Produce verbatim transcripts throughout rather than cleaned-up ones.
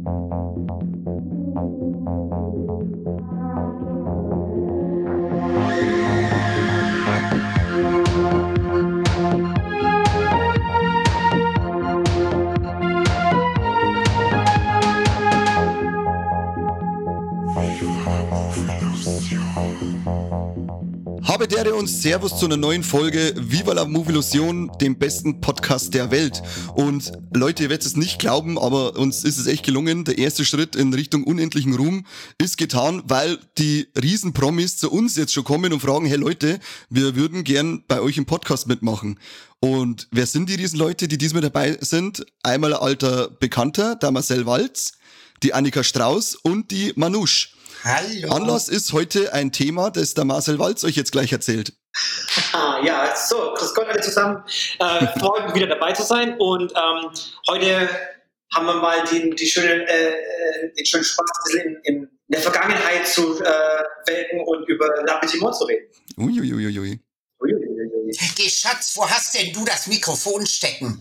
Habe dere uns Servus zu einer neuen Folge Viva la Movilusion, dem besten Podcast der Welt. Und Leute, ihr werdet es nicht glauben, aber uns ist es echt gelungen. Der erste Schritt in Richtung unendlichen Ruhm ist getan, weil die Riesenpromis zu uns jetzt schon kommen und fragen, hey Leute, wir würden gern bei euch im Podcast mitmachen. Und wer sind die Riesenleute, die diesmal dabei sind? Einmal ein alter Bekannter, der Marcel Walz, die Annika Strauß und die Manouche. Hallo. Anlass ist heute ein Thema, das der Marcel Walz euch jetzt gleich erzählt. Ah, ja, so, grüß Gott alle zusammen. Äh, freut mich wieder dabei zu sein und ähm, heute haben wir mal den, die schöne, äh, den schönen Spaß, ein bisschen in, in der Vergangenheit zu äh, welken und über La Petite Mort zu reden. Uiuiuiui. Ui, ui, ui, ui. Geh, Schatz, wo hast denn du das Mikrofon stecken?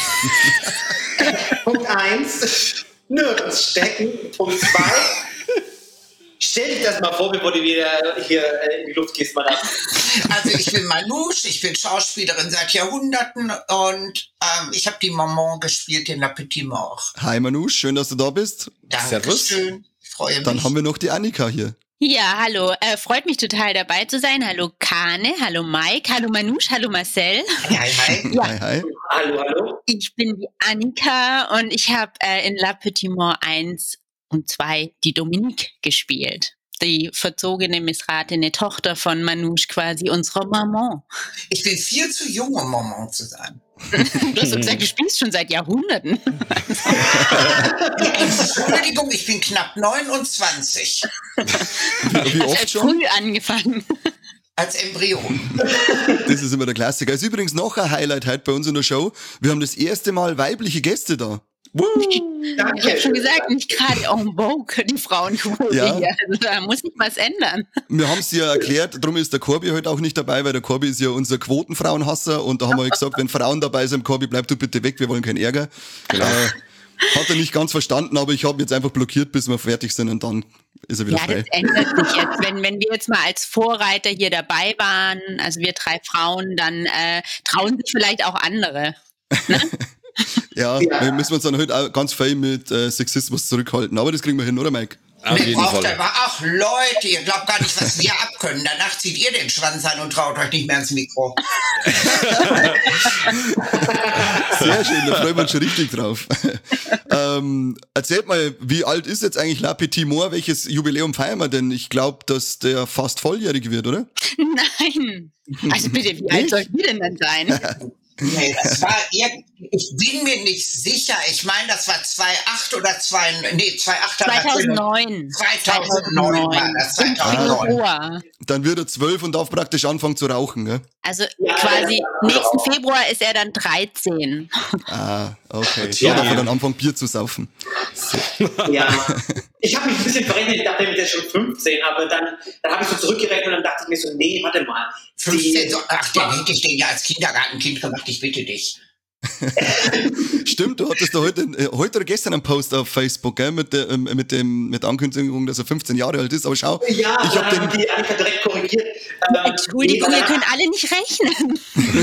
Punkt eins, nirgends stecken. Punkt zwei, stell dich das mal vor, bevor du wieder hier in die Luft gehst, Madame. Also ich bin Manouche, ich bin Schauspielerin seit Jahrhunderten und ähm, ich habe die Maman gespielt in La Petite Mort. Hi Manouche, schön, dass du da bist. Dankeschön, ich freue mich. Dann haben wir noch die Annika hier. Ja, hallo, äh, freut mich total dabei zu sein. Hallo Kane, hallo Mike, hallo Manouche, hallo Marcel. Hi, hi. Ja. Hi, hi. Hallo, hallo. Ich bin die Annika und ich habe äh, in La Petite Mort eins und zwei die Dominique gespielt. Die verzogene, missratene Tochter von Manouche, quasi unsere Maman. Ich bin viel zu jung, um Maman zu sein. Du hast doch gesagt, du spielst schon seit Jahrhunderten. Entschuldigung, ich bin knapp neunundzwanzig. Wie, wie oft Hast schon? früh angefangen. Als Embryon. Das ist immer der Klassiker. Ist übrigens noch ein Highlight heute bei uns in der Show. Wir haben das erste Mal weibliche Gäste da. Woo. Danke. Ich habe schon gesagt, nicht gerade en vogue, die Frauenquote Ja. hier. Also da muss sich was ändern. Wir haben es ja erklärt, darum ist der Corby heute auch nicht dabei, weil der Corby ist ja unser Quotenfrauenhasser und da haben wir gesagt, wenn Frauen dabei sind, Corby, bleib du bitte weg, wir wollen keinen Ärger. Genau. Äh, hat er nicht ganz verstanden, aber ich habe jetzt einfach blockiert, bis wir fertig sind und dann ist er wieder Ja, frei. das ändert sich jetzt. Wenn, wenn wir jetzt mal als Vorreiter hier dabei waren, also wir drei Frauen, dann äh, trauen sich vielleicht auch andere. Ne? Ja, Ja. wir müssen uns dann heute auch ganz fein mit äh, Sexismus zurückhalten, aber das kriegen wir hin, oder Mike? Auf Mir jeden braucht Fall. aber, ach Leute, ihr glaubt gar nicht, was wir abkönnen. Danach zieht ihr den Schwanz an und traut euch nicht mehr ins Mikro. Sehr schön, da freuen wir uns schon richtig drauf. ähm, erzählt mal, wie alt ist jetzt eigentlich La Petite Mort? Welches Jubiläum feiern wir denn? Ich glaube, dass der fast volljährig wird, oder? Nein. Also bitte, wie alt soll die denn dann sein? Nee, das war irgend, ich bin mir nicht sicher. Ich meine, das war zweitausendacht oder zwei, nee, zweitausendacht. zweitausendneun. zweitausendneun war das, Im zweitausendneun. Februar. Dann wird er zwölf und darf praktisch anfangen zu rauchen, gell? Also Ja, quasi ja. nächsten Februar ist er dann dreizehn. Ah, okay. Tja. Ja, darf er dann anfangen, Bier zu saufen. Ja. Ich habe mich ein bisschen verrechnet, ich dachte, der ist schon fünfzehn, aber dann, dann habe ich so zurückgerechnet und dann dachte ich mir so, nee, warte mal. fünfzehn, Die- so, ach, den hätte ich den ja als Kindergartenkind gemacht, ich bitte dich. Stimmt, du hattest da heute, äh, heute oder gestern einen Post auf Facebook, gell, mit der, ähm, mit dem, mit der Ankündigung, dass er fünfzehn Jahre alt ist, aber schau, Ja, ich dann habe haben den, die Annika direkt korrigiert. Ähm, Entschuldigung, nee, ihr könnt alle nicht rechnen.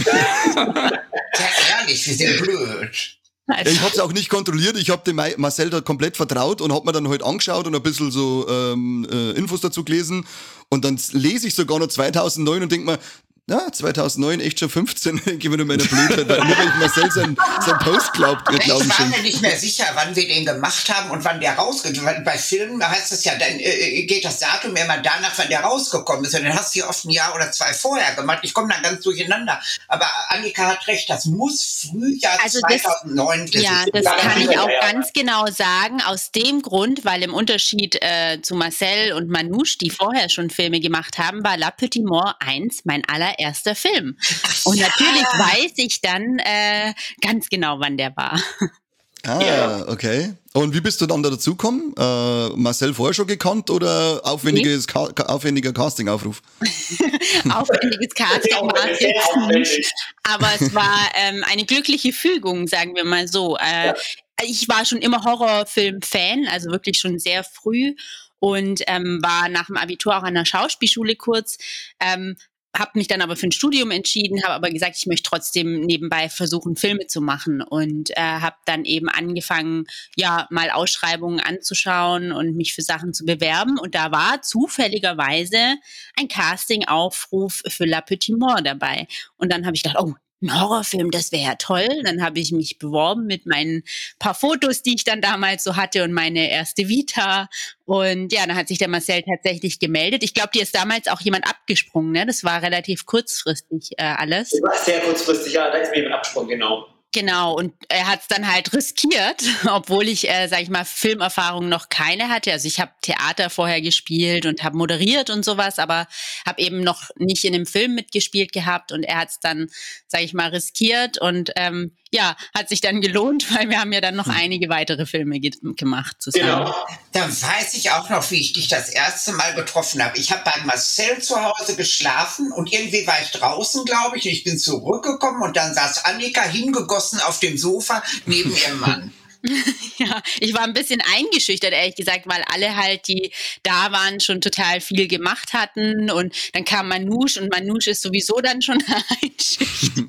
Sehr ehrlich, wir sind blöd. Also, ich habe es auch nicht kontrolliert, ich habe dem Mai- Marcel da komplett vertraut und habe mir dann heute angeschaut und ein bisschen so ähm, äh, Infos dazu gelesen und dann lese ich sogar noch zweitausendneun und denk mir, na, zweitausendneun, echt schon fünfzehn, denke ich mir in meiner Blödheit, weil nur weil ich Marcel sein, sein Post glaubt, äh, Ich glauben war schon. mir nicht mehr sicher, wann wir den gemacht haben und wann der rausgeht. Weil bei Filmen heißt es ja, dann äh, geht das Datum immer danach, wann der rausgekommen ist. Und dann hast du ja oft ein Jahr oder zwei vorher gemacht. Ich komme dann ganz durcheinander. Aber Annika hat recht, das muss Frühjahr Also das- zweitausendneun gewesen ja, sein. das Ja, kann ich ja, auch ja. ganz genau sagen, aus dem Grund, weil im Unterschied äh, zu Marcel und Manouche, die vorher schon Filme gemacht haben, war La Petite Mort eins mein allererster Film. Und natürlich weiß ich dann äh, ganz genau, wann der war. Ah, Ja. okay. Und wie bist du dann da dazugekommen? Äh, Marcel vorher schon gekannt oder aufwendiges Ca aufwendiger Castingaufruf? Aufwendiges Casting Sehr war es sehr jetzt nicht. aufwendig. Aber es war ähm, eine glückliche Fügung, sagen wir mal so. Äh, Ja. ich war schon immer Horrorfilm-Fan, also wirklich schon sehr früh und ähm, war nach dem Abitur auch an der Schauspielschule kurz, ähm, habe mich dann aber für ein Studium entschieden, habe aber gesagt, ich möchte trotzdem nebenbei versuchen, Filme zu machen und äh, habe dann eben angefangen, ja, mal Ausschreibungen anzuschauen und mich für Sachen zu bewerben und da war zufälligerweise ein Casting-Aufruf für La Petite Mort dabei und dann habe ich gedacht, oh, ein Horrorfilm, das wäre ja toll. Dann habe ich mich beworben mit meinen paar Fotos, die ich dann damals so hatte und meine erste Vita. Und ja, dann hat sich der Marcel tatsächlich gemeldet. Ich glaube, dir ist damals auch jemand abgesprungen, ne? Das war relativ kurzfristig äh, alles. Das war sehr kurzfristig, ja, da ist mir jemand abgesprungen, genau. Genau, und er hat es dann halt riskiert, obwohl ich, äh, sag ich mal, Filmerfahrung noch keine hatte. Also ich habe Theater vorher gespielt und habe moderiert und sowas, aber habe eben noch nicht in einem Film mitgespielt gehabt und er hat es dann, sag ich mal, riskiert und ähm, ja, hat sich dann gelohnt, weil wir haben ja dann noch einige weitere Filme ge- gemacht zusammen. Genau. Da weiß ich auch noch, wie ich dich das erste Mal getroffen habe. Ich habe bei Marcel zu Hause geschlafen und irgendwie war ich draußen, glaube ich. Ich bin zurückgekommen und dann saß Annika hingegossen auf dem Sofa neben ihrem Mann. Ja, ich war ein bisschen eingeschüchtert, ehrlich gesagt, weil alle halt, die da waren, schon total viel gemacht hatten und dann kam Manouche und Manouche ist sowieso dann schon einschüchtert.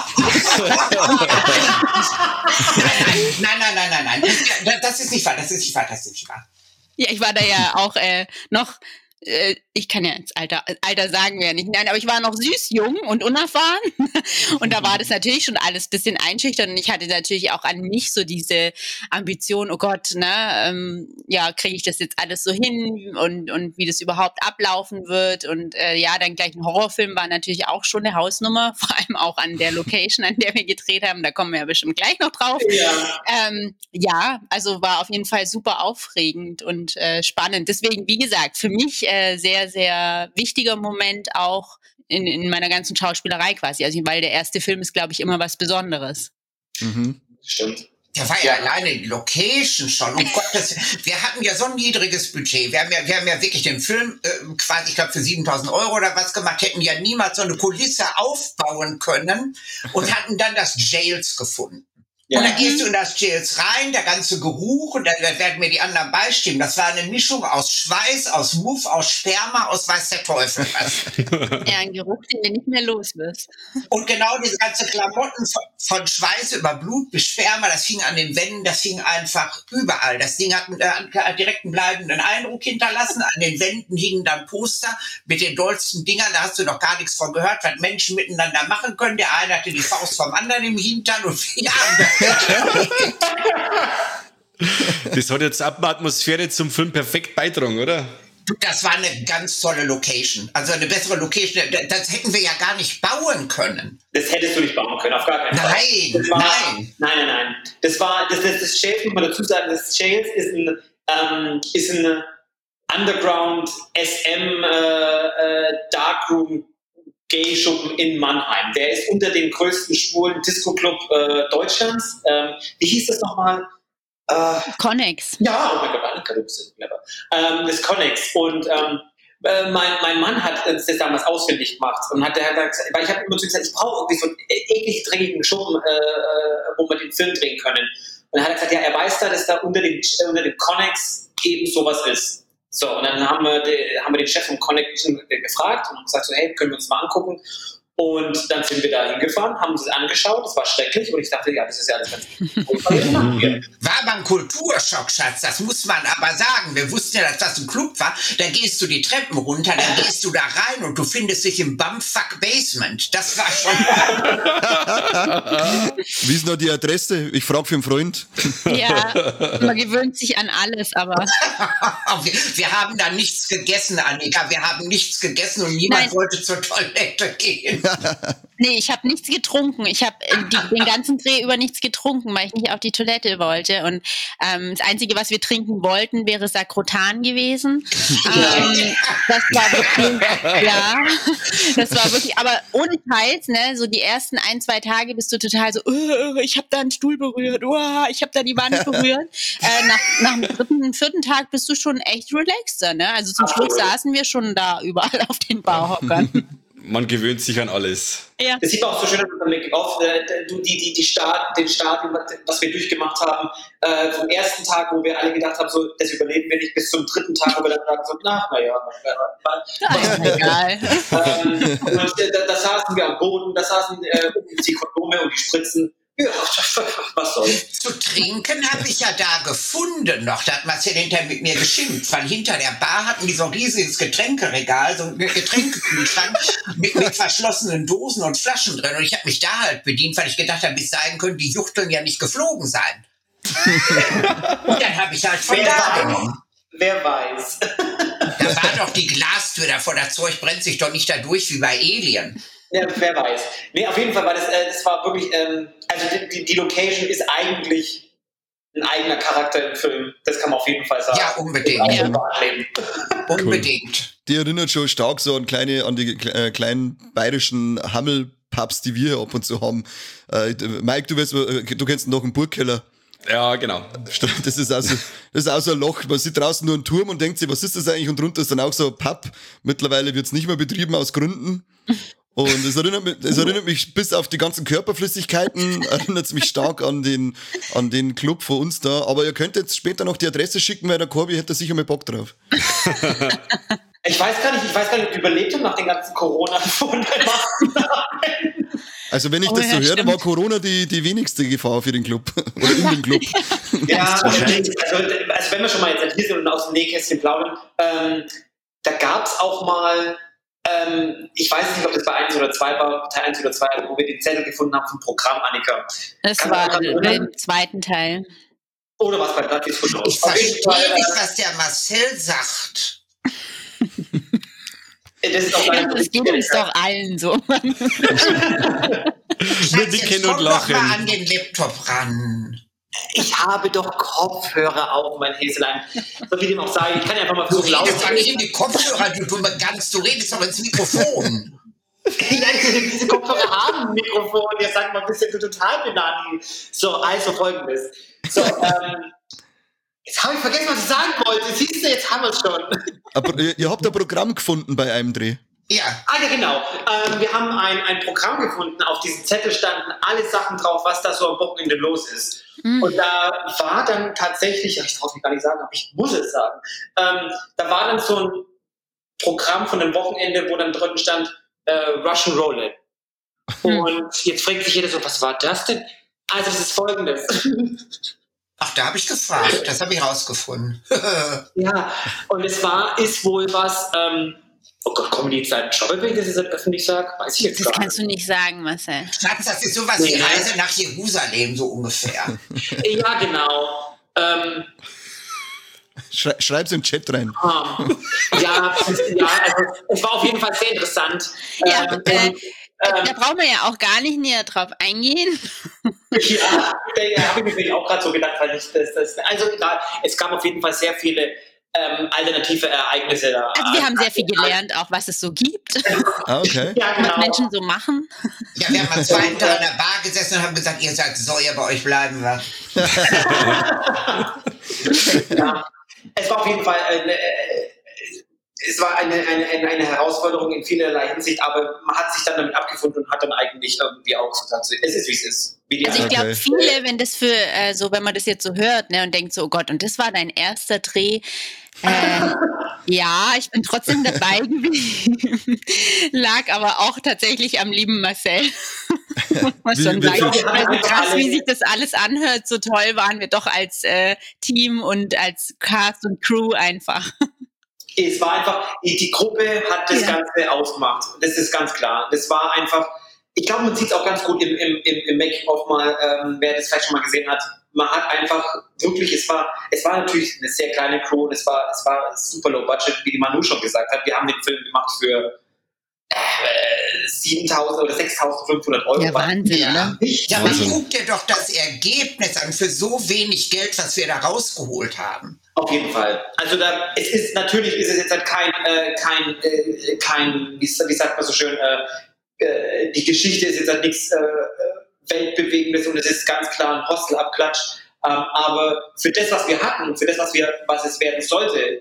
Nein, nein, nein, nein, nein, nein. Das ist nicht wahr, das ist nicht wahr, das ist nicht wahr. Ja, ich war da ja auch äh, noch, äh, ich kann ja ins Alter, Alter sagen wir ja nicht, nein, aber ich war noch süß, jung und unerfahren und da war das natürlich schon alles ein bisschen einschüchternd und ich hatte natürlich auch an mich so diese Ambition, oh Gott, ne, ähm, ja, kriege ich das jetzt alles so hin und und wie das überhaupt ablaufen wird und äh, ja, dann gleich ein Horrorfilm war natürlich auch schon eine Hausnummer, vor allem auch an der Location, an der wir gedreht haben, da kommen wir ja bestimmt gleich noch drauf. Ja, Ähm, ja, also war auf jeden Fall super aufregend und äh, spannend. Deswegen, wie gesagt, für mich äh, sehr, sehr wichtiger Moment auch in, in meiner ganzen Schauspielerei quasi. Also, weil der erste Film ist, glaube ich, immer was Besonderes. Mhm. stimmt. Da war ja alleine die Location schon. Um Gottes, wir hatten ja so ein niedriges Budget. Wir haben ja, wir haben ja wirklich den Film äh, quasi, ich glaube, für siebentausend Euro oder was gemacht, hätten ja niemals so eine Kulisse aufbauen können und hatten dann das Jails gefunden. Ja. Und dann gehst du in das Jails rein, der ganze Geruch, und da werden mir die anderen beistimmen. Das war eine Mischung aus Schweiß, aus Muff, aus Sperma, aus weiß der Teufel was. Ja, ein Geruch, den du nicht mehr los wirst. Und genau diese ganze Klamotten von, von Schweiß über Blut bis Sperma, das hing an den Wänden, das hing einfach überall. Das Ding hat, äh, hat direkt einen bleibenden Eindruck hinterlassen. An den Wänden hingen dann Poster mit den dollsten Dingern, da hast du noch gar nichts von gehört, was Menschen miteinander machen können. Der eine hatte die Faust vom anderen im Hintern und wir haben Das hat jetzt Atmosphäre zum Film perfekt beitragen, oder? Das war eine ganz tolle Location. Also eine bessere Location. Das hätten wir ja gar nicht bauen können. Das hättest du nicht bauen können, auf gar keinen Fall. Nein, Das war, nein. Nein, nein, nein. Das war, das, das, das Jails, muss man dazu sagen, das Jails ist ein, ähm, ist ein Underground S M äh, äh, Darkroom Gay-Schuppen in Mannheim. Der ist unter den größten schwulen Disco-Club äh, Deutschlands. Ähm, wie hieß das nochmal? Äh, Connex. ja, oh mein Gott, Annika, du bist clever. Ähm, das Connex. Und ähm, äh, mein, mein Mann hat das damals ausfindig gemacht und hat, der hat gesagt, weil ich habe immer so gesagt, ich brauche irgendwie so einen eklig dreckigen Schuppen, äh, wo wir den Film drehen können. Und dann hat er gesagt, ja, er weiß da, dass da unter dem, äh, unter dem Connex eben sowas ist. So, und dann haben wir, die, haben wir den Chef vom Connection gefragt und haben gesagt, so, hey, können wir uns mal angucken? Und dann sind wir da hingefahren, haben uns das angeschaut, das war schrecklich und ich dachte, ja, das ist ja alles ganz War aber ein Kulturschock, Schatz, das muss man aber sagen. Wir wussten ja, dass das ein Club war. Dann gehst du die Treppen runter, dann gehst du da rein und du findest dich im Bumfuck Basement. Das war schon... Wie ist noch die Adresse? Ich frage für einen Freund. Ja, man gewöhnt sich an alles, aber... wir, wir haben da nichts gegessen, Annika. Wir haben nichts gegessen und niemand Nein. wollte zur Toilette gehen. Nee, ich habe nichts getrunken. Ich habe den ganzen Dreh über nichts getrunken, weil ich nicht auf die Toilette wollte. Und ähm, das Einzige, was wir trinken wollten, wäre Sakrotan gewesen. Ähm, das war wirklich, ja, das war wirklich, aber ohne Scheiß, ne, so die ersten ein, zwei Tage bist du total so, uh, ich habe da einen Stuhl berührt, uh, ich habe da die Wand berührt. Äh, nach, nach dem dritten, vierten Tag bist du schon echt relaxter, ne? Also zum Schluss saßen wir schon da überall auf den Barhockern. man gewöhnt sich an alles. Ja. Das sieht man auch so schön an unserem Making-of, äh, die, die, die Start, den Start, was wir durchgemacht haben, äh, vom ersten Tag, wo wir alle gedacht haben, so, das überleben wir nicht, bis zum dritten Tag, wo wir dann sagen, so, na, naja, Ja, egal. ähm, und äh, da, da saßen wir am Boden, da saßen äh, die Kondome und die Spritzen. Ja, was soll's. Zu trinken habe ich ja da gefunden noch. Da hat Marcel hinterher mit mir geschimpft, weil hinter der Bar hatten die so ein riesiges Getränkeregal, so ein Getränkekühlschrank mit, mit verschlossenen Dosen und Flaschen drin. Und ich habe mich da halt bedient, weil ich gedacht habe, bis dahin können die Juchteln ja nicht geflogen sein. Und dann habe ich halt von Wer da weiß? genommen. Wer weiß. Da war doch die Glastür davor, das Zeug brennt sich doch nicht da durch wie bei Alien. Ja, wer weiß. Nee, auf jeden Fall war das, äh, das war wirklich, ähm, also die, die Location ist eigentlich ein eigener Charakter im Film. Das kann man auf jeden Fall sagen. Ja, unbedingt. Ja. Unbedingt. Die erinnert schon stark so an kleine, an die äh, kleinen bayerischen Hammelpubs, die wir ab und zu haben. Äh, Mike, du weißt, du kennst noch einen Burgkeller. Ja, genau. Das ist, also, das ist auch so ein Loch. Man sieht draußen nur einen Turm und denkt sich, was ist das eigentlich? Und drunter ist dann auch so ein Pub. Mittlerweile wird es nicht mehr betrieben aus Gründen. Und es erinnert mich, es erinnert mich bis auf die ganzen Körperflüssigkeiten, erinnert es mich stark an den, an den Club von uns da. Aber ihr könnt jetzt später noch die Adresse schicken, weil der Corby hätte sicher mal Bock drauf. Ich weiß gar nicht, ich weiß gar nicht, ob die überlebt haben nach den ganzen corona Also wenn ich Oh, das so ja, höre, stimmt. war Corona die, die wenigste Gefahr für den Club. Oder in dem Club. Ja, also, also wenn wir schon mal jetzt hier sind und aus dem Nähkästchen plaudern, ähm, da gab es auch mal, ähm, ich weiß nicht, ob das bei eins oder zwei war, Teil eins oder zwei, wo wir den Zettel gefunden haben vom Programm, Annika. Das Kann man war daran erinnern? im zweiten Teil. Oder was bei Plattfuß von Ich verstehe nicht, was der Marcel sagt. Das ist auch Ja, das geht uns doch allen so. Wir Schatz, nicken jetzt und komm doch lachen. mal an den Laptop ran. Ich habe doch Kopfhörer auf, mein Häselein. So wie dem auch sage, ich kann ja einfach mal Du versuchen, laut redest doch nicht in die Kopfhörer, du dumme Gans, du redest doch ins Mikrofon. Ja, diese Kopfhörer haben ein Mikrofon. Jetzt sagt mal, bist du total benannt. So, also folgendes. So, ähm, jetzt habe ich vergessen, was ich sagen wollte. Siehst du, jetzt haben wir es schon. Aber ihr, ihr habt ein Programm gefunden bei einem Dreh. Ja, Ah ja, genau. Ähm, wir haben ein, ein Programm gefunden. Auf diesem Zettel standen alle Sachen drauf, was da so am Wochenende los ist. Mhm. Und da war dann tatsächlich, ich traue es mich gar nicht sagen, aber ich muss es sagen, ähm, da war dann so ein Programm von einem Wochenende, wo dann drin stand, äh, Russian Roulette. Mhm. Und jetzt fragt sich jeder so, was war das denn? Also es ist folgendes. ach, da habe ich gefragt, das habe ich rausgefunden. Ja, und es war, ist wohl was, ähm, oh Gott, kommen die jetzt ein Shopping, wenn ich das jetzt öffentlich sage? Weiß ich jetzt Das gar nicht. kannst du nicht sagen, Marcel. Schatz, das ist sowas wie Reise nach Jerusalem, so ungefähr. Ja, genau. Ähm, Schrei, schreib's im Chat rein. ähm, ja, es- ja, also es war auf jeden Fall sehr interessant. Ja, Ähm, äh, und, ähm, Da brauchen wir ja auch gar nicht näher drauf eingehen. ja, da habe ich mir nämlich auch gerade so gedacht, weil ich das, das also egal, es gab auf jeden Fall sehr viele ähm, alternative Ereignisse da. Also wir haben sehr viel gelernt, auch was es so gibt, Ah, okay. Ja, was genau. Menschen so machen. Ja, wir haben am zweiten Tag in der Bar gesessen und haben gesagt, ihr seid so, ihr bei euch bleiben wir. Ja. Es war auf jeden Fall eine, äh, es war eine, eine, eine, eine Herausforderung in vielerlei Hinsicht, aber man hat sich dann damit abgefunden und hat dann eigentlich irgendwie auch gesagt, so, es ist wie es ist. Wie die Also ich anderen. glaube, viele, wenn das für äh, so, wenn man das jetzt so hört, ne, und denkt so, oh Gott, und das war dein erster Dreh. Äh, ja, ich bin trotzdem dabei gewesen. Lag aber auch tatsächlich am lieben Marcel. Muss man Wie- schon wie- sagen. wir haben Also krass, alle- wie sich das alles anhört. So toll waren wir doch als äh, Team und als Cast und Crew einfach. Es war einfach, die, die Gruppe hat das Ja. Ganze ausgemacht. Das ist ganz klar. Das war einfach, ich glaube, man sieht es auch ganz gut im, im, im, im Making-of mal, ähm, wer das vielleicht schon mal gesehen hat. Man hat einfach wirklich, es war, es war natürlich eine sehr kleine Crew und es war, es war super low budget, wie die Manu schon gesagt hat. Wir haben den Film gemacht für äh, siebentausend oder sechstausendfünfhundert Euro. Ja, Wahnsinn, Ja. oder? Ja, aber Wahnsinn. guck dir doch das Ergebnis an für so wenig Geld, was wir da rausgeholt haben. Auf jeden Fall. Also da, es ist natürlich ist es jetzt halt kein, äh, kein, äh, kein, wie, wie sagt man so schön, äh, äh, die Geschichte ist jetzt halt nichts äh, Weltbewegendes und es ist ganz klar ein Hostelabklatsch. Ähm, aber für das, was wir hatten und für das, was wir, was es werden sollte,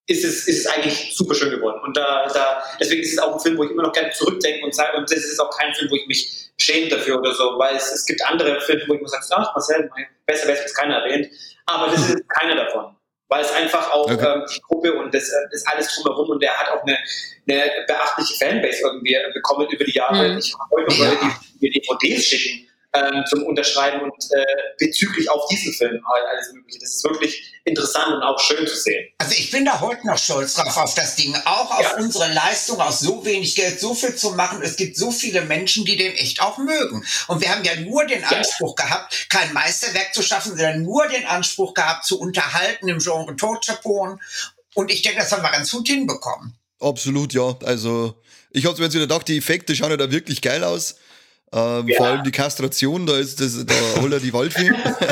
ist es, ist es eigentlich super schön geworden. Und da, da, deswegen ist es auch ein Film, wo ich immer noch gerne zurückdenke und sage, und das ist auch kein Film, wo ich mich schäme dafür oder so, weil es, es gibt andere Filme, wo ich mir sage, ach Marcel, besser wäre es keiner erwähnt, aber das ist keiner davon. Weil es einfach auch okay. ähm, die Gruppe und das, das alles drumherum und der hat auch eine, eine beachtliche Fanbase irgendwie bekommen über die Jahre. Mhm. Ich habe heute noch Leute, die mir D V Ds schicken ähm, zum Unterschreiben und äh, bezüglich auf diesen Film halt alles Mögliche. Das ist wirklich interessant und auch schön zu sehen. Also ich bin da heute noch stolz drauf auf das Ding, auch auf ja. unsere Leistung, aus so wenig Geld so viel zu machen. Es gibt so viele Menschen, die den echt auch mögen. Und wir haben ja nur den Anspruch ja. gehabt, kein Meisterwerk zu schaffen, sondern nur den Anspruch gehabt, zu unterhalten im Genre Totschapon. Und ich denke, das haben wir ganz gut hinbekommen. Absolut, ja. Also ich habe mir jetzt wieder gedacht, die Effekte schauen ja da wirklich geil aus. Ähm, ja. Vor allem die Kastration, da ist das, da holt er die Waldfee.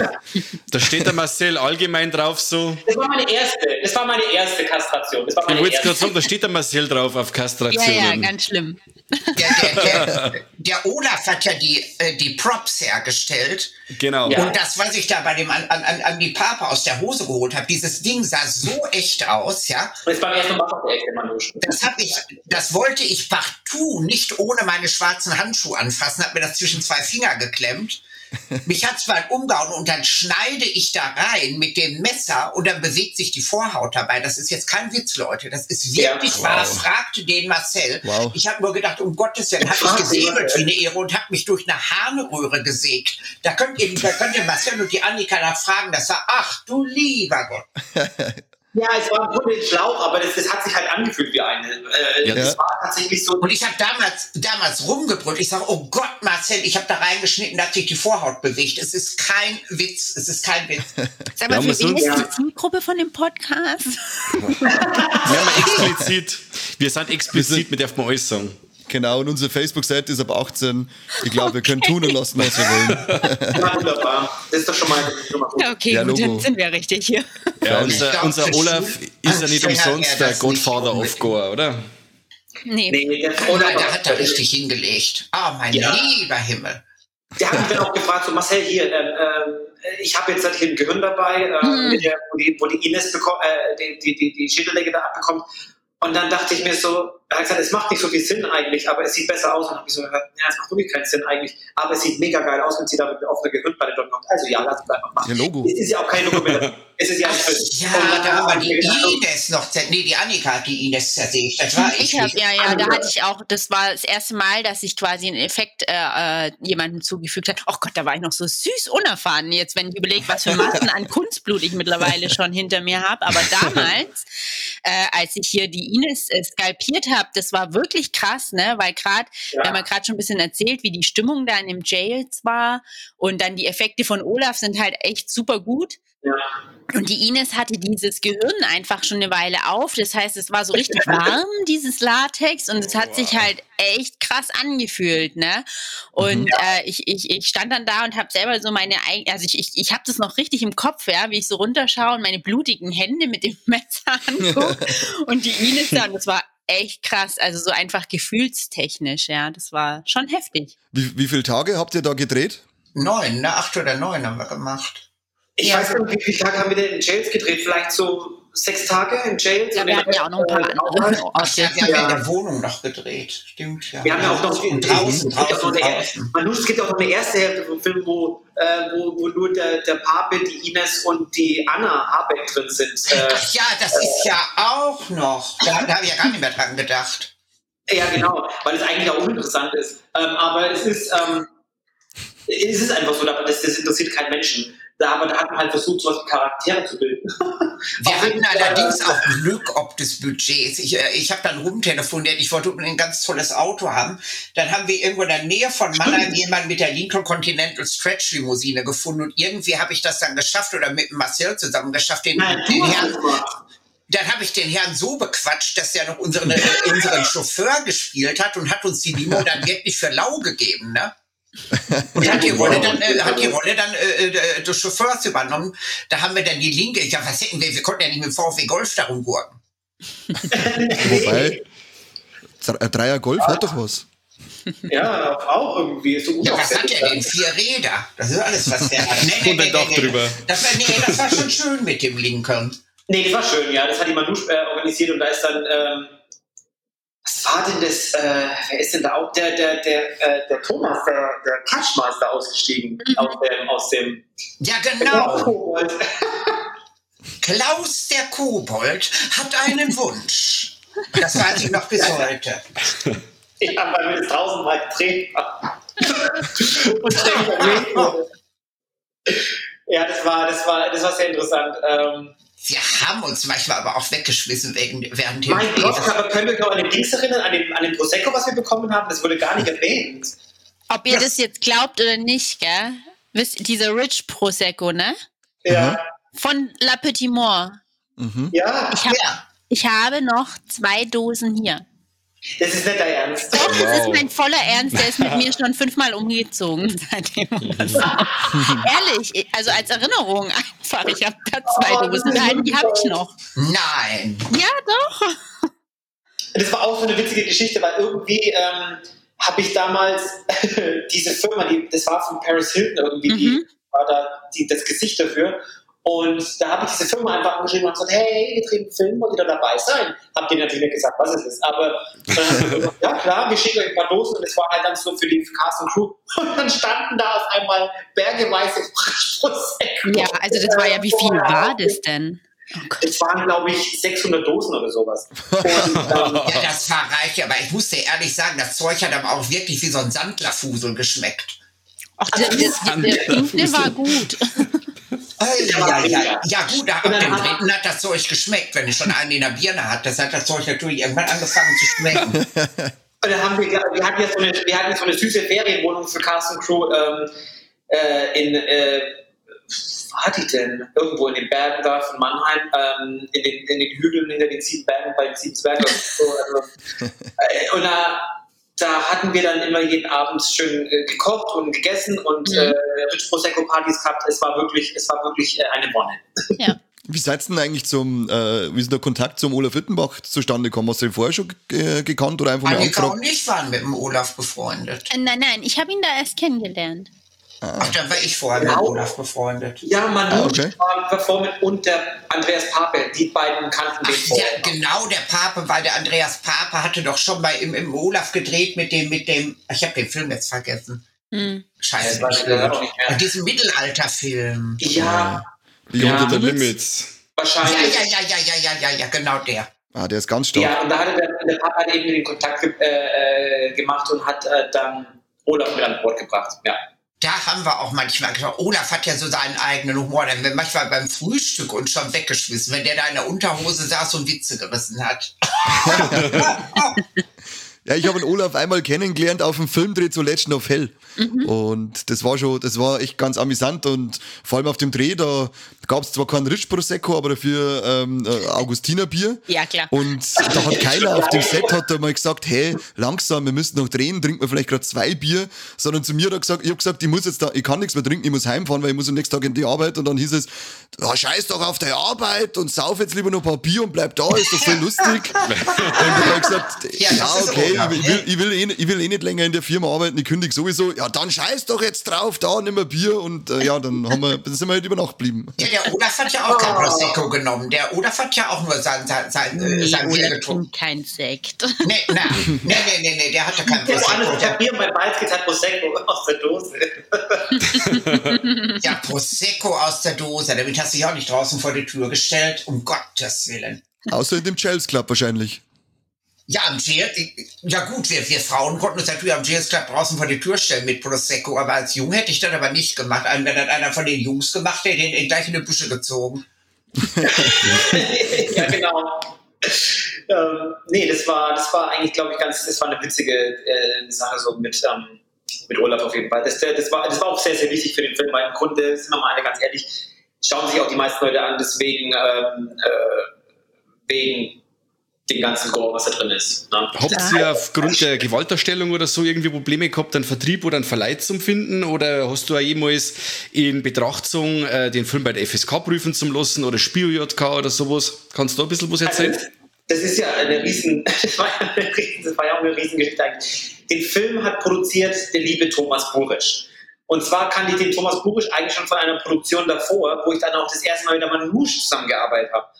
Da steht der Marcel allgemein drauf so. Das war meine erste, das war meine erste Kastration. Das war meine ich wollte erste. gerade sagen, da steht der Marcel drauf auf Kastrationen. Ja, ja, ganz schlimm. Der, der, der, der Olaf hat ja die, äh, die Props hergestellt. Genau. Ja. Und das, was ich da bei dem an, an, an die Papa aus der Hose geholt habe, dieses Ding sah so echt aus, ja. Das war erst mal der echte Manouche. Das hab ich, das wollte ich partout nicht ohne meine schwarzen Handschuhe anfassen, hab mir das zwischen zwei Finger geklemmt. Mich hat's mal umgehauen und dann schneide ich da rein mit dem Messer und dann bewegt sich die Vorhaut dabei. Das ist jetzt kein Witz, Leute. Das ist wirklich ja, wahr. wow. Fragte den Marcel. Wow. Ich habe nur gedacht, um Gottes Willen, habe ich gesäbelt wie eine Ehre und habe mich durch eine Harnröhre gesägt. Da könnt ihr, da könnt ihr Marcel und die Annika nach fragen. Das war, ach du lieber Gott. Ja, es war ein Grunde Schlauch, aber das, das hat sich halt angefühlt wie eine. Äh, ja. Das war tatsächlich so. Und ich habe damals, damals rumgebrüllt. Ich sage, oh Gott, Marcel, ich habe da reingeschnitten, da hat sich die Vorhaut bewegt. Es ist kein Witz, es ist kein Witz. Sag mal, ja, für wen ist die Zielgruppe von dem Podcast? Wir haben explizit, wir sind explizit, mit darf man alles sagen. Genau, und unsere Facebook-Seite ist ab achtzehn. Ich glaube, okay. wir können tun und lassen, was wir wollen. Ja, wunderbar. Das ist doch schon mal, schon mal gut. Okay, ja, gut, Logo. dann sind wir richtig hier. Ja, unser, glaub, unser Olaf ist ja nicht umsonst der Godfather of Gore, oder? Nee. Nee, der, Oder der hat da richtig hingelegt. Ah, oh, mein ja. lieber Himmel. Der hat mich dann auch gefragt, so Marcel, hier, ähm, äh, ich habe jetzt halt hier ein Gehirn dabei, äh, Mhm. mit der, wo, die, wo die Ines bekommt, äh, die, die, die, die Schädeldecke da abbekommt. Und dann dachte ich mir so, er hat gesagt, es macht nicht so viel Sinn eigentlich, aber es sieht besser aus. Und habe ich so gehört, ja, es macht wirklich keinen Sinn eigentlich, aber es sieht mega geil aus, wenn sie da mit auf einer Gehirnplatte dort kommt. Also ja, lass es einfach machen. Ja, Logo. Es ist ja auch kein Logo mehr. Es ist ja ein Film. Ja, und da haben wir die gedacht, Ines noch, zer- nee, die Annika hat die Ines zersägt. Das war ich Ich hab, nicht. ja, ja, da hatte ich auch, das war das erste Mal, dass ich quasi einen Effekt äh, äh, jemandem zugefügt habe. Oh Gott, da war ich noch so süß unerfahren jetzt, wenn ich überlege, was für Massen an Kunstblut ich mittlerweile schon hinter mir habe. Aber damals, äh, als ich hier die Ines äh, skalpiert habe, das war wirklich krass, ne? Weil gerade, Ja. wir haben ja gerade schon ein bisschen erzählt, wie die Stimmung da in dem Jails war und dann die Effekte von Olaf sind halt echt super gut. ja. Und die Ines hatte dieses Gehirn einfach schon eine Weile auf. Das heißt, es war so richtig warm, dieses Latex. Und es hat sich halt echt krass angefühlt, ne? Und Mhm. äh, ich, ich, ich stand dann da und habe selber so meine eigene, also ich, ich, ich habe das noch richtig im Kopf, ja, wie ich so runterschaue und meine blutigen Hände mit dem Messer angucke. Und die Ines da, und das war echt krass. Also so einfach gefühlstechnisch, ja. Das war schon heftig. Wie, wie viele Tage habt ihr da gedreht? Neun, ne? Acht oder neun haben wir gemacht. Ich Ja. weiß nicht, wie viele Tage haben wir denn in Jails gedreht? Vielleicht so sechs Tage in Jails? Ja, Und wir den hatten ja auch noch ein paar Rest, äh, andere Ach ja, wir haben ja in Ja. der Wohnung noch gedreht. Stimmt, ja. Wir haben ja auch noch und draußen, es gibt auch draußen, noch eine, draußen. Manu, es gibt auch noch eine erste Hälfte vom Film, wo, äh, wo, wo nur der, der Pape, die Ines und die Anna Habeck drin sind. Äh, Ach ja, das ist ja auch noch. Da, da habe ich ja gar nicht mehr dran gedacht. ja, genau, weil es eigentlich auch uninteressant ist. Ähm, aber es ist, ähm, es ist einfach so, das, das interessiert keinen Menschen. Da, aber da hat man halt versucht, so was Charaktere zu bilden. Wir hatten allerdings auch Glück ob des Budgets. Ich, äh, ich habe dann rumtelefoniert, ich wollte unbedingt ein ganz tolles Auto haben. Dann haben wir irgendwo in der Nähe von Mannheim jemanden mit der Lincoln Continental Stretch Limousine gefunden und irgendwie habe ich das dann geschafft oder mit Marcel zusammen geschafft, den, Nein, den du hast Herrn... es gemacht. Dann habe ich den Herrn so bequatscht, dass er noch unseren, äh, unseren Chauffeur gespielt hat und hat uns die Limo dann wirklich für lau gegeben, ne? Und hat die Rolle dann, äh, hat die Rolle dann äh, äh, des Chauffeurs übernommen. Da haben wir dann die linke, ja, was hätten wir, wir konnten ja nicht mit dem VfW Golf darum gurken. Wobei, ein Dreier Golf hat doch was. Ja, auch irgendwie. So Ja, was hat der denn? Vier Räder. Das ist alles, was der hat. Nee, nee, Und ein nee, Dach nee, nee. drüber. Das war, nee, das war schon schön mit dem Lincoln. Nee, das war schön, ja. Das hat die Manouche äh, organisiert und da ist dann, ähm, was war denn das, äh, wer ist denn da auch, der, der, der, äh, der Thomas, der, der Kaschmeister ausgestiegen mhm. aus dem, aus dem... Ja, genau. Klaus der Kobold hat einen Wunsch. Das weiß ich noch bis heute. Ja, weil wir es tausendmal gedreht haben. Und ständig wurde. Ja, das war, das war, das war sehr interessant. Ähm, Wir haben uns manchmal aber auch weggeschmissen wegen, während dem Mein Gott, aber können wir noch an den Dings erinnern, an den, an den Prosecco, was wir bekommen haben? Das wurde gar nicht erwähnt. Ob ihr das, das jetzt glaubt oder nicht, gell? Wisst, dieser Rich Prosecco, ne? Ja. Von La Petite Mort. Mhm. Ja. Ich, hab, ja. ich habe noch zwei Dosen hier. Das ist nicht dein Ernst. Doch, das wow. ist mein voller Ernst. Der ist mit mir schon fünfmal umgezogen seitdem. Ehrlich, also als Erinnerung einfach. Ich habe da zwei oh, Dosen behalten, die habe ich noch. Nein. Ja, doch. Das war auch so eine witzige Geschichte, weil irgendwie ähm, habe ich damals diese Firma, die, das war von Paris Hilton irgendwie, mhm. die war da die, das Gesicht dafür. Und da habe ich diese Firma einfach angeschrieben und gesagt, hey, wir drehen einen Film, wollt ihr da dabei sein? Habt ihr natürlich nicht gesagt, was es ist. Aber dann haben wir gesagt, ja klar, wir schicken euch ein paar Dosen. Und das war halt dann so für die Cast und Crew. Und dann standen da auf einmal bergeweise Prosecco. Ja, also das war ja, wie viel war das denn? Oh es waren, glaube ich, sechshundert Dosen oder sowas. Und, ähm, ja, das war reich. Aber ich muss dir ehrlich sagen, das Zeug hat aber auch wirklich wie so ein Sandlerfusel geschmeckt. Ach, der, der, der, der war gut. Ja, ja, ja, ja, gut, ab dem dritten hat das Zeug geschmeckt, wenn ich schon einen in der Birne hat. Das hat das Zeug natürlich irgendwann angefangen zu schmecken. Und dann haben wir, wir hatten jetzt so eine, wir hatten so eine süße Ferienwohnung für Cast und Crew ähm, äh, in, äh, wo war die denn? Irgendwo in den Bergen da von Mannheim, ähm, in, den, in den Hügeln hinter den sieben Bergen bei den sieben Zwergen. So, also, äh, und da Da hatten wir dann immer jeden Abend schön äh, gekocht und gegessen und mhm. äh, Rich Prosecco Partys gehabt. Es war wirklich, es war wirklich äh, eine Wonne. Ja. Wie seid ihr denn eigentlich zum, äh, wie ist der Kontakt zum Olaf Wittenbach zustande gekommen? Hast du ihn vorher schon äh, gekannt oder einfach mal angefragt? Annika und ich waren mit dem Olaf befreundet. Äh, nein, nein, ich habe ihn da erst kennengelernt. Ah. Ach, dann war ich vorher genau. mit Olaf befreundet. Ja, Manouche ah, okay. war befreundet und der Andreas Pape, die beiden kannten den vorher. Ja, genau, der Pape, weil der Andreas Pape hatte doch schon mal im, im Olaf gedreht mit dem, mit dem, ich habe den Film jetzt vergessen. Hm. Scheiße, ja, nicht mehr. Und diesen Mittelalterfilm. Ja. Beyond ja. the Limits. Wahrscheinlich. Ja, ja, ja, ja, ja, ja, ja, genau der. Ah, der ist ganz stark. Ja, und da hatte der, der Pape halt eben den Kontakt äh, gemacht und hat äh, dann Olaf mit an Bord gebracht, ja. Da haben wir auch manchmal gesagt, Olaf hat ja so seinen eigenen Humor, dann wird manchmal beim Frühstück uns schon weggeschmissen, wenn der da in der Unterhose saß und Witze gerissen hat. Ja, ich habe den Olaf einmal kennengelernt auf dem Filmdreh zu Legend of Hell. Mhm. Und das war schon, das war echt ganz amüsant und vor allem auf dem Dreh, da gab es zwar keinen Rich Prosecco, aber dafür ähm, Augustiner Bier. Ja, klar. Und da hat keiner auf dem Set hat da mal gesagt, hey, langsam, wir müssen noch drehen, trinken wir vielleicht gerade zwei Bier, sondern zu mir hat er gesagt, ich habe gesagt, ich muss jetzt da, ich kann nichts mehr trinken, ich muss heimfahren, weil ich muss am nächsten Tag in die Arbeit. Und dann hieß es, ja, scheiß doch auf deine Arbeit und sauf jetzt lieber noch ein paar Bier und bleib da, ist doch voll lustig. Und dann habe ich gesagt, ja, ja okay, ich will, ich, will eh, ich will eh nicht länger in der Firma arbeiten, ich kündige sowieso. Ja, dann scheiß doch jetzt drauf, da nimm mal Bier. Und äh, ja, dann haben wir, sind wir halt über Nacht geblieben. Ja, der Olaf hat ja auch kein Prosecco genommen. Der Olaf hat ja auch nur sein, sein, sein, nee, sein Bier getrunken. Kein Sekt. Nee, nee, nee, nee, nee, nee, der hatte kein Prosecco. Ich habe Bier bei Balzkit hat Prosecco aus der Dose. Ja, Prosecco aus der Dose. Damit hast du dich auch nicht draußen vor die Tür gestellt. Um Gottes Willen. Außer in dem Chels Club wahrscheinlich. Ja, am Jail, ja gut, wir, wir Frauen konnten uns natürlich am Jails Club draußen vor die Tür stellen mit Prosecco, aber als Jung hätte ich das aber nicht gemacht. Wenn das einer von den Jungs gemacht hätte, hätte ihn gleich in die Büsche gezogen. Ja, genau. ähm, nee, das war, das war eigentlich, glaube ich, ganz, das war eine witzige äh, Sache so mit, ähm, mit Olaf auf jeden Fall. Das, das, war, das war auch sehr, sehr wichtig für den Film, weil im Grunde, sind wir mal alle ganz ehrlich, schauen sich auch die meisten Leute an, deswegen ähm, äh, wegen den ganzen Gore, was da drin ist. Ne? Habt ihr aufgrund der Gewaltdarstellung oder so irgendwie Probleme gehabt, einen Vertrieb oder einen Verleih zu finden? Oder hast du auch jemals in Betrachtung äh, den Film bei der F S K prüfen zu lassen oder Spio-J K oder sowas? Kannst du da ein bisschen was erzählen? Also, das ist ja eine riesen, das war ja, eine riesen, das war ja auch eine Riesengeschichte eigentlich. Den Film hat produziert der liebe Thomas Burisch. Und zwar kannte ich den Thomas Burisch eigentlich schon von einer Produktion davor, wo ich dann auch das erste Mal mit der Manouche zusammengearbeitet habe.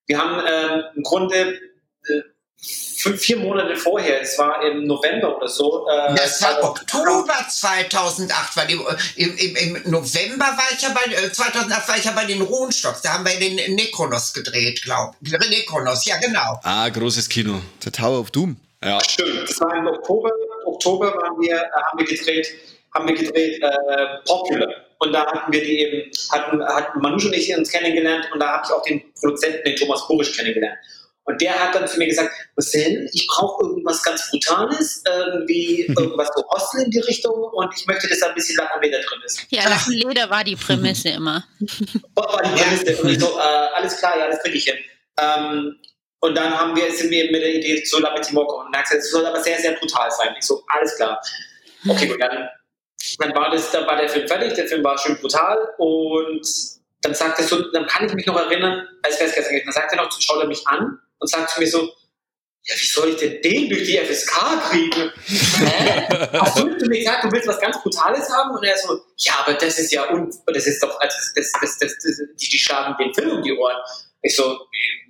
Wir haben ähm, im Grunde äh, fünf, vier Monate vorher, es war im November oder so. Äh, das war Oktober zweitausendacht, weil die, im, im, im November war ich ja bei, äh, zweitausendacht war ich ja bei den Ruhenstocks, da haben wir den Necronos gedreht, glaube ich. Necronos, ja genau. Ah, großes Kino. The Tower of Doom. Ja. Stimmt, das war im Oktober. Oktober waren wir, äh, haben wir gedreht, haben wir gedreht äh, Popular. Und da hatten wir die eben, hatten, hatten Manouche und ich uns kennengelernt und da habe ich auch den Produzenten, den Thomas Burisch, kennengelernt. Und der hat dann zu mir gesagt, Marcel, ich brauche irgendwas ganz Brutales, irgendwie irgendwas so Hostel in die Richtung und ich möchte, dass da ein bisschen Lack und Leder drin ist. Ja, Lack und Leder war die Prämisse immer. War die Prämisse. Ja. Und ich so, äh, alles klar, ja, das kriege ich hin. Ähm, und dann haben wir, sind wir mit der Idee zu La Petite Mort gekommen und gesagt, es soll aber sehr, sehr brutal sein. Ich so, alles klar. Okay, gut, dann, dann, war das, dann war der Film fertig, der Film war schön brutal und dann sagte so, dann kann ich mich noch erinnern, als wäre es gestern, dann sagt er noch, schaut er mich an und sagt zu mir so, ja, wie soll ich denn den durch die F S K kriegen? Hä? Hast du zu mir gesagt, du willst was ganz Brutales haben? Und er so, ja, aber das ist ja, un das ist doch, also das, das, das, das, die, die schlagen den Film um die Ohren. Ich so,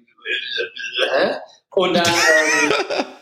hä? Und dann, ähm,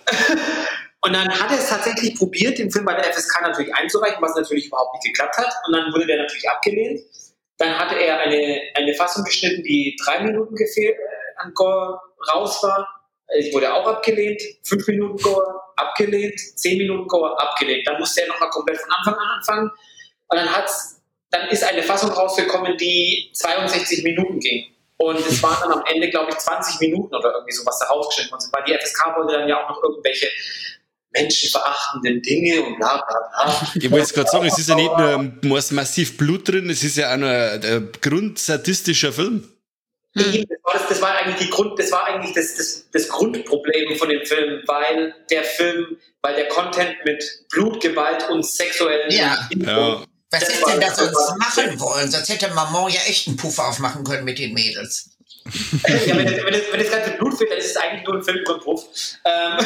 und dann hat er es tatsächlich probiert, den Film bei der F S K natürlich einzureichen, was natürlich überhaupt nicht geklappt hat. Und dann wurde der natürlich abgelehnt. Dann hatte er eine, eine Fassung geschnitten, die drei Minuten gefehlt, äh, an Gore raus war. Die wurde auch abgelehnt. Fünf Minuten Gore abgelehnt. Zehn Minuten Gore abgelehnt. Dann musste er nochmal komplett von Anfang an anfangen. Und dann hat's, dann ist eine Fassung rausgekommen, die zweiundsechzig Minuten ging. Und es waren dann am Ende, glaube ich, zwanzig Minuten oder irgendwie so, was da rausgeschnitten wurde. Weil die F S K wollte dann ja auch noch irgendwelche menschenverachtenden Dinge und bla bla bla. Ich wollte gerade sagen, es ist ja nicht nur massiv Blut drin, es ist ja auch nur ein grundsadistischer Film. Hm. Das, war das, das war eigentlich die Grund, das war eigentlich das, das, das Grundproblem von dem Film, weil der Film, weil der Content mit Blut, Gewalt und sexuellen ja. Ja. Was hätte denn das sonst machen wollen? Sonst hätte Maman ja echt einen Puff aufmachen können mit den Mädels. Ja, wenn, das, wenn, das, wenn das ganze Blut fehlt, dann ist es eigentlich nur ein Film über den Puff. Ähm,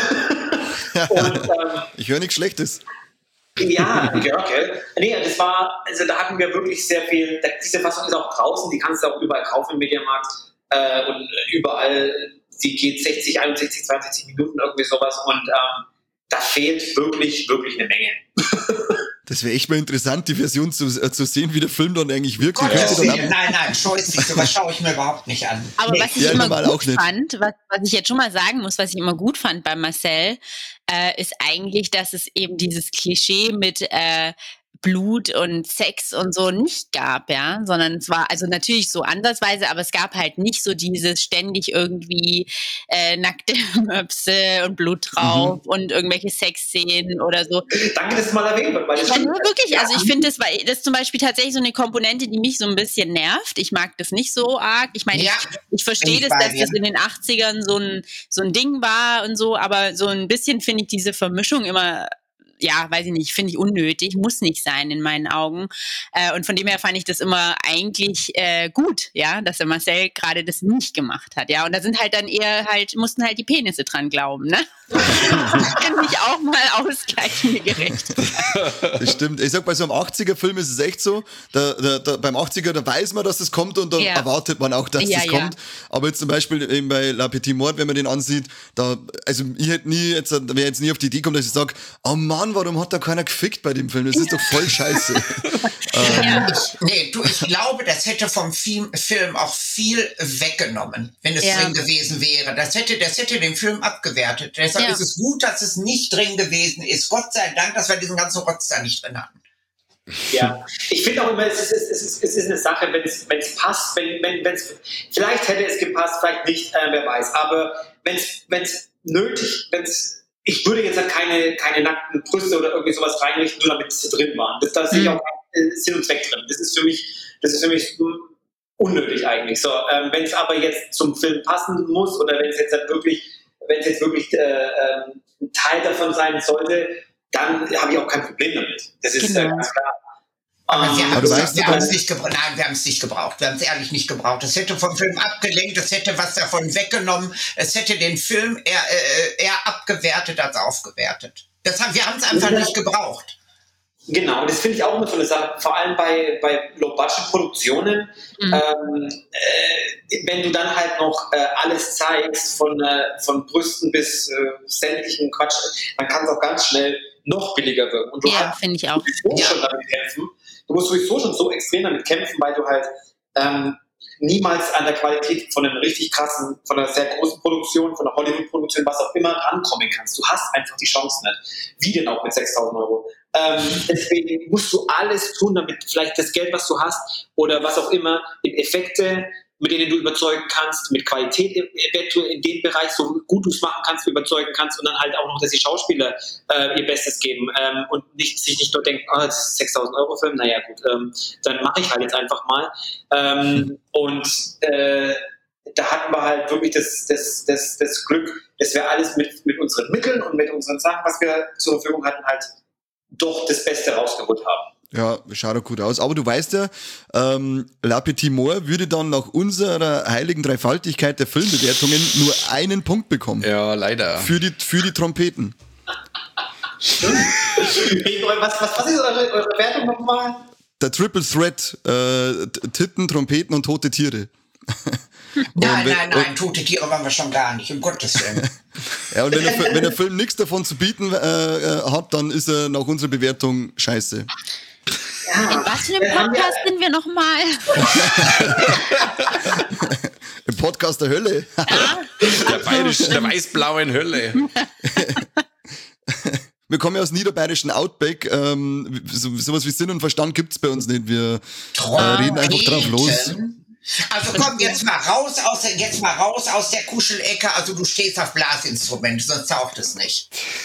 und, ähm, ich höre nichts Schlechtes. Ja, ja, okay. Nee, das war, also da hatten wir wirklich sehr viel, diese Fassung ist auch draußen, die kannst du auch überall kaufen im Mediamarkt äh, und überall, die geht sechzig, einundsechzig, zweiundsechzig Minuten, irgendwie sowas und ähm, da fehlt wirklich, wirklich eine Menge. Das wäre echt mal interessant, die Version zu, äh, zu sehen, wie der Film dann eigentlich wirkt. Gott, ja. dann nein, nein, scheußlich, sowas schaue ich mir überhaupt nicht an. Aber nee. was ich ja, immer gut nicht. fand, was, was ich jetzt schon mal sagen muss, was ich immer gut fand bei Marcel, äh, ist eigentlich, dass es eben dieses Klischee mit äh, Blut und Sex und so nicht gab, ja, sondern es war also natürlich so ansatzweise, aber es gab halt nicht so dieses ständig irgendwie äh, nackte Möpse und Blut drauf mhm. und irgendwelche Sexszenen oder so. Danke, dass es mal erwähnt wird, weil das ja, stimmt. wirklich, also ich finde, das war das ist zum Beispiel tatsächlich so eine Komponente, die mich so ein bisschen nervt. Ich mag das nicht so arg. Ich meine, ja, ich, ich verstehe das, dass das in den achtzigern so ein so ein Ding war und so, aber so ein bisschen finde ich diese Vermischung immer ja, weiß ich nicht, finde ich unnötig, muss nicht sein in meinen Augen. Äh, und von dem her fand ich das immer eigentlich äh, gut, ja, dass der Marcel gerade das nicht gemacht hat, ja. Und da sind halt dann eher halt, mussten halt die Penisse dran glauben, ne? Das kann ich auch mal ausgleichen, mir gerecht. Das stimmt. Ich sag, bei so einem achtziger-Film ist es echt so, da, da, da, beim achtziger, da weiß man, dass das kommt und dann ja. erwartet man auch, dass ja, das kommt. Ja. Aber jetzt zum Beispiel eben bei La Petite Mort, wenn man den ansieht, da, also ich hätte nie, jetzt, wäre jetzt nie auf die Idee gekommen, dass ich sage, oh Mann, warum hat da keiner gefickt bei dem Film? Das ist doch voll scheiße. ähm. ja, ich, nee, du, ich glaube, das hätte vom Film, Film auch viel weggenommen, wenn es ja. drin gewesen wäre. Das hätte, das hätte den Film abgewertet. Deshalb ja. ist es gut, dass es nicht drin gewesen ist. Gott sei Dank, dass wir diesen ganzen Rotz da nicht drin hatten. Ja, ich finde auch immer, es ist, es ist, es ist eine Sache, wenn es, wenn es passt, wenn, wenn, wenn es, vielleicht hätte es gepasst, vielleicht nicht, äh, wer weiß, aber wenn es, wenn es nötig, wenn es, ich würde jetzt halt keine, keine nackten Brüste oder irgendwie sowas reinrichten, nur damit sie drin waren. Das, da sehe ich auch keinen Sinn und Zweck drin. Das ist für mich, das ist für mich unnötig eigentlich. So, ähm, wenn es aber jetzt zum Film passen muss oder wenn es jetzt halt wirklich, wenn es jetzt wirklich äh, äh, ein Teil davon sein sollte, dann habe ich auch kein Problem damit. Das ist genau. äh, ganz klar. Aber wir haben es weißt, nicht gebraucht. Nein, wir haben es nicht gebraucht. Wir haben es ehrlich nicht gebraucht. Es hätte vom Film abgelenkt, es hätte was davon weggenommen, es hätte den Film eher, äh, eher abgewertet als aufgewertet. Das haben, wir haben es einfach nicht gebraucht. Genau, und das finde ich auch immer so eine Sache, vor allem bei, bei Low-Budget-Produktionen, mhm. ähm, äh, wenn du dann halt noch äh, alles zeigst, von, äh, von Brüsten bis äh, sämtlichen Quatsch, dann kann es auch ganz schnell noch billiger wirken. Und du ja, finde ich auch. Du musst schon damit kämpfen. Du musst sowieso schon so extrem damit kämpfen, weil du halt ähm, niemals an der Qualität von einem richtig krassen, von einer sehr großen Produktion, von einer Hollywood-Produktion, was auch immer, rankommen kannst. Du hast einfach die Chance nicht. Wie denn auch mit sechstausend Euro? Ähm, deswegen musst du alles tun, damit vielleicht das Geld, was du hast, oder was auch immer, in Effekte, mit denen du überzeugen kannst, mit Qualität eventuell in dem Bereich, so gut du es machen kannst, überzeugen kannst, und dann halt auch noch, dass die Schauspieler äh, ihr Bestes geben ähm, und nicht, sich nicht nur denken, oh, das ist ein sechstausend Euro Film, naja gut, ähm, dann mache ich halt jetzt einfach mal. Ähm, und äh, da hatten wir halt wirklich das, das, das, das Glück, dass wir alles mit, mit unseren Mitteln und mit unseren Sachen, was wir zur Verfügung hatten, halt doch das Beste rausgeholt haben. Ja, schaut doch gut aus. Aber du weißt ja, ähm, La Petite Mort würde dann nach unserer heiligen Dreifaltigkeit der Filmbewertungen nur einen Punkt bekommen. Ja, leider. Für die, für die Trompeten. was, was, was ist eure, eure Wertung nochmal? Der Triple Threat, äh, Titten, Trompeten und tote Tiere. Nein, wenn, nein, nein, tote Tiere waren wir schon gar nicht, um Gottes Willen. Ja, und wenn der, wenn der Film nichts davon zu bieten äh, hat, dann ist er nach unserer Bewertung scheiße. Ja. In was für einem Podcast sind wir nochmal? Im Podcast der Hölle. Ja. Der bayerischen, der weiß-blauen Hölle. Wir kommen ja aus niederbayerischen Outback. Ähm, so, sowas wie Sinn und Verstand gibt's bei uns nicht. Wir äh, reden einfach drauf los. Also komm, jetzt mal raus aus der, jetzt mal raus aus der Kuschelecke. Also du stehst auf Blasinstrumente, sonst taucht es nicht.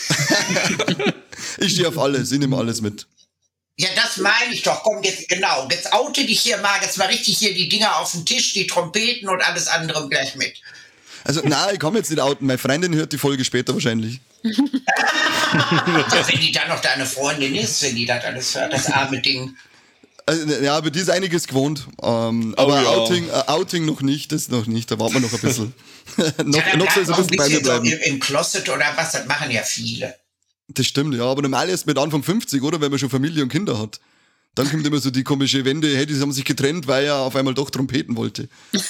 Ich stehe auf alles, ich nehme alles mit. Ja, das meine ich doch. Komm, jetzt genau. Jetzt oute dich hier mal, jetzt mal richtig hier die Dinger auf den Tisch, die Trompeten und alles andere gleich mit. Also, nein, ich komme jetzt nicht outen. Meine Freundin hört die Folge später wahrscheinlich. Ja, wenn die dann noch deine Freundin ist, wenn die das alles hört, das arme Ding. Also, ja, aber die ist einiges gewohnt. Ähm, aber oh, ja. Outing, äh, Outing noch nicht, das noch nicht. Da warten wir noch ein bisschen. noch ja, noch soll es ein bisschen bei mir bleiben. So im, im Closet oder was, das machen ja viele. Das stimmt, ja, aber normal erst mit Anfang fünfzig, oder? Wenn man schon Familie und Kinder hat. Dann kommt immer so die komische Wende, hey, die haben sich getrennt, weil er auf einmal doch Trompeten wollte.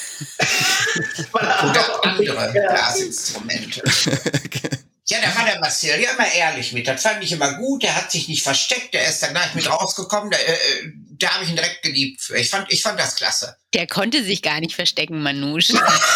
Oder andere Blasinstrumente. Ja, da war der Marcel ja immer ehrlich mit. Das fand ich immer gut. Der hat sich nicht versteckt. Der ist dann gleich mit rausgekommen. Da, äh, da habe ich ihn direkt geliebt für. Ich fand, ich fand das klasse. Der konnte sich gar nicht verstecken, Manouche.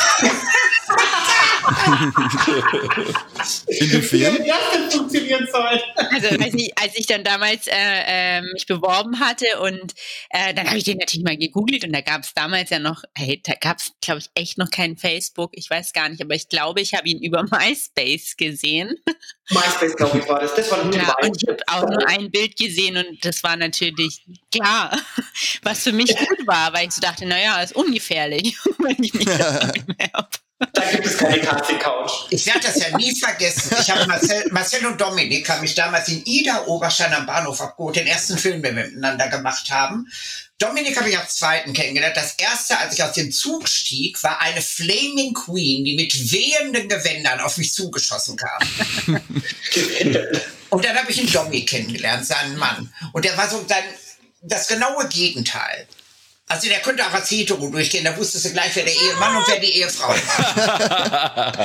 Inwiefern? Wie das denn funktionieren soll. Also als ich, als ich dann damals äh, äh, mich beworben hatte und äh, dann habe ich den natürlich mal gegoogelt und da gab es damals ja noch, hey, da gab es, glaube ich, echt noch kein Facebook, ich weiß gar nicht, aber ich glaube, ich habe ihn über MySpace gesehen. MySpace, glaube ich, war das. Das war nur ja, und ich habe auch nur ein Bild gesehen und das war natürlich klar, was für mich gut war, weil ich so dachte, naja, ist ungefährlich, wenn ich mich da bewerbe. Da gibt es keine Couch. Ich werde das ja nie vergessen. Ich habe Marcel, Marcel und Dominik haben mich damals in Ida Oberstein am Bahnhof abgeholt, den ersten Film, den wir miteinander gemacht haben. Dominik habe ich als zweiten kennengelernt. Das erste, als ich aus dem Zug stieg, war eine Flaming Queen, die mit wehenden Gewändern auf mich zugeschossen kam. Und dann habe ich einen Domi kennengelernt, seinen Mann. Und der war so dann das genaue Gegenteil. Also der könnte auch als Hetero durchgehen, da wusstest du gleich, wer der Ehemann und wer die Ehefrau war.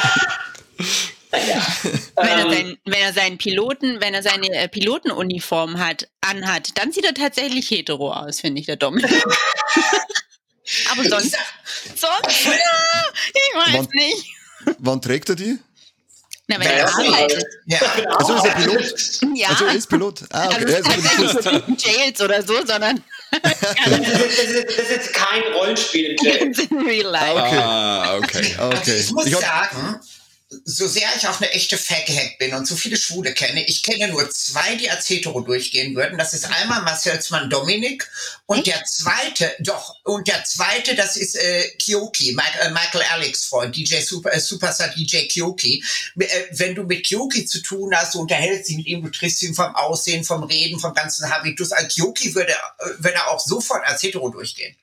Ja. Wenn er, sein, wenn er seinen Piloten, wenn er seine äh, Pilotenuniform hat, anhat, dann sieht er tatsächlich hetero aus, finde ich, der Dominik. Aber sonst, sonst, ja, ich weiß wann, nicht. Wann trägt er die? Na, wenn er arbeitet. Ja. Also ist er Pilot? Ja. Also er ist Pilot. Ah, okay. Also Ja, es ist tatsächlich nicht Jails oder so, sondern Das ist, das, ist, das ist jetzt kein Rollenspiel im Jail. in real life. Okay. Ah, okay. Also Okay. ich muss Ich hab- sagen, so sehr ich auch eine echte Faghead bin und so viele Schwule kenne, ich kenne nur zwei, die als hetero durchgehen würden. Das ist einmal Marcels Mann Dominik und der zweite, doch, und der zweite, das ist äh, Kyoki, Mike, äh, Michael Alex Freund, D J Super, äh, Superstar D J Kyoki. Äh, wenn du mit Kyoki zu tun hast, du unterhältst dich mit ihm, du triffst ihn vom Aussehen, vom Reden, vom ganzen Habitus. Als Kyoki würde, äh, würde er auch sofort als hetero durchgehen.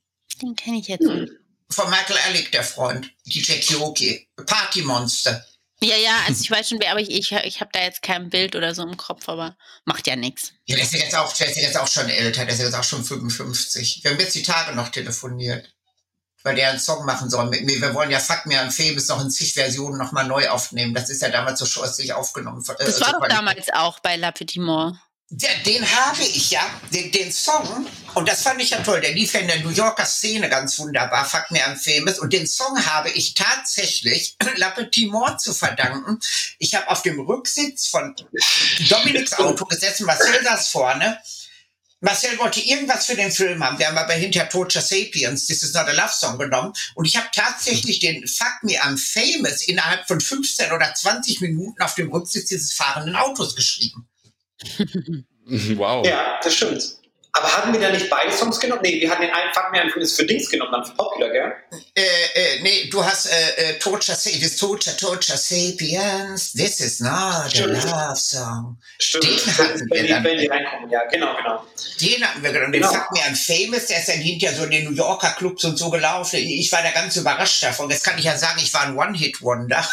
Den kenne ich jetzt nicht. Von Michael Alec, der Freund, D J Kyoki, Partymonster. Ja, ja, also ich weiß schon, wer, aber ich, ich, ich habe da jetzt kein Bild oder so im Kopf, aber macht ja nichts. Ja, der ist ja jetzt auch, der ist ja jetzt auch schon älter, der ist ja jetzt auch schon fünfundfünfzig. Wir haben jetzt die Tage noch telefoniert, weil der einen Song machen soll mit mir. Wir wollen ja Fuck Me and Famous noch in zig Versionen nochmal neu aufnehmen. Das ist ja damals so scheußlich aufgenommen. Äh, Das war so doch damals auch bei La Petite Mort. Ja, den habe ich ja, den, den Song, und das fand ich ja toll, der lief ja in der New Yorker Szene ganz wunderbar, Fuck Me I'm Famous, und den Song habe ich tatsächlich La Petite Mort zu verdanken. Ich habe auf dem Rücksitz von Dominiks Auto gesessen, Marcel saß vorne. Marcel wollte irgendwas für den Film haben. Wir haben aber hinterher Torture Sapiens, This is not a love song, genommen. Und ich habe tatsächlich den Fuck Me I'm Famous innerhalb von fünfzehn oder zwanzig Minuten auf dem Rücksitz dieses fahrenden Autos geschrieben. Wow. Ja, das stimmt. Aber hatten wir da nicht beide Songs genommen? Nee, wir hatten den einen Fuck Me I'm Famous für Dings genommen, dann für Popular, gell? Äh, äh, nee, du hast äh, äh, Torture, this Torture, Torture Sapiens, This is not Stimmt. a love song. Stimmt. Den hatten wenn, wir die, dann. wenn die reinkommen, ja, genau, genau. Den hatten wir genommen. Den Genau. Fuck Me I'm Famous, der ist dann hinterher so in den New Yorker Clubs und so gelaufen. Ich war da ganz überrascht davon. Jetzt kann ich ja sagen, ich war ein One-Hit-Wonder.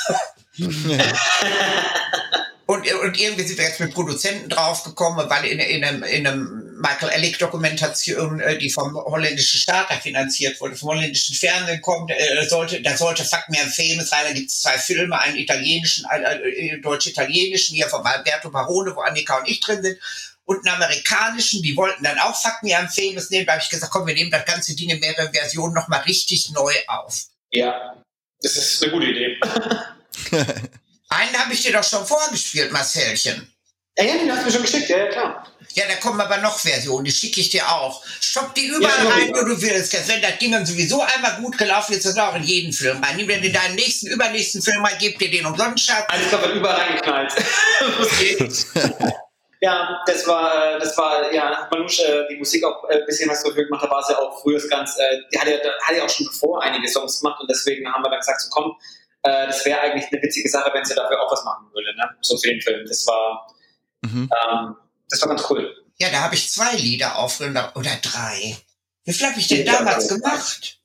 Und, und irgendwie sind wir jetzt mit Produzenten draufgekommen, weil in, in einem, in einem Michael Ellick-Dokumentation, äh, die vom holländischen Staat da finanziert wurde, vom holländischen Fernsehen kommt, äh, sollte, da sollte Fuck Me I'm Famous rein. Da gibt es zwei Filme, einen italienischen, einen äh, deutsch-italienischen, hier von Alberto Barone, wo Annika und ich drin sind, und einen amerikanischen, die wollten dann auch Fuck Me I'm Famous nehmen. Da habe ich gesagt, komm, wir nehmen das ganze Ding in mehrere Versionen nochmal richtig neu auf. Ja, das ist eine gute Idee. Einen habe ich dir doch schon vorgespielt, Marcelchen. Ja, ja, den hast du mir schon geschickt, ja, ja, klar. Ja, da kommen aber noch Versionen, die schicke ich dir auch. Stopp die überall Ja, rein, ja. wo du willst. Jetzt, wenn das Ding dann sowieso einmal gut gelaufen ist, ist das auch in jeden Film rein. Nimm dir in deinen nächsten, übernächsten Film mal, gib dir den umsonst, Schatz. Alles klar, wird überall reingeknallt. Ja, das war, äh, das war, ja, Manouche, äh, die Musik auch ein äh, bisschen was dafür gemacht hat, war sie auch früher ganz, äh, die hat ja, hat ja auch schon bevor einige Songs gemacht, und deswegen haben wir dann gesagt, so komm, äh, das wäre eigentlich eine witzige Sache, wenn sie dafür auch was machen würde, ne? So für den Film. Das war, Mhm. ähm, das war ganz cool. Ja, da habe ich zwei Lieder aufgenommen, oder drei. Wie viel habe ich denn Ja, damals ja. gemacht?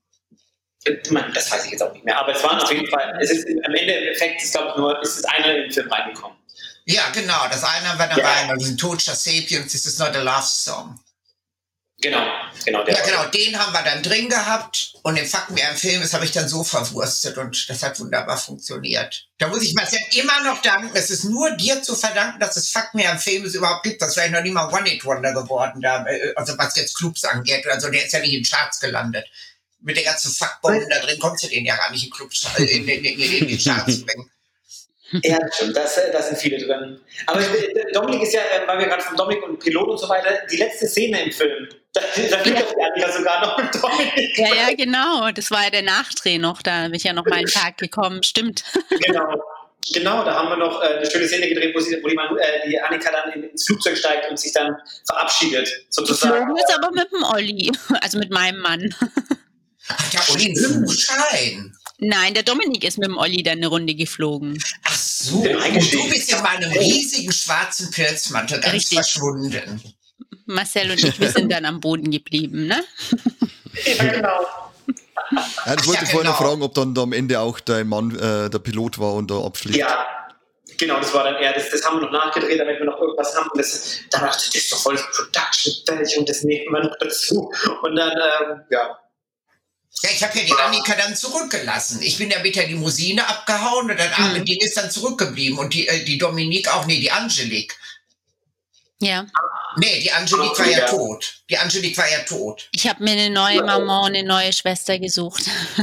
Ich meine, das weiß ich jetzt auch nicht mehr, aber es waren auf jeden Fall, es ist am Ende im Effekt, ist glaube ich nur, ist es einer in den Film reingekommen. Ja, genau, das eine haben wir dabei, Ja. ja. diesen Torture Sapiens, This is not a love song. Genau, genau. Der Ja, genau, den haben wir dann drin gehabt, und den Fuck Me I'm Famous habe ich dann so verwurstet, und das hat wunderbar funktioniert. Da muss ich Marcel immer noch danken, es ist nur dir zu verdanken, dass es Fuck Me I'm Famous überhaupt gibt. Das wäre noch nie mal One-Hit-Wonder geworden, da, äh, also was jetzt Clubs angeht, also der ist ja nicht in Charts gelandet. Mit der ganzen Fuckbomben da drin kommst du den ja gar nicht in Clubs, äh, in, in, in, in die Charts bringen. Ja, stimmt, da da sind viele drin. Aber äh, Dominik ist ja, äh, weil wir gerade von Dominik und Pilot und so weiter, die letzte Szene im Film, da, da fliegt doch die Annika sogar noch mit Dominik. Ja, ja, genau. Das war ja der Nachdreh noch. Da bin ich ja noch mal einen Tag gekommen. Stimmt. Genau. Genau, da haben wir noch äh, eine schöne Szene gedreht, wo, sie, wo die, Manu, äh, die Annika dann in, ins Flugzeug steigt und sich dann verabschiedet, sozusagen. Geflogen ist aber mit dem Olli. Also mit meinem Mann. Hat der Olli einen Flugschein? Nein, der Dominik ist mit dem Olli dann eine Runde geflogen. Ach so, Den und eingestiegen. du bist ja mal in einem riesigen schwarzen Pilzmantel ganz Richtig. verschwunden. Marcel und ich, wir sind dann am Boden geblieben, ne? Ja, genau. Ja, das Ach, wollte ja, ich vorhin noch genau. fragen, ob dann da am Ende auch dein Mann äh, der Pilot war und da abfliegt. Ja, genau, das war dann eher, das, das haben wir noch nachgedreht, damit wir noch irgendwas haben. Und das, dann dachte ich, das ist doch voll das Production fertig und das nehmen wir noch dazu. Und dann, ähm, ja. Ja, ich habe ja die Annika dann zurückgelassen. Ich bin ja mit der Limousine abgehauen, und das arme Mhm. Ding ist dann zurückgeblieben. Und die, äh, die Dominique auch, nee, die Angelique. Ja. Nee, die Angelique war ja Ja. tot. Die Angelique war ja tot. Ich habe mir eine neue Mama und eine neue Schwester gesucht.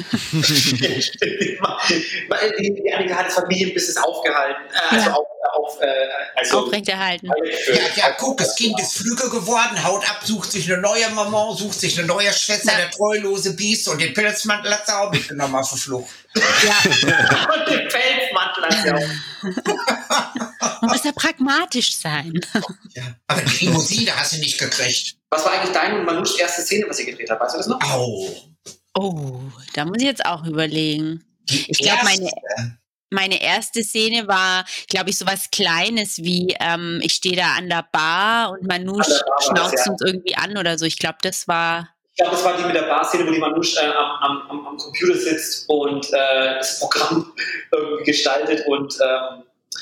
die, die Annika hat das Familienbusiness aufgehalten. Äh, also Ja. auf, auf, äh, also Aufrechterhalten. Ja, ja, guck, das Kind ist flügge geworden, haut ab, sucht sich eine neue Mama, sucht sich eine neue Schwester, Ja. der treulose Biest, und den Pilzmantel hat sie auch mitgenommen auf die Flucht. Ja, und den Felsmantel hat sie auch. man muss ja pragmatisch sein. Ja. Aber die Limousine hast du nicht gekriegt. Was war eigentlich deine und Manouche erste Szene, was ihr gedreht habt? Weißt du das noch? Au. Oh, da muss ich jetzt auch überlegen. Die Ich glaube, meine, erste. meine erste Szene war, glaube ich, so was Kleines wie, ähm, ich stehe da an der Bar und Manouche An der Bar war das, schnauzt ja. uns irgendwie an oder so. Ich glaube, das war Ich glaube, das war die mit der Bar-Szene, wo die Manouche äh, am, am, am Computer sitzt und äh, das Programm irgendwie gestaltet und ähm,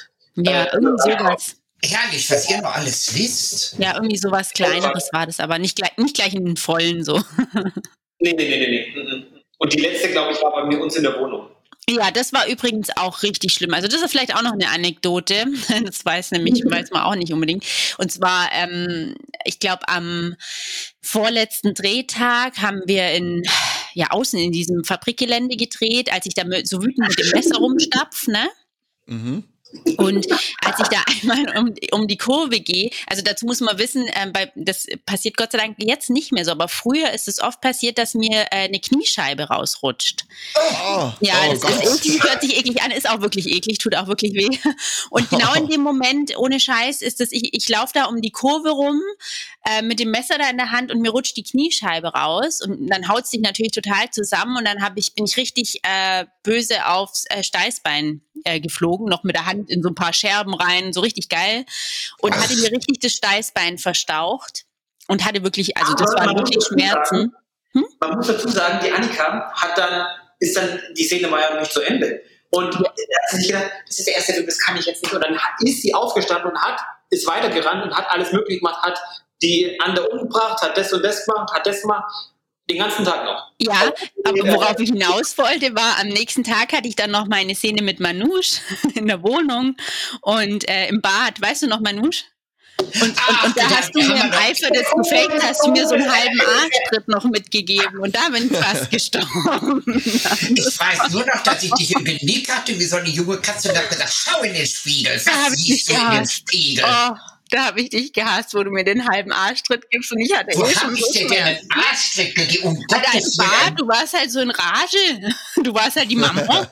Ja, äh, irgendwie sowas. Herrlich, was ihr noch alles wisst. Ja, irgendwie sowas Kleineres war das, aber nicht gleich, nicht gleich in den vollen so. Nee, nee, nee, nee, nee. Und die letzte, glaube ich, war bei mir uns in der Wohnung. Ja, das war übrigens auch richtig schlimm. Also das ist vielleicht auch noch eine Anekdote. Das weiß nämlich, weiß man auch nicht unbedingt. Und zwar, ähm, ich glaube, am vorletzten Drehtag haben wir in, ja, außen in diesem Fabrikgelände gedreht, als ich da so wütend mit dem Messer rumstapf, ne? Mhm. Und als ich da einmal um, um die Kurve gehe, also dazu muss man wissen, äh, bei, das passiert Gott sei Dank jetzt nicht mehr so, aber früher ist es oft passiert, dass mir äh, eine Kniescheibe rausrutscht. Oh, Ja, oh das Gott. ist eklig, hört sich eklig an, ist auch wirklich eklig, tut auch wirklich weh. Und genau in dem Moment, ohne Scheiß, ist es, ich, ich laufe da um die Kurve rum äh, mit dem Messer da in der Hand und mir rutscht die Kniescheibe raus und dann haut es sich natürlich total zusammen und dann hab ich, bin ich richtig äh, böse aufs äh, Steißbein äh, geflogen, noch mit der Hand in so ein paar Scherben rein, so richtig geil und hatte mir richtig das Steißbein verstaucht und hatte wirklich, also das Aber waren man wirklich muss dazu sagen, Schmerzen. Hm? Man muss dazu sagen, die Annika hat dann, ist dann, die Szene war ja noch nicht zu Ende. Und da hat sie sich gedacht, das ist der erste Film, das kann ich jetzt nicht. Und dann hat, ist sie aufgestanden und hat, ist weitergerannt und hat alles möglich gemacht, hat die andere umgebracht, hat das und das gemacht, hat das gemacht. Den ganzen Tag noch. Ja, aber worauf ich hinaus wollte, war, am nächsten Tag hatte ich dann noch meine Szene mit Manouche in der Wohnung und äh, im Bad. Weißt du noch, Manouche? Und, und, Ach, und da das hast du mir kann im man Eifer des Gefechts, hast du mir so einen halben Arschtritt noch mitgegeben und da bin ich fast gestorben. Ich weiß nur noch, dass ich dich im Genick hatte wie so eine junge Katze und habe gesagt, schau in den Spiegel. Da hab Was ich siehst dich du in den gehasst. Spiegel? Oh, da habe ich dich gehasst, wo du mir den halben Arschtritt gibst und ich hatte Wo eh hab schon ich so dir denn einen Schmerzen. Arschtritt gegeben? Um Alter, im Gottes Bad, Willen. du warst halt so in Rage. Du warst halt die Mama.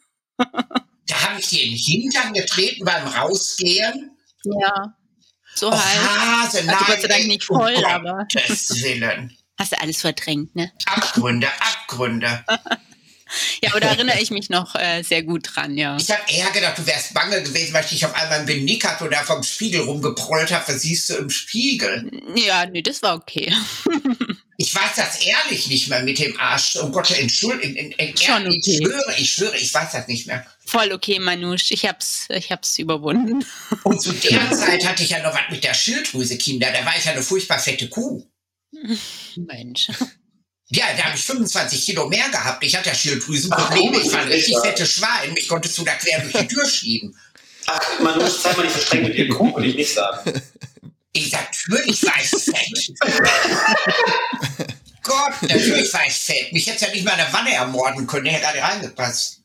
Da habe ich dir in den Hintern getreten beim Rausgehen. Ja, so Oh, halt. Hase, nein. Also Gott sei Dank ey, nicht um voll, aber Gottes Willen. hast du alles verdrängt, ne? Abgründe, Abgründe. Ja, aber da erinnere ich mich noch äh, sehr gut dran, ja. Ich habe eher gedacht, du wärst bange gewesen, weil ich dich auf einmal im Genick hatte oder vom Spiegel rumgeprollt habe. Was siehst du im Spiegel? Ja, nee, das war okay. Ich weiß das ehrlich nicht mehr mit dem Arsch. Um Gott, Entschuldigung. Schon okay. Ich schwöre, ich schwöre, ich weiß das nicht mehr. Voll okay, Manouche. Ich hab's, ich hab's überwunden. Und zu der Zeit hatte ich ja noch was mit der Schilddrüse, Kinder. Da war ich ja eine furchtbar fette Kuh. Mensch. Ja, da habe ich fünfundzwanzig Kilo mehr gehabt. Ich hatte ja Schilddrüsenprobleme. Ich war ein richtig fettes Schwein. Ich konnte zu da quer durch die Tür schieben. Ach, Manouche, sei mal nicht so streng mit dir. Kuh, würde ich nicht sagen. Ich sag, natürlich war ich fett. Gott, natürlich war ich fett. Mich hätte ja nicht mal in der Wanne ermorden können. Der hätte gerade reingepasst.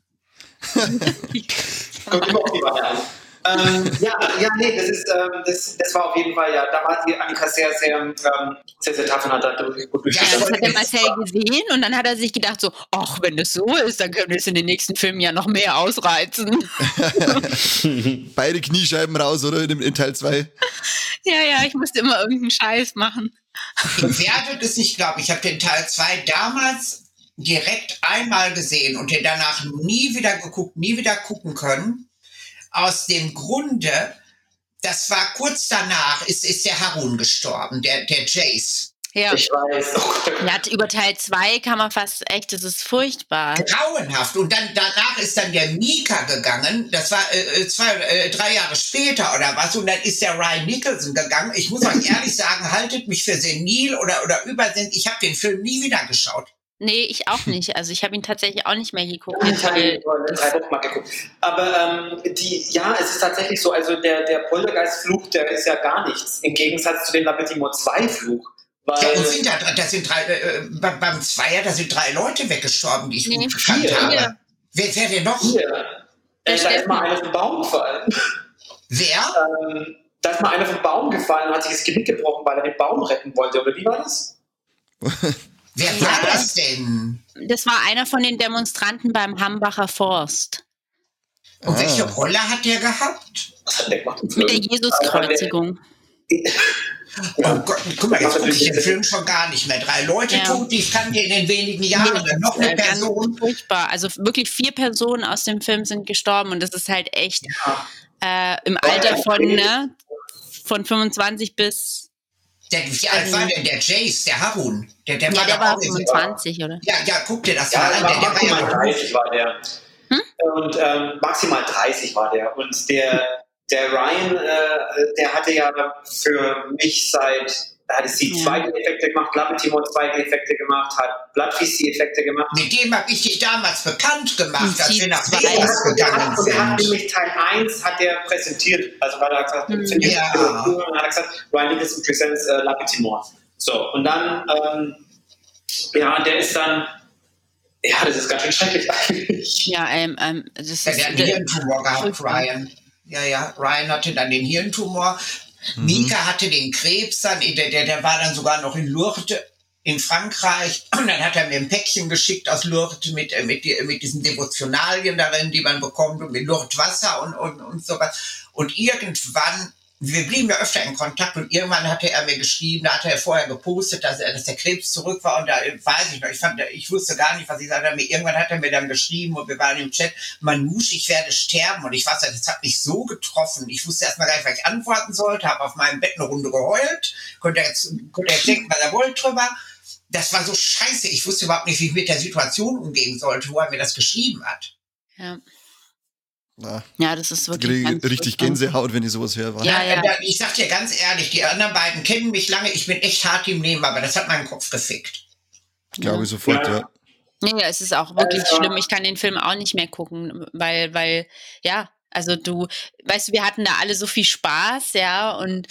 Kommt immer auf die Wanne an. ähm, ja, ja, nee, das ist, ähm, das, das war auf jeden Fall, ja, da war die Annika sehr, sehr, ähm, sehr, sehr tough und hat da wirklich gut Ja, das hat der Marcel gesehen und dann hat er sich gedacht so, ach, wenn das so ist, dann können wir es in den nächsten Filmen ja noch mehr ausreizen. Beide Kniescheiben raus, oder? In, in Teil zwei. Ja, ja, ich musste immer irgendeinen Scheiß machen. Ihr werdet es nicht glauben. Ich habe den Teil zwei damals direkt einmal gesehen und den danach nie wieder geguckt, nie wieder gucken können. Aus dem Grunde, das war kurz danach, ist, ist der Harun gestorben, der, der Jace. Ja. Ich weiß. Oh, Ja, über Teil zwei kann man fast echt, das ist furchtbar. Grauenhaft. Und dann danach ist dann der Mika gegangen. Das war äh, zwei, äh, drei Jahre später oder was. Und dann ist der Ryan Nicholson gegangen. Ich muss euch ehrlich sagen, haltet mich für senil oder, oder übersensitiv. Ich habe den Film nie wieder geschaut. Nee, ich auch nicht. Also ich habe ihn tatsächlich auch nicht mehr geguckt. Ich habe Weil ihn vor drei Wochen mal geguckt. Aber ähm, die, ja, es ist tatsächlich so, also der, der Poltergeist-Fluch, der ist ja gar nichts. Im Gegensatz zu dem Lapetimo zwei Fluch. Weil, Ja, und sind da, das sind drei, äh, beim beim Zweier, da sind drei Leute weggestorben, die ich Nee, gut gekannt vier. habe. Wer, wer denn noch? hier, äh, da Steffen. ist mal einer vom Baum gefallen. Wer? ähm, da ist mal einer vom Baum gefallen und hat sich das Genick gebrochen, weil er den Baum retten wollte. Oder wie war das? Wer war das denn? das war einer von den Demonstranten beim Hambacher Forst. Und Ah. welche Rolle hat der gehabt? Was hat der gemacht? im Mit der Film? Jesuskreuzigung. Oh Gott, guck mal, jetzt gucke ich den Film schon gar nicht mehr. Drei Leute Ja. tot, die ich kannte in den wenigen Jahren. Dann noch eine Äh, ganz Person. furchtbar. Also wirklich vier Personen aus dem Film sind gestorben und das ist halt echt Ja. äh, im Alter von, ne, von fünfundzwanzig bis Der, wie alt war denn der Jace, der Harun? Der, der ja, war, der war war fünfundzwanzig, oder? Ja, ja, guck dir das Ja, mal an. war Der, der maximal war ja dreißig war der. Hm? Und ähm, maximal dreißig war der. Und der, der Ryan, äh, der hatte ja für mich seit, da hatte sie Ja. zwei D-Effekte gemacht, Lappetimor zwei D-Effekte gemacht, hat Bloodfeast D-Effekte gemacht. Mit dem habe ich dich damals bekannt gemacht, Und als sie wir nach zwei. Vegas Und er gegangen hat, und er hat sind. nämlich Teil eins hat er präsentiert. Also weil er gesagt hat, Mhm. finde ich Ja. cool. Und dann hat er gesagt, Ryan Nicholson presents äh, Lappetimor. So, und dann, ähm, ja, der ist dann, ja, das ist ganz schön schrecklich eigentlich. Ja, ähm, ähm, das ist. Ja, der hat einen Hirntumor gehabt, Ryan. Ja, ja, Ryan hatte dann den Hirntumor. Mhm. Mika hatte den Krebs dann, der, der, der war dann sogar noch in Lourdes in Frankreich. Und dann hat er mir ein Päckchen geschickt aus Lourdes mit, äh, mit, die- mit diesen Devotionalien darin, die man bekommt, und mit Lourdes Wasser und, und, und sowas. Und irgendwann, wir blieben ja öfter in Kontakt, und irgendwann hatte er mir geschrieben, da hatte er vorher gepostet, dass, er, dass der Krebs zurück war, und da weiß ich noch, ich fand, ich wusste gar nicht, was ich sagte. Irgendwann hat er mir dann geschrieben, und wir waren im Chat, Manouche, ich werde sterben. Und ich weiß, das hat mich so getroffen. Ich wusste erstmal gar nicht, was ich antworten sollte, habe auf meinem Bett eine Runde geheult, konnte jetzt, konnte jetzt denken, was er wollte drüber. Das war so scheiße. Ich wusste überhaupt nicht, wie ich mit der Situation umgehen sollte, wo er mir das geschrieben hat. Ja. Ja, ja, das ist ich wirklich. kriege ganz richtig furchtbar. Gänsehaut, wenn ich sowas höre. Ja, ja. Da- Ich sag dir ganz ehrlich, die anderen beiden kennen mich lange, ich bin echt hart im Nehmen, aber das hat meinen Kopf gefickt. Glaube ich sofort, Ja. ja. Nee, ja, es ist auch wirklich Also- schlimm. Ich kann den Film auch nicht mehr gucken, weil, weil, ja, also du, weißt du, wir hatten da alle so viel Spaß, ja, und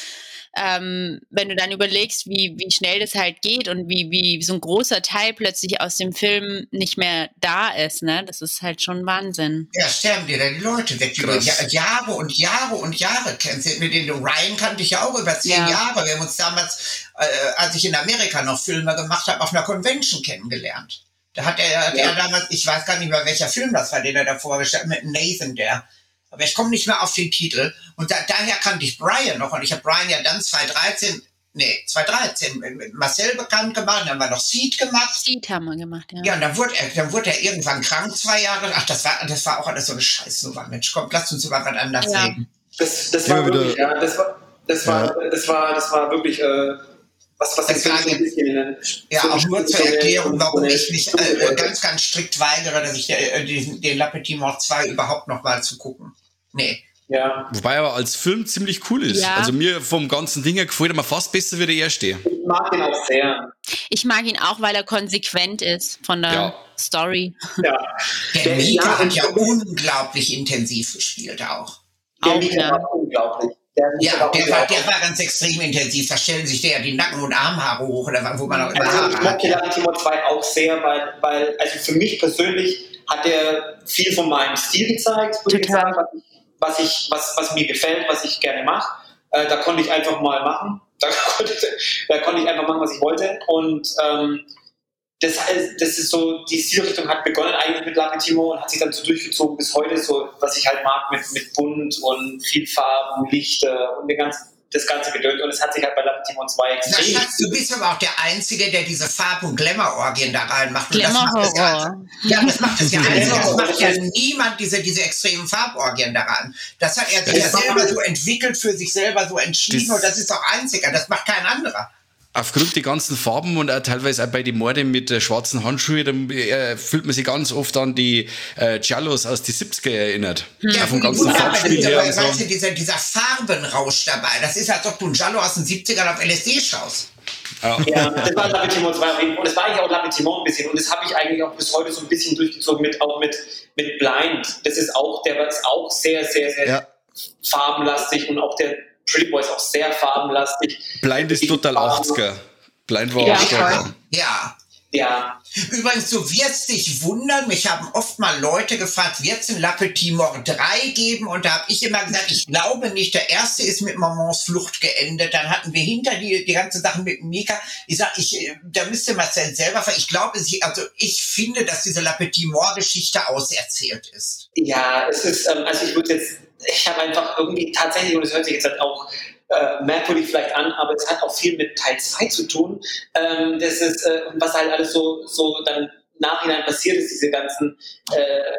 ähm, wenn du dann überlegst, wie, wie schnell das halt geht und wie, wie so ein großer Teil plötzlich aus dem Film nicht mehr da ist, ne, das ist halt schon Wahnsinn. Ja, sterben dir da die Leute weg, die du Krass. ja- Jahre und Jahre und Jahre kennst. Mit den Ryan kannte ich ja auch über zehn Ja. Jahre. Wir haben uns damals, äh, als ich in Amerika noch Filme gemacht habe, auf einer Convention kennengelernt. Da hat er, hat Ja. er damals, ich weiß gar nicht mehr, welcher Film das war, den er da vorgestellt hat, mit Nathan, der. Aber ich komme nicht mehr auf den Titel. Und da, daher kannte ich Brian noch. Und ich habe Brian ja dann zwanzig dreizehn, nee, zwanzig dreizehn mit Marcel bekannt gemacht. Dann haben wir noch Seed gemacht. Seed haben wir gemacht, ja. Ja, und dann wurde er, dann wurde er irgendwann krank, zwei Jahre. Ach, das war, das war auch alles so eine Scheißnummer. Mensch, komm, lass uns über was anderes Ja. reden. Das, das Immer war wieder- wirklich, ja, das war, das war, das war, das war wirklich, äh, was, was Das den war Film so ein bisschen in den, Ja, so auch nur zur so eine- Erklärung, warum so eine- ich mich äh, ganz, ganz strikt weigere, dass ich äh, diesen, den Lappetimor zwei überhaupt noch mal zu gucken. Nee. Ja, Wobei aber als Film ziemlich cool ist. Ja. Also mir vom ganzen Ding her gefällt er mir fast besser wie der erste. ich mag den auch sehr. Ich mag ihn auch, weil er konsequent ist von der Ja. Story. Ja. Der Der- Mika ja, hat ja und- unglaublich intensiv gespielt auch. Der Auch, Mika ja. war unglaublich. Der Mika Ja, war der war, unglaublich. der war ganz extrem intensiv. Da stellen sich der ja die Nacken- und Armhaare hoch, oder wo man auch immer Also ich Haare hat. mochte Lappetimor zwei auch sehr, weil, weil, also für mich persönlich hat er viel von meinem Stil gezeigt, würde ich Total. sagen, was, ich, was, ich, was, was mir gefällt, was ich gerne mache. Äh, da konnte ich einfach mal machen. Da konnte, da konnte ich einfach machen, was ich wollte. Und ähm, das, das ist so, die Stilrichtung hat begonnen eigentlich mit Lappetimor und hat sich dann so durchgezogen bis heute, so was ich halt mag mit, mit bunt und viel Farben, Lichter und den ganzen, das ganze Gedöns. Und es hat sich halt bei Lappetimor zwei Na, extrem. Schatz, du bist aber auch der Einzige, der diese Farb- und Glamour-Orgien da reinmacht. Und das macht das Glamour-Horror. Ganze- Ja, das macht es ja einzig. Das Glamour-Horror. macht ja niemand, diese, diese extremen Farborgien daran. Das hat er sich ja Das macht selber man- so entwickelt, für sich selber so entschieden, Das- und das ist auch einziger. Das macht kein anderer. Aufgrund der ganzen Farben und auch teilweise auch bei den Morden mit äh, schwarzen Handschuhen, dann äh, fühlt man sich ganz oft an die äh, Giallos aus den siebziger erinnert. Ja, Vom die ganzen wunderbar, Farbspiel dieser, her und weißt du, so. dieser, dieser Farbenrausch dabei. Das ist, als ob du einen Giallo aus den siebzigern auf L S D schaust. Ja. Ja, das war Lappetimor zwei auf jeden Fall. Und das war eigentlich auch Lappetimor ein bisschen. Und das habe ich eigentlich auch bis heute so ein bisschen durchgezogen, mit, auch mit, mit Blind. Das ist auch, der ist auch sehr, sehr, sehr Ja. farbenlastig und auch der Pretty Boy ist auch sehr farbenlastig. Blind ist total achtziger. Blind war Ja, achtziger. voll. Ja. Ja, Übrigens, du wirst dich wundern, mich haben oft mal Leute gefragt, wird es ein Lappetimor drei geben? Und da habe ich immer gesagt, ich glaube nicht. Der erste ist mit Mamans Flucht geendet. Dann hatten wir hinter die, die ganze Sache mit Mika. Ich sag, ich, äh, da müsste Marcel selber, ich glaube, ich, also ich finde, dass diese Lappetimor-Geschichte auserzählt ist. ja, es ist, ähm, also ich würde jetzt, ich habe einfach irgendwie tatsächlich, und es hört sich jetzt halt auch äh, merkwürdig vielleicht an, aber es hat auch viel mit Teil zwei zu tun. Ähm, das ist, äh, was halt alles so, so dann im Nachhinein passiert ist, diese ganzen äh,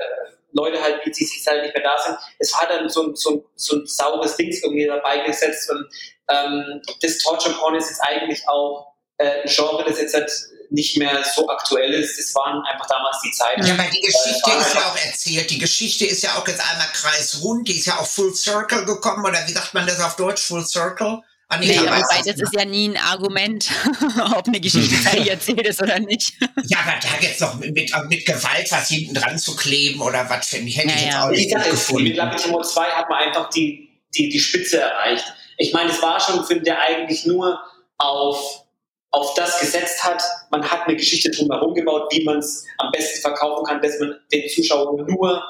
Leute halt, wie sie sich halt nicht mehr da sind. Es war dann so ein, so ein, so ein saures Ding irgendwie dabei gesetzt und ähm, das Torture Porn ist jetzt eigentlich auch äh, ein Genre, das jetzt halt nicht mehr so aktuell ist. Das waren einfach damals die Zeiten. Ja, aber die Geschichte ist ja auch erzählt. Die Geschichte ist ja auch jetzt einmal kreisrund. Die ist ja auch Full Circle gekommen. Oder wie sagt man das auf Deutsch? Full Circle? Anita, nee, wobei, das ist ja nie ein Argument, ob eine Geschichte fertig erzählt ist oder nicht. Ja, aber da jetzt noch mit, mit Gewalt was hinten dran zu kleben oder was, finde ich, hätte ja, ich jetzt ja. auch nicht gut gefunden. Mit Lapitimo zwei hat man einfach die, die, die Spitze erreicht. Ich meine, es war schon ein Film, der eigentlich nur auf, auf das gesetzt hat. Man hat eine Geschichte drumherum gebaut, wie man es am besten verkaufen kann, dass man den Zuschauern nur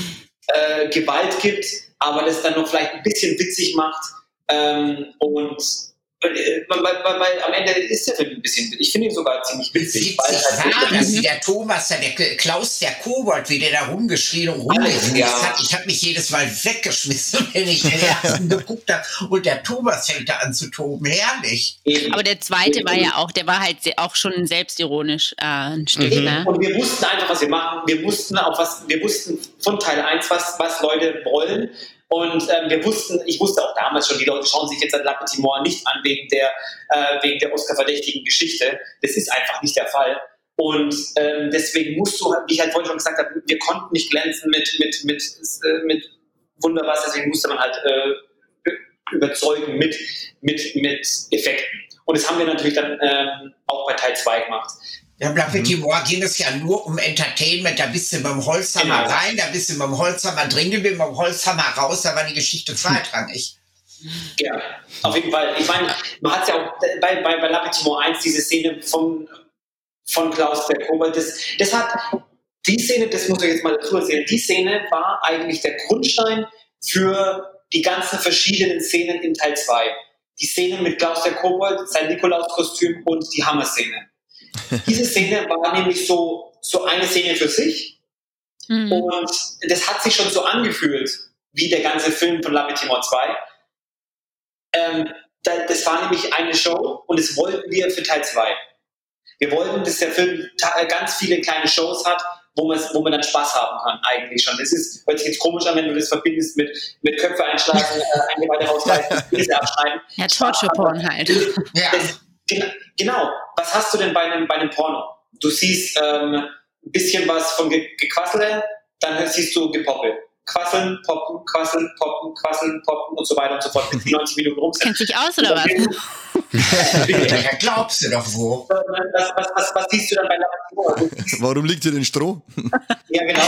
äh, Gewalt gibt, aber das dann noch vielleicht ein bisschen witzig macht. Ähm, und weil, weil, weil, weil am Ende ist der Film ein bisschen, ich finde ihn sogar ziemlich witzig. Witzig war, dass wie der Thomas, der Klaus, der Kobold, wie der da rumgeschrien und rumgeschmissen ja. hat. Ich habe mich jedes Mal weggeschmissen, wenn ich den ersten geguckt habe. Und der Thomas fängt da an zu toben. Herrlich. Eben. Aber der zweite Eben. war ja auch, der war halt auch schon selbstironisch äh, ein Stück. Mhm. Ne? Und wir wussten einfach, was wir machen. Wir wussten auch was, wir wussten von Teil eins, was, was Leute wollen. Und ähm, wir wussten, ich wusste auch damals schon, die Leute schauen sich jetzt an Lapitimo nicht an wegen der, äh, wegen der Oscar-verdächtigen Geschichte. Das ist einfach nicht der Fall. Und ähm, deswegen musst du, wie ich halt vorhin schon gesagt habe, wir konnten nicht glänzen mit, mit, mit, äh, mit Wunderwas, deswegen musste man halt äh, überzeugen mit, mit, mit Effekten. Und das haben wir natürlich dann ähm, auch bei Teil zwei gemacht. Ja, Lapitimo mhm. ging es ja nur um Entertainment, da bist du mit dem Holzhammer genau. rein, da bist du mit dem Holzhammer drin, mit dem Holzhammer raus, da war die Geschichte zweitrangig. Ja, auf jeden Fall. Ich meine, man hat ja auch bei, bei, bei Lapitimo eins diese Szene von, von Klaus der Kobold, das, das hat, die Szene, das muss ich jetzt mal dazu erzählen, die Szene war eigentlich der Grundstein für die ganzen verschiedenen Szenen in Teil zwei. Die Szene mit Klaus der Kobold, sein Nikolauskostüm und die Hammer-Szene. Diese Szene war nämlich so, so eine Szene für sich mhm. und das hat sich schon so angefühlt wie der ganze Film von Lapitimo zwei. Ähm, das war nämlich eine Show und das wollten wir für Teil zwei. Wir wollten, dass der Film ganz viele kleine Shows hat, wo man, wo man dann Spaß haben kann eigentlich schon. Das ist, hört sich jetzt komisch an, wenn du das verbindest mit, mit Köpfe einschlagen, äh, Eingeweide rausreißen, Pilze abschneiden. Ja, Torture-Porn halt. Ja. Das, Genau. Was hast du denn bei einem, bei einem Porno? Du siehst ähm, ein bisschen was von Ge- Gequassel, dann siehst du Gepoppel. Quasseln, poppen, quasseln, poppen, quasseln, poppen und so weiter und so fort. Bis die neunzig Minuten rum sind. Kennt sich aus, oder was? Ja, glaubst du doch wo. Was, was, was, was siehst du dann bei Lapitimo? Warum liegt hier denn Stroh? Ja, genau.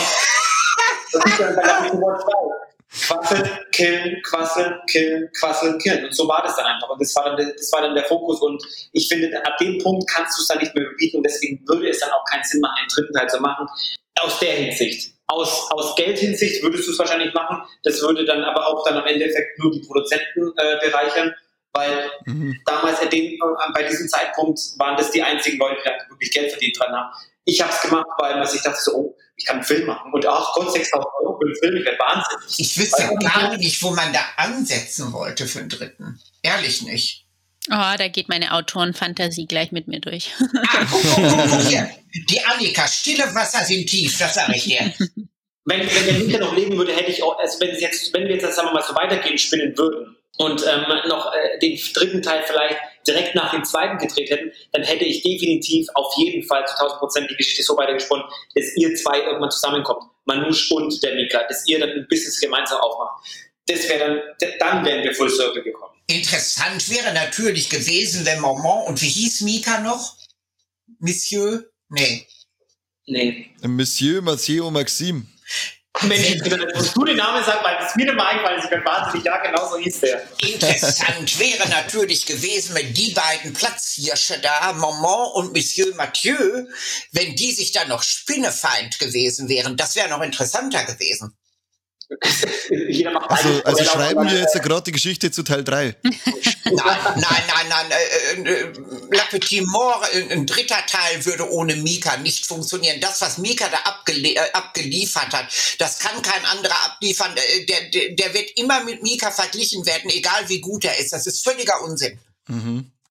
Was siehst du dann bei Lapitimo zwei? Quasseln, killen, quasseln, killen, quasseln, killen. Und so war das dann einfach. Und das war dann, der, das war dann der Fokus. Und ich finde, ab dem Punkt kannst du es dann nicht mehr überbieten. Und deswegen würde es dann auch keinen Sinn machen, einen dritten Teil zu machen. Aus der Hinsicht. Aus, aus Geldhinsicht würdest du es wahrscheinlich machen. Das würde dann aber auch dann am Endeffekt nur die Produzenten äh, bereichern. Weil mhm. damals äh, den, äh, bei diesem Zeitpunkt waren das die einzigen Leute, die da wirklich Geld verdient dran haben. Ich habe es gemacht, weil man sich dachte so, oh, ich kann einen Film machen. Und ach Gott, sechstausend Euro für einen Film, ich werde wahnsinnig. Ich wüsste weil, gar nicht, wo man da ansetzen wollte für einen dritten. Ehrlich nicht. Oh, da geht meine Autorenfantasie gleich mit mir durch. Ah, guck, guck, guck, guck hier. Die Annika, stille Wasser sind tief, das sage ich dir. Wenn, wenn der Mika noch leben würde, hätte ich auch, also wenn, jetzt, wenn wir jetzt, sagen wir mal, so weitergehen, spinnen würden und ähm, noch äh, den dritten Teil vielleicht direkt nach dem zweiten gedreht hätten, dann hätte ich definitiv auf jeden Fall zu tausend Prozent die Geschichte so weitergesponnen, dass ihr zwei irgendwann zusammenkommt, Manouche und der Mika, dass ihr dann ein Business gemeinsam aufmacht. Das wäre dann, dann wären wir Full Circle gekommen. Interessant wäre natürlich gewesen, wenn Maman, und wie hieß Mika noch? Monsieur? Nee. Nee. Monsieur, Mathieu, Maxime. Mensch, jetzt musst du den Namen sagen, weil das mir nicht mal eingefallen ist. Ich bin wahnsinnig, ja, genau so hieß der. Interessant wäre natürlich gewesen, wenn die beiden Platzhirsche da, Maman und Monsieur Mathieu, wenn die sich dann noch Spinnefeind gewesen wären. Das wäre noch interessanter gewesen. Jeder macht also, also schreiben wir jetzt gerade die Geschichte zu Teil drei. Nein, nein, nein, nein. Äh, äh, Lapitimo, ein dritter Teil würde ohne Mika nicht funktionieren. Das, was Mika da abgelie- äh, abgeliefert hat, das kann kein anderer abliefern. Der, der, der wird immer mit Mika verglichen werden, egal wie gut er ist. Das ist völliger Unsinn. Mhm.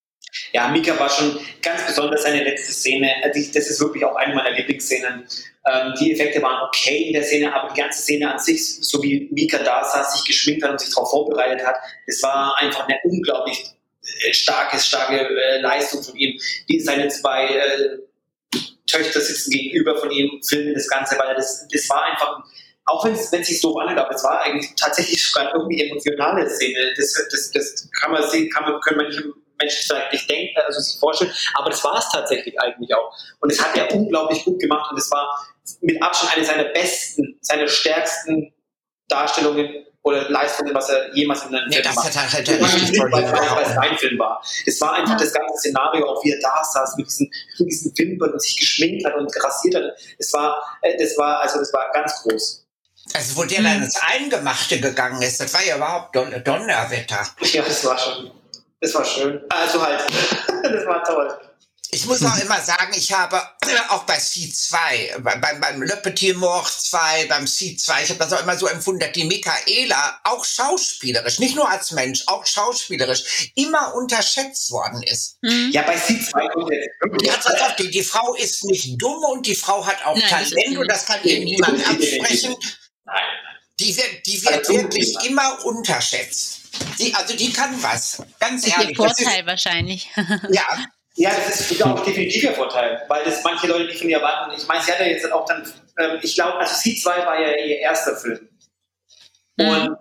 Ja, Mika war schon ganz besonders seine letzte Szene. Das ist wirklich auch eine meiner Lieblingsszenen. Ähm, die Effekte waren okay in der Szene, aber die ganze Szene an sich, so wie Mika da saß, sich geschminkt hat und sich darauf vorbereitet hat, das war einfach eine unglaublich starke, starke äh, Leistung von ihm. Die, seine zwei äh, Töchter sitzen gegenüber von ihm, filmen das Ganze, weil das, das war einfach, auch wenn es sich doof anhört, aber es war eigentlich tatsächlich sogar irgendwie emotionale Szene. Das, das, das kann man sehen, kann man, können manche Menschen vielleicht nicht denken, also sich vorstellen, aber das war es tatsächlich eigentlich auch. Und es hat er unglaublich gut gemacht und es war mit Abstand eine seiner besten, seiner stärksten Darstellungen oder Leistungen, was er jemals in einem nee, Film das gemacht hat. Halt weil es sein Film war. Es war einfach ja. das ganze Szenario, auch wie er da saß mit diesen, mit diesen Wimpern und sich geschminkt hat und rasiert hat. Es war, das war, also das war ganz groß. Also wo der dann ins Eingemachte gegangen ist, das war ja überhaupt Don- Donnerwetter. Ja, das war schon, das war schön. Also halt, das war toll. Ich muss auch immer sagen, ich habe auch bei C zwei, beim, beim Le Petit Mort zwei, beim C zwei, ich habe das auch immer so empfunden, dass die Michaela auch schauspielerisch, nicht nur als Mensch, auch schauspielerisch, immer unterschätzt worden ist. Mhm. Ja, bei C zwei kommt jetzt wirklich. Ja, die, die Frau ist nicht dumm und die Frau hat auch Nein, Talent und das kann ihr niemand absprechen. Nein. Die wird, die wird also, wirklich ja. immer unterschätzt. Die, also die kann was, ganz das ehrlich. Ist ihr Vorteil ist, wahrscheinlich. Ja. Ja, das ist auch definitiv der Vorteil, weil das manche Leute nicht von ihr erwarten. Ich meine, sie hat ja jetzt auch dann, ähm, ich glaube, also C zwei war ja ihr erster Film. Mhm. Und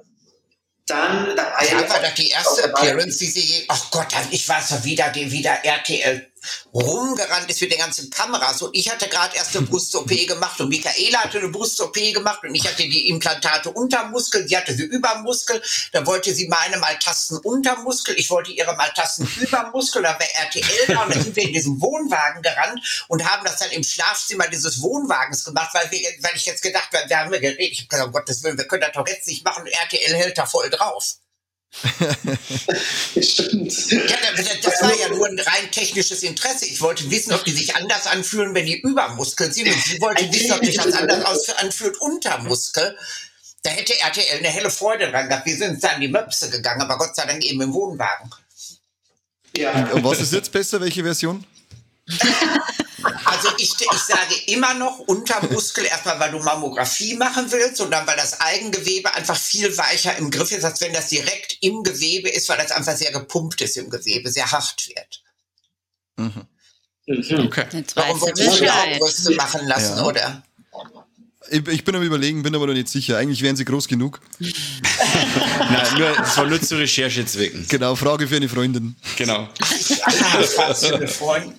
dann, da war ja, ja war doch die erste Appearance, die sie, ach Gott, ich weiß doch wieder, die wieder R T L rumgerannt ist mit den ganzen Kameras und ich hatte gerade erst eine Brust-O P gemacht und Michaela hatte eine Brust-O P gemacht und ich hatte die Implantate unterm Muskel, sie hatte sie überm Muskel, dann wollte sie meine mal Tasten unterm Muskel, ich wollte ihre mal Tasten überm Muskel, dann war R T L da und dann sind wir in diesem Wohnwagen gerannt und haben das dann im Schlafzimmer dieses Wohnwagens gemacht, weil, wir, weil ich jetzt gedacht habe, wir haben wir geredet, ich habe gesagt, um Gottes Willen, wir können das doch jetzt nicht machen und R T L hält da voll drauf. Stimmt. Ja, das war ja nur ein rein technisches Interesse. Ich wollte wissen, ob die sich anders anfühlen, wenn die über Muskeln sind. Und sie wollte wissen, ob sich das anders aus anfühlt unter Muskel. Da hätte R T L eine helle Freude dran gehabt. Wir sind dann in die Möpse gegangen, aber Gott sei Dank eben im Wohnwagen. Ja. Und was ist jetzt besser? Welche Version? Also ich, ich sage immer noch Untermuskel, erstmal weil du Mammographie machen willst und dann weil das Eigengewebe einfach viel weicher im Griff ist, als wenn das direkt im Gewebe ist, weil das einfach sehr gepumpt ist im Gewebe, sehr hart wird. Mhm. Mhm. Okay. Warum wolltest du ja auch Brüste machen lassen, ja. oder? Ich, ich bin am Überlegen, bin aber noch nicht sicher. Eigentlich wären sie groß genug. Nein, nur, das war nur zur Recherchezwecken. Genau, Frage für eine Freundin. Genau. Ja, Frage für eine Freundin.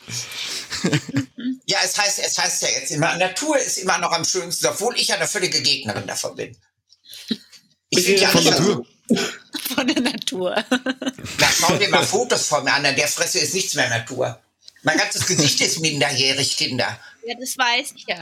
Ja, es heißt, es heißt ja jetzt immer, Natur ist immer noch am schönsten, obwohl ich ja eine völlige Gegnerin davon bin. Ich finde ja von Natur. Von der Natur. Na, schau dir mal Fotos von mir an, an der Fresse ist nichts mehr Natur. Mein ganzes Gesicht ist minderjährig, Kinder. Ja, das weiß ich ja.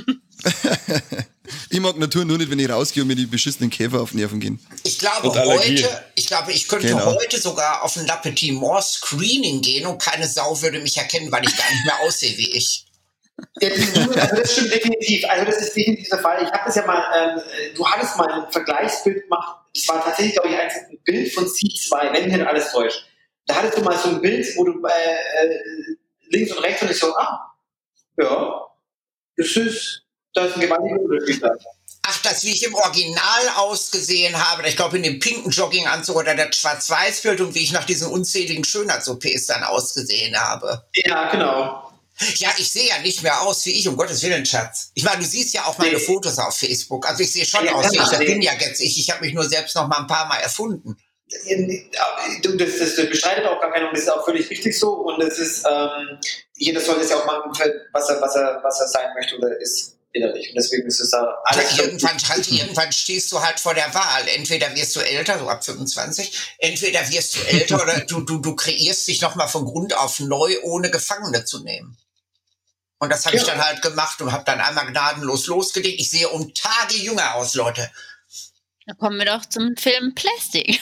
Ich mag Natur nur nicht, wenn ich rausgehe und mir die beschissenen Käfer auf den Nerven gehen. Ich glaube heute, ich glaube, ich könnte genau. heute sogar auf ein La Petit Mort Screening gehen und keine Sau würde mich erkennen, weil ich gar nicht mehr aussehe wie ich. Also das stimmt definitiv. Also das ist definitiv der Fall. Ich habe das ja mal, ähm, du hattest mal ein Vergleichsbild gemacht. Das war tatsächlich, glaube ich, ein Bild von C zwei, wenn mich nicht alles täuscht. Da hattest du mal so ein Bild, wo du äh, links und rechts und ich so, ah, ja, das ist, das ist ein gewaltiger Unterschied. Ach, das, wie ich im Original ausgesehen habe, ich glaube in dem pinken Jogginganzug oder der Schwarz-Weiß-Bild und wie ich nach diesen unzähligen Schönheits-O Ps dann ausgesehen habe. Ja, genau. Ja, ich sehe ja nicht mehr aus wie ich, um Gottes Willen, Schatz. Ich meine, du siehst ja auch meine nee. Fotos auf Facebook. Also ich sehe schon ja, aus wie ich. Das bin ja jetzt ich. Ich habe mich nur selbst noch mal ein paar Mal erfunden. Das, das, das bestreitet auch gar keiner und das ist auch völlig richtig so. Und es ist, ähm, jeder soll das ja auch machen, was er, was er, was er sein möchte oder ist innerlich. Und deswegen ist es da alles. Also irgendwann, halt, irgendwann stehst du halt vor der Wahl. Entweder wirst du älter, so ab fünfundzwanzig, entweder wirst du älter oder du, du, du kreierst dich nochmal von Grund auf neu, ohne Gefangene zu nehmen. Und das habe ja. ich dann halt gemacht und habe dann einmal gnadenlos losgelegt. Ich sehe um Tage jünger aus, Leute. Da kommen wir doch zum Film Plastic.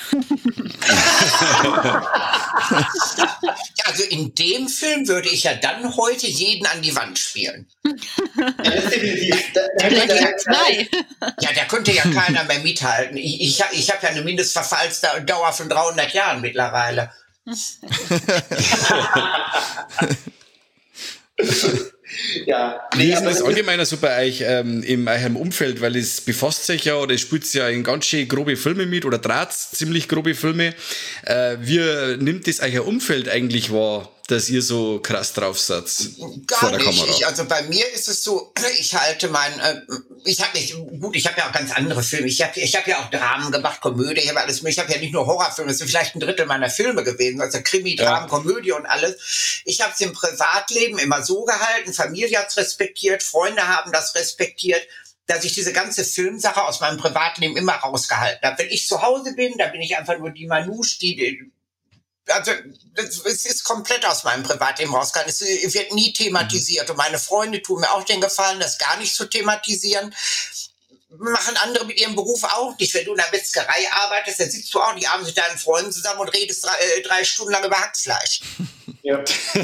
Ja, also in dem Film würde ich ja dann heute jeden an die Wand spielen. Ja, das ist definitiv. Ja, da könnte ja keiner mehr mithalten. Ich, ich, ich habe ja eine Mindestverfallsdauer von dreihundert Jahren mittlerweile. Ja. Wie ist denn das allgemeiner so bei euch ähm, in eurem Umfeld? Weil es befasst sich ja oder es spielt ja in ganz schön grobe Filme mit oder draht's ziemlich grobe Filme. Äh, wie nimmt das euer Umfeld eigentlich wahr, dass ihr so krass drauf seid Gar vor der nicht. Kamera? Ich, also bei mir ist es so, ich halte mein, äh, ich habe nicht, gut, ich habe ja auch ganz andere Filme. Ich habe ich hab ja auch Dramen gemacht, Komödie, ich habe alles, ich habe ja nicht nur Horrorfilme, das sind vielleicht ein Drittel meiner Filme gewesen, also Krimi, Dramen, ja. Komödie und alles. Ich habe es im Privatleben immer so gehalten, Familie hat's respektiert, Freunde haben das respektiert, dass ich diese ganze Filmsache aus meinem Privatleben immer rausgehalten habe. Wenn ich zu Hause bin, dann bin ich einfach nur die Manouche, die, also es ist komplett aus meinem Privatleben rausgegangen. Es wird nie thematisiert. Und meine Freunde tun mir auch den Gefallen, das gar nicht zu thematisieren. Machen andere mit ihrem Beruf auch nicht. Wenn du in der Metzgerei arbeitest, dann sitzt du auch nicht abends mit deinen Freunden zusammen und redest drei, äh, drei Stunden lang über Hackfleisch. Ja.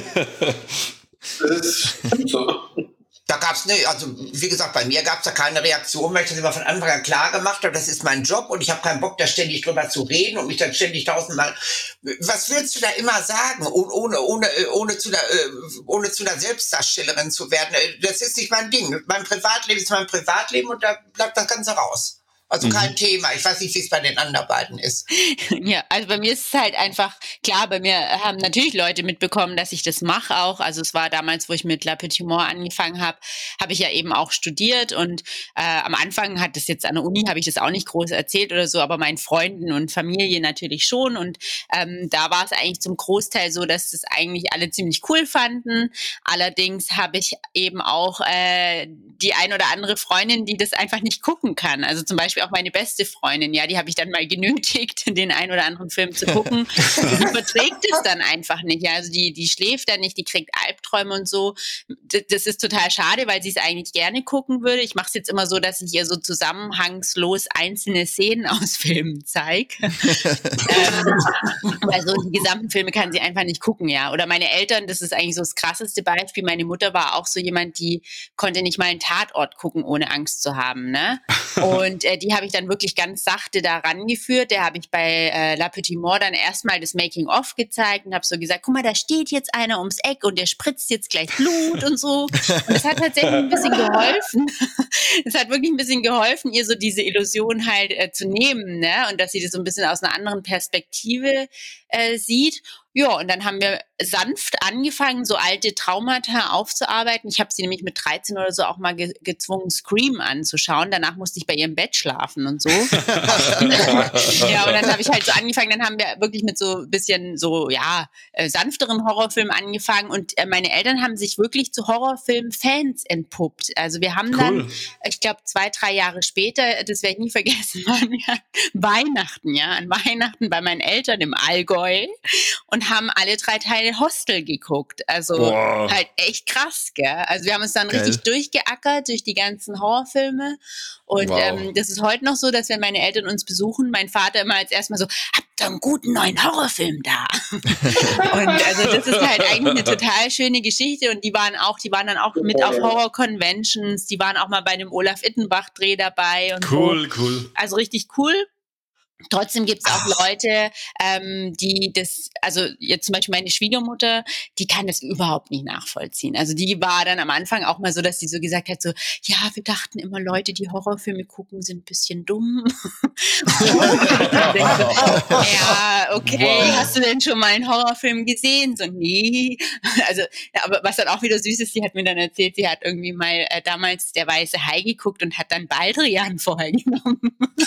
Das ist so. Da gab's ne, also wie gesagt, bei mir gab's da keine Reaktion, weil ich das immer von Anfang an klar gemacht habe, das ist mein Job und ich habe keinen Bock, da ständig drüber zu reden und mich dann ständig tausendmal. Was willst du da immer sagen, ohne ohne ohne zu der ohne zu einer Selbstdarstellerin zu werden? Das ist nicht mein Ding. Mein Privatleben ist mein Privatleben und da bleibt das Ganze raus. Also kein mhm. Thema. Ich weiß nicht, wie es bei den anderen beiden ist. Ja, also bei mir ist es halt einfach, klar, bei mir haben natürlich Leute mitbekommen, dass ich das mache auch. Also es war damals, wo ich mit La Petite Mort angefangen habe, habe ich ja eben auch studiert und äh, am Anfang hat das jetzt an der Uni, habe ich das auch nicht groß erzählt oder so, aber meinen Freunden und Familie natürlich schon und ähm, da war es eigentlich zum Großteil so, dass das eigentlich alle ziemlich cool fanden. Allerdings habe ich eben auch äh, die ein oder andere Freundin, die das einfach nicht gucken kann. Also zum Beispiel auch meine beste Freundin, ja, die habe ich dann mal genötigt, den einen oder anderen Film zu gucken. Die verträgt es dann einfach nicht. Ja. Also die, die schläft dann nicht, die kriegt Albträume und so. Das, das ist total schade, weil sie es eigentlich gerne gucken würde. Ich mache es jetzt immer so, dass ich ihr so zusammenhangslos einzelne Szenen aus Filmen zeige. ähm, weil so die gesamten Filme kann sie einfach nicht gucken, ja. Oder meine Eltern, das ist eigentlich so das krasseste Beispiel. Meine Mutter war auch so jemand, die konnte nicht mal einen Tatort gucken, ohne Angst zu haben, ne? Und äh, die habe ich dann wirklich ganz sachte da rangeführt. Der habe ich bei äh, La Petite Mort dann erstmal das Making-of gezeigt und habe so gesagt, guck mal, da steht jetzt einer ums Eck und der spritzt jetzt gleich Blut und so. Und das hat tatsächlich ein bisschen geholfen. Es hat wirklich ein bisschen geholfen, ihr so diese Illusion halt äh, zu nehmen, ne? Und dass sie das so ein bisschen aus einer anderen Perspektive äh, sieht. Ja, und dann haben wir sanft angefangen, so alte Traumata aufzuarbeiten. Ich habe sie nämlich mit dreizehn oder so auch mal ge- gezwungen, Scream anzuschauen. Danach musste ich bei ihr im Bett schlafen und so. Ja, und dann habe ich halt so angefangen, dann haben wir wirklich mit so ein bisschen so, ja, äh, sanfteren Horrorfilmen angefangen. Und äh, meine Eltern haben sich wirklich zu Horrorfilm-Fans entpuppt. Also wir haben cool. dann, ich glaube, zwei, drei Jahre später, das werde ich nie vergessen, waren wir Weihnachten, ja, an Weihnachten bei meinen Eltern im Allgäu. Und haben alle drei Teile Hostel geguckt. Also wow. halt echt krass, gell? Also wir haben uns dann Geil. richtig durchgeackert durch die ganzen Horrorfilme. Und wow. ähm, das ist heute noch so, dass wenn meine Eltern uns besuchen, mein Vater immer als erstmal so, habt ihr einen guten neuen Horrorfilm da? Und also das ist halt eigentlich eine total schöne Geschichte. Und die waren auch, die waren dann auch mit auf Horror-Conventions, die waren auch mal bei einem Olaf Ittenbach-Dreh dabei. Und cool, so. cool. Also richtig cool. Trotzdem gibt es auch Leute, ähm, die das, also jetzt zum Beispiel meine Schwiegermutter, die kann das überhaupt nicht nachvollziehen. Also die war dann am Anfang auch mal so, dass sie so gesagt hat, so, ja, wir dachten immer, Leute, die Horrorfilme gucken, sind ein bisschen dumm. denke, ja, okay, wow. Hast du denn schon mal einen Horrorfilm gesehen? So, nee. Also, ja, aber was dann auch wieder süß ist, sie hat mir dann erzählt, sie hat irgendwie mal äh, damals Der Weiße Hai geguckt und hat dann Baldrian vorher genommen.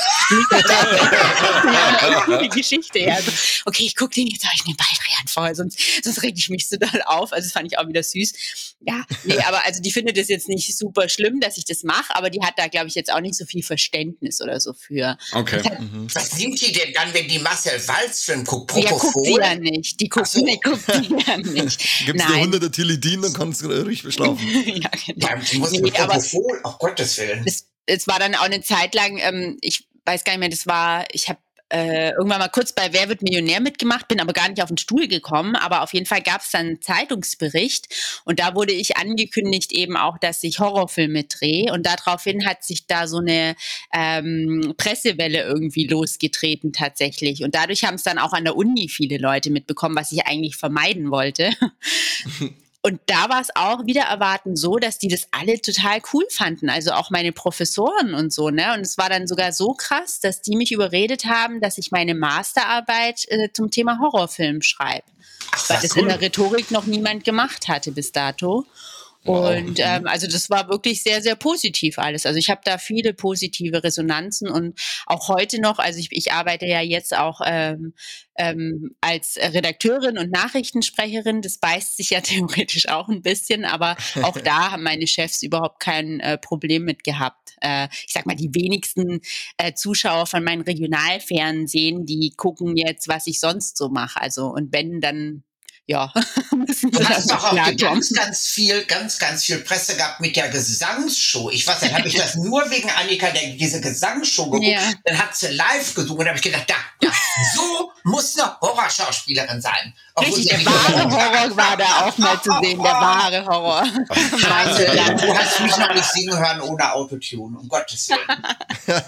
Ja, eine Geschichte, ja. Also, okay, ich gucke den jetzt, aber ich nehme Baldrian vor, sonst, sonst reg ich mich so doll auf. Also das fand ich auch wieder süß. Ja, nee, aber also die findet es jetzt nicht super schlimm, dass ich das mache, aber die hat da, glaube ich, jetzt auch nicht so viel Verständnis oder so für. Okay. Hat, mhm. Was sind die denn dann, wenn die Marcel Walz-Film guckt? Ja, guckt die ja nicht. Die guckt, so. nee, guckt die ja nicht. Gibst du hundert Tilidin, dann kannst du ruhig schlafen. Ja, genau. Ja, die muss nee, Propofol, auf Gottes Willen. Es, es war dann auch eine Zeit lang, ähm, ich weiß gar nicht mehr, das war, ich habe äh, irgendwann mal kurz bei Wer wird Millionär mitgemacht, bin aber gar nicht auf den Stuhl gekommen, aber auf jeden Fall gab es dann einen Zeitungsbericht und da wurde ich angekündigt eben auch, dass ich Horrorfilme drehe und daraufhin hat sich da so eine ähm, Pressewelle irgendwie losgetreten tatsächlich und dadurch haben es dann auch an der Uni viele Leute mitbekommen, was ich eigentlich vermeiden wollte. Und da war es auch wieder erwarten so, dass die das alle total cool fanden, also auch meine Professoren und so, ne? Und es war dann sogar so krass, dass die mich überredet haben, dass ich meine Masterarbeit äh, zum Thema Horrorfilm schreibe. Weil das cool. in der Rhetorik noch niemand gemacht hatte bis dato. Und wow. ähm, also das war wirklich sehr, sehr positiv alles. Also ich habe da viele positive Resonanzen und auch heute noch, also ich, ich arbeite ja jetzt auch ähm, ähm, als Redakteurin und Nachrichtensprecherin. Das beißt sich ja theoretisch auch ein bisschen, aber auch da haben meine Chefs überhaupt kein äh, Problem mit gehabt. Äh, ich sag mal, die wenigsten äh, Zuschauer von meinen Regionalfernsehen, die gucken jetzt, was ich sonst so mache. Also und wenn, dann ja, müssen wir du hast doch auch ganz, ganz viel, ganz, ganz viel Presse gehabt mit der Gesangsshow. Ich weiß, dann habe ich das nur wegen Annika, der diese Gesangsshow geguckt. Ja. Dann hat sie live gesungen und da habe ich gedacht, da, da, so muss eine Horrorschauspielerin sein. Richtig, der wahre Horror war da auch mal zu sehen, der wahre Horror. Also, du hast mich noch nicht singen hören ohne Autotune, um Gottes Willen.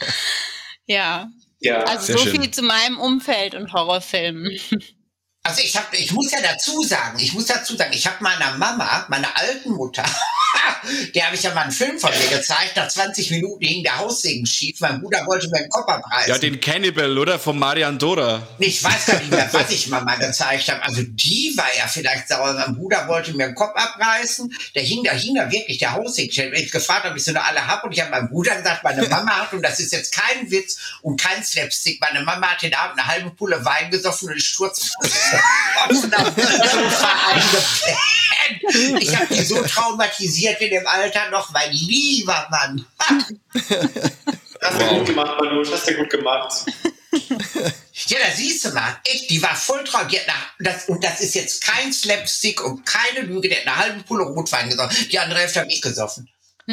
Ja, ja also so schön. Viel zu meinem Umfeld und Horrorfilmen. Also ich habe, ich muss ja dazu sagen, ich muss dazu sagen, ich habe meiner Mama, meiner alten Mutter, der habe ich ja mal einen Film von mir gezeigt, nach zwanzig Minuten hing der Haussegen schief, mein Bruder wollte mir den Kopf abreißen. Ja, den Cannibal, oder? Von Marian Dora. Ich weiß gar nicht mehr, was ich Mama gezeigt habe. Also die war ja vielleicht sauer, mein Bruder wollte mir den Kopf abreißen, der hing da, hing da wirklich der Haussegen schief. Ich gefragt habe, ob ich so eine alle habe und ich habe meinem Bruder gesagt, meine Mama hat, und das ist jetzt kein Witz und kein Slapstick, meine Mama hat den Abend eine halbe Pulle Wein gesoffen und ist sturzlos. Ich habe die so traumatisiert in dem Alter noch, mein lieber Mann. Hast du gut gemacht, Manu, hast du gut gemacht. Ja, da siehst du mal, echt, die war voll traurig. Das, und das ist jetzt kein Slapstick und keine Lüge, der hat eine halbe Pulle Rotwein gesoffen. Die andere Hälfte habe ich gesoffen.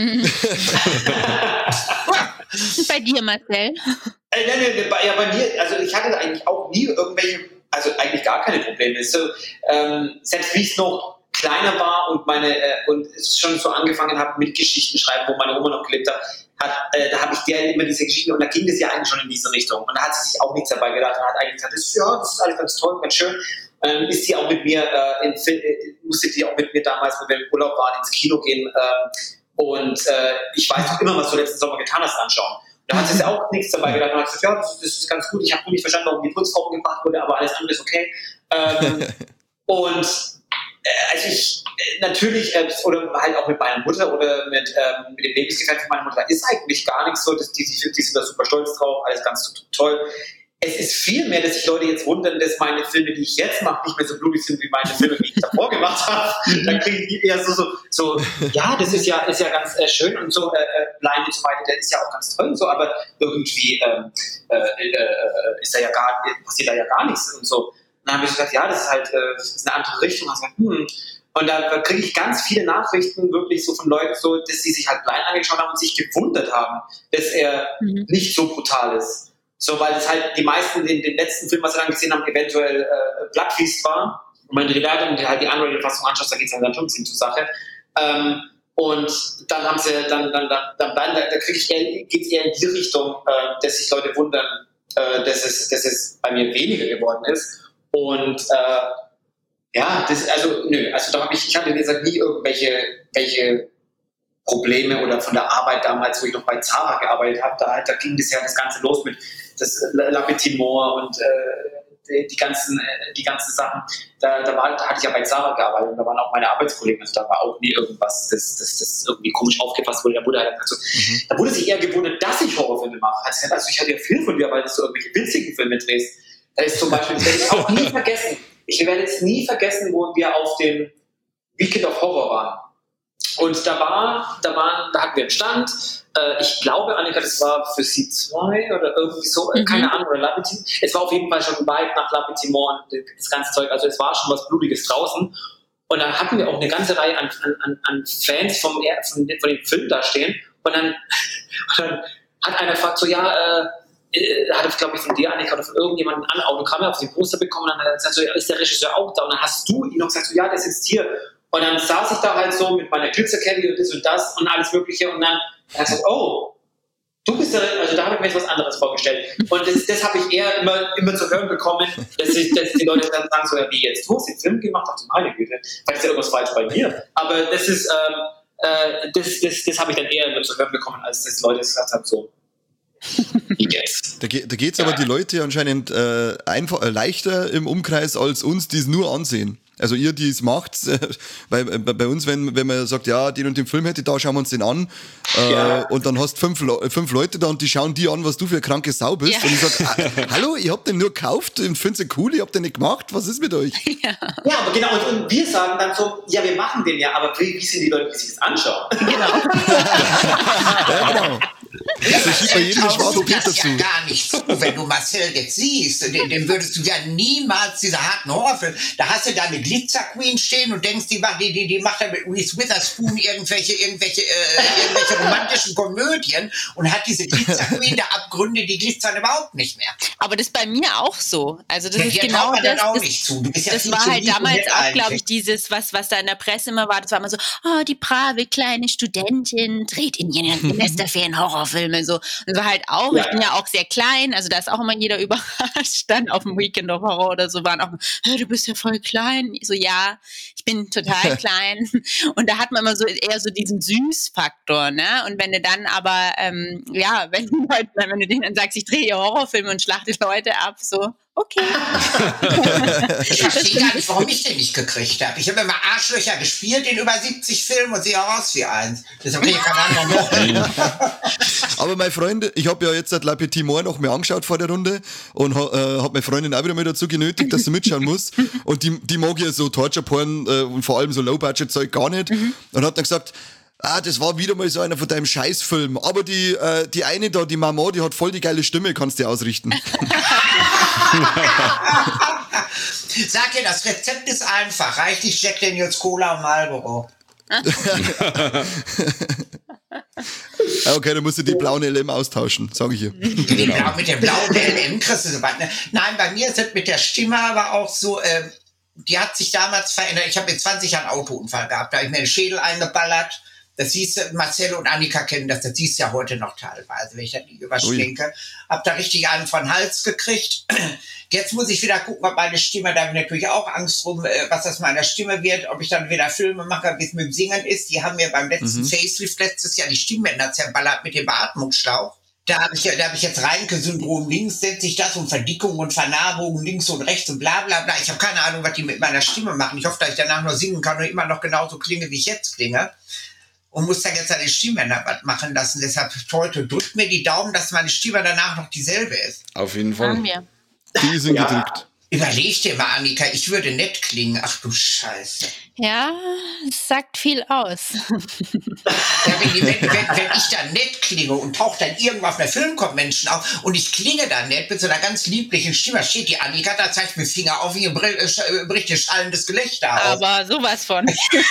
Bei dir, Marcel? Äh, nein, nein, bei, ja, bei mir, also ich hatte eigentlich auch nie irgendwelche, also eigentlich gar keine Probleme. So, ähm, selbst wie ich noch kleiner war und meine äh, und schon so angefangen habe mit Geschichten schreiben, wo meine Oma noch gelebt hat, hat äh, da habe ich der immer diese Geschichten und da ging das ja eigentlich schon in diese Richtung und da hat sie sich auch nichts dabei gedacht und hat eigentlich gesagt, das ist, ja, das ist alles ganz toll, ganz schön. Ähm, ist sie auch mit mir, äh, in, äh, musste die auch mit mir damals, wo wir im Urlaub waren, ins Kino gehen äh, und äh, ich weiß noch immer, was du letzten Sommer getan hast, anschauen. Da hat sie auch nichts dabei gedacht und hat gesagt, ja, das, das ist ganz gut, ich habe nur nicht verstanden, warum die Putzfrau gebracht wurde, aber alles andere ist okay. Ähm, und äh, also ich äh, natürlich, äh, oder halt auch mit meiner Mutter oder mit, ähm, mit dem Lebensgefährten von meiner Mutter, ist eigentlich gar nichts so, dass die, die, die sind da super stolz drauf, alles ganz toll. Es ist viel mehr, dass sich Leute jetzt wundern, dass meine Filme, die ich jetzt mache, nicht mehr so blutig sind wie meine Filme, die ich davor gemacht habe. Dann kriegen die eher so, so, so ja, das ist ja, ist ja ganz äh, schön und so, äh, Blind und so weiter, der ist ja auch ganz toll und so, aber irgendwie ähm, äh, äh, ist da ja gar, passiert da ja gar nichts und so. Und dann habe ich gesagt, ja, das ist halt äh, das ist eine andere Richtung. Und, gesagt, hm. und da kriege ich ganz viele Nachrichten wirklich so von Leuten, so, dass sie sich halt Blind angeschaut haben und sich gewundert haben, dass er mhm. nicht so brutal ist. So, weil es halt die meisten in den letzten Film, was sie dann gesehen haben, eventuell äh, Bloodfeast war. Und wenn du die Leitung und halt die Unrated-Fassung anschaust, da geht es dann schon ziemlich zur Sache. Ähm, und dann haben sie, dann, dann, dann, dann, dann da, da kriege ich eher, geht es eher in die Richtung, äh, dass sich Leute wundern, äh, dass, es, dass es bei mir weniger geworden ist. Und äh, ja, das, also, nö, also da habe ich, ich hatte, wie gesagt, nie irgendwelche welche Probleme oder von der Arbeit damals, wo ich noch bei Zara gearbeitet habe, da, da ging das ja das Ganze los mit das La Petite Mort und äh, die, die ganzen äh, die ganzen Sachen. Da, da, war, da hatte ich ja bei Zara gearbeitet und da waren auch meine Arbeitskollegen, also da war auch nie irgendwas, das, das, das irgendwie komisch aufgefasst wurde. Da wurde, halt, also, mhm. da wurde sich eher gewundert, dass ich Horrorfilme mache. Also, also ich hatte ja viel von dir, weil du so irgendwelche witzigen Filme drehst. Da ist zum Beispiel, das werde ich auch nie vergessen. Ich werde jetzt nie vergessen, wo wir auf dem Weekend of Horror waren. Und da war, da waren, da hatten wir einen Stand. Äh, ich glaube, Annika, das war für Sie zwei oder irgendwie so, mhm. keine Ahnung, oder La Petite. Es war auf jeden Fall schon weit nach La Petite Mort und das ganze Zeug. Also es war schon was Blutiges draußen. Und dann hatten wir auch eine ganze Reihe an, an, an Fans vom, von, von dem Film da stehen. Und dann, und dann hat einer gefragt, so, ja, äh, äh, hat es, glaube ich, von dir, Annika, oder von irgendjemandem ein Autogramm auf den Poster bekommen und dann hat er gesagt, so, ja, ist der Regisseur auch da? Und dann hast du ihn noch gesagt, so, ja, der sitzt hier. Und dann saß ich da halt so mit meiner Glitzerkette und das und das und alles Mögliche und dann hat er gesagt, oh, du bist der, also da habe ich mir jetzt was anderes vorgestellt. Und das, das habe ich eher immer, immer zu hören bekommen, dass, ich, dass die Leute dann sagen, so, ja, wie jetzt, du hast den Film gemacht, ach du meine Güte, vielleicht ist ja irgendwas falsch bei mir. Aber das ist, ähm, äh, das, das, das habe ich dann eher immer zu hören bekommen, als dass Leute gesagt haben, so, wie jetzt. Da, da geht es aber die Leute anscheinend äh, einfach äh, leichter im Umkreis als uns, die es nur ansehen. Also ihr, die es macht, äh, bei, bei, bei uns, wenn, wenn man sagt, ja, den und den Film hätte, da schauen wir uns den an äh, Ja. und dann hast fünf, Le- fünf Leute da und die schauen die an, was du für eine kranke Sau bist Ja. und ich sag, ah, hallo, ich hab den nur gekauft und find's den cool, ich hab den nicht gemacht, was ist mit euch? Ja, aber genau, und, und wir sagen dann so, ja, wir machen den ja, aber wie, wie sind die Leute, die sich das anschauen? Genau. Ja, genau. So schiebt bei jedem Traust schwarzen du Peter das ja zu. gar nicht zu, wenn du Marcel jetzt siehst. Den, den würdest du ja niemals, diese harten Horrorfilme, da hast du da eine Glitzer-Queen stehen und denkst, die macht, die, die, die macht da mit Reese Witherspoon irgendwelche, irgendwelche, äh, irgendwelche romantischen Komödien und hat diese Glitzer-Queen der Abgründe, die glitzern überhaupt nicht mehr. Aber das ist bei mir auch so. Also das Ja, ist dir genau traut man das. dann auch das nicht zu. Du bist ja das viel war zu halt lieb und damals nett auch, glaube eigentlich. ich, dieses, was, was da in der Presse immer war. Das war immer so, oh, die brave kleine Studentin dreht in ihren Semesterferien Horrorfilme. So. Und das war halt auch, Ja. ich bin ja auch sehr klein, also da ist auch immer jeder überrascht. Dann auf dem Weekend of Horror oder so waren auch, hey, du bist ja voll klein. Ich so, ja, ich bin total klein. Und da hat man immer so eher so diesen Süßfaktor, ne? Und wenn du dann aber, ähm, ja, wenn, die Leute, wenn du denen dann sagst, ich drehe hier Horrorfilme und schlachte Leute ab, so, okay. Ich verstehe gar nicht, warum ich den nicht gekriegt habe. Ich habe immer Arschlöcher gespielt in über siebzig Filmen und sehe auch aus wie eins. Deshalb kriege ich keinen anderen noch. Aber meine Freunde, ich habe ja jetzt seit La Petite Mort noch mehr angeschaut vor der Runde und ha, äh, habe meine Freundin auch wieder mal dazu genötigt, dass sie mitschauen muss. Und die, die mag ja so Torture-Porn äh, und vor allem so Low-Budget-Zeug gar nicht. Mhm. Und hat dann gesagt, ah, das war wieder mal so einer von deinem Scheißfilm. Aber die, äh, die eine da, die Mama, die hat voll die geile Stimme, kannst du dir ausrichten. Sag dir, das Rezept ist einfach. Reichlich Jack Daniels Cola und Marlboro. Okay, dann musst du die blauen L M austauschen, sage ich hier. Mit dem Blau- mit dem blauen L M kriegst du so was. Ne? Nein, bei mir ist es mit der Stimme aber auch so, ähm, die hat sich damals verändert. Ich habe mit zwanzig Jahren einen Autounfall gehabt. Da habe ich mir den Schädel eingeballert. Das siehst du, Marcel und Annika kennen das, das siehst du ja heute noch teilweise, wenn ich das nicht überschwenke. Hab da richtig einen von den Hals gekriegt. Jetzt muss ich wieder gucken, ob meine Stimme, da habe ich natürlich auch Angst drum, was das meiner Stimme wird, ob ich dann wieder Filme mache, wie es mit dem Singen ist. Die haben mir beim letzten Mhm. Facelift letztes Jahr die Stimmbänder zerballert mit dem Beatmungsschlauch. Da habe ich, da hab ich jetzt Reinke-Syndrom links, setze ich das und Verdickung und Vernarbung links und rechts und bla bla bla. Ich habe keine Ahnung, was die mit meiner Stimme machen. Ich hoffe, dass ich danach noch singen kann und immer noch genauso klinge, wie ich jetzt klinge. Und muss dann jetzt eine Stimmbänder was machen lassen. Deshalb, heute drückt mir die Daumen, dass meine Stimme danach noch dieselbe ist. Auf jeden Machen Fall. wir. Die sind Ja. gedrückt. Überleg dir mal, Annika, ich würde nett klingen. Ach du Scheiße. Ja, es sagt viel aus. Ja, wenn, die, wenn, wenn, wenn ich dann nett klinge und taucht dann irgendwo auf einer Filmconvention auf und ich klinge dann nett mit so einer ganz lieblichen Stimme, steht die Annika, da zeigt mir Finger auf, hier br- äh, bricht ihr schallendes Gelächter auf. Aber sowas von.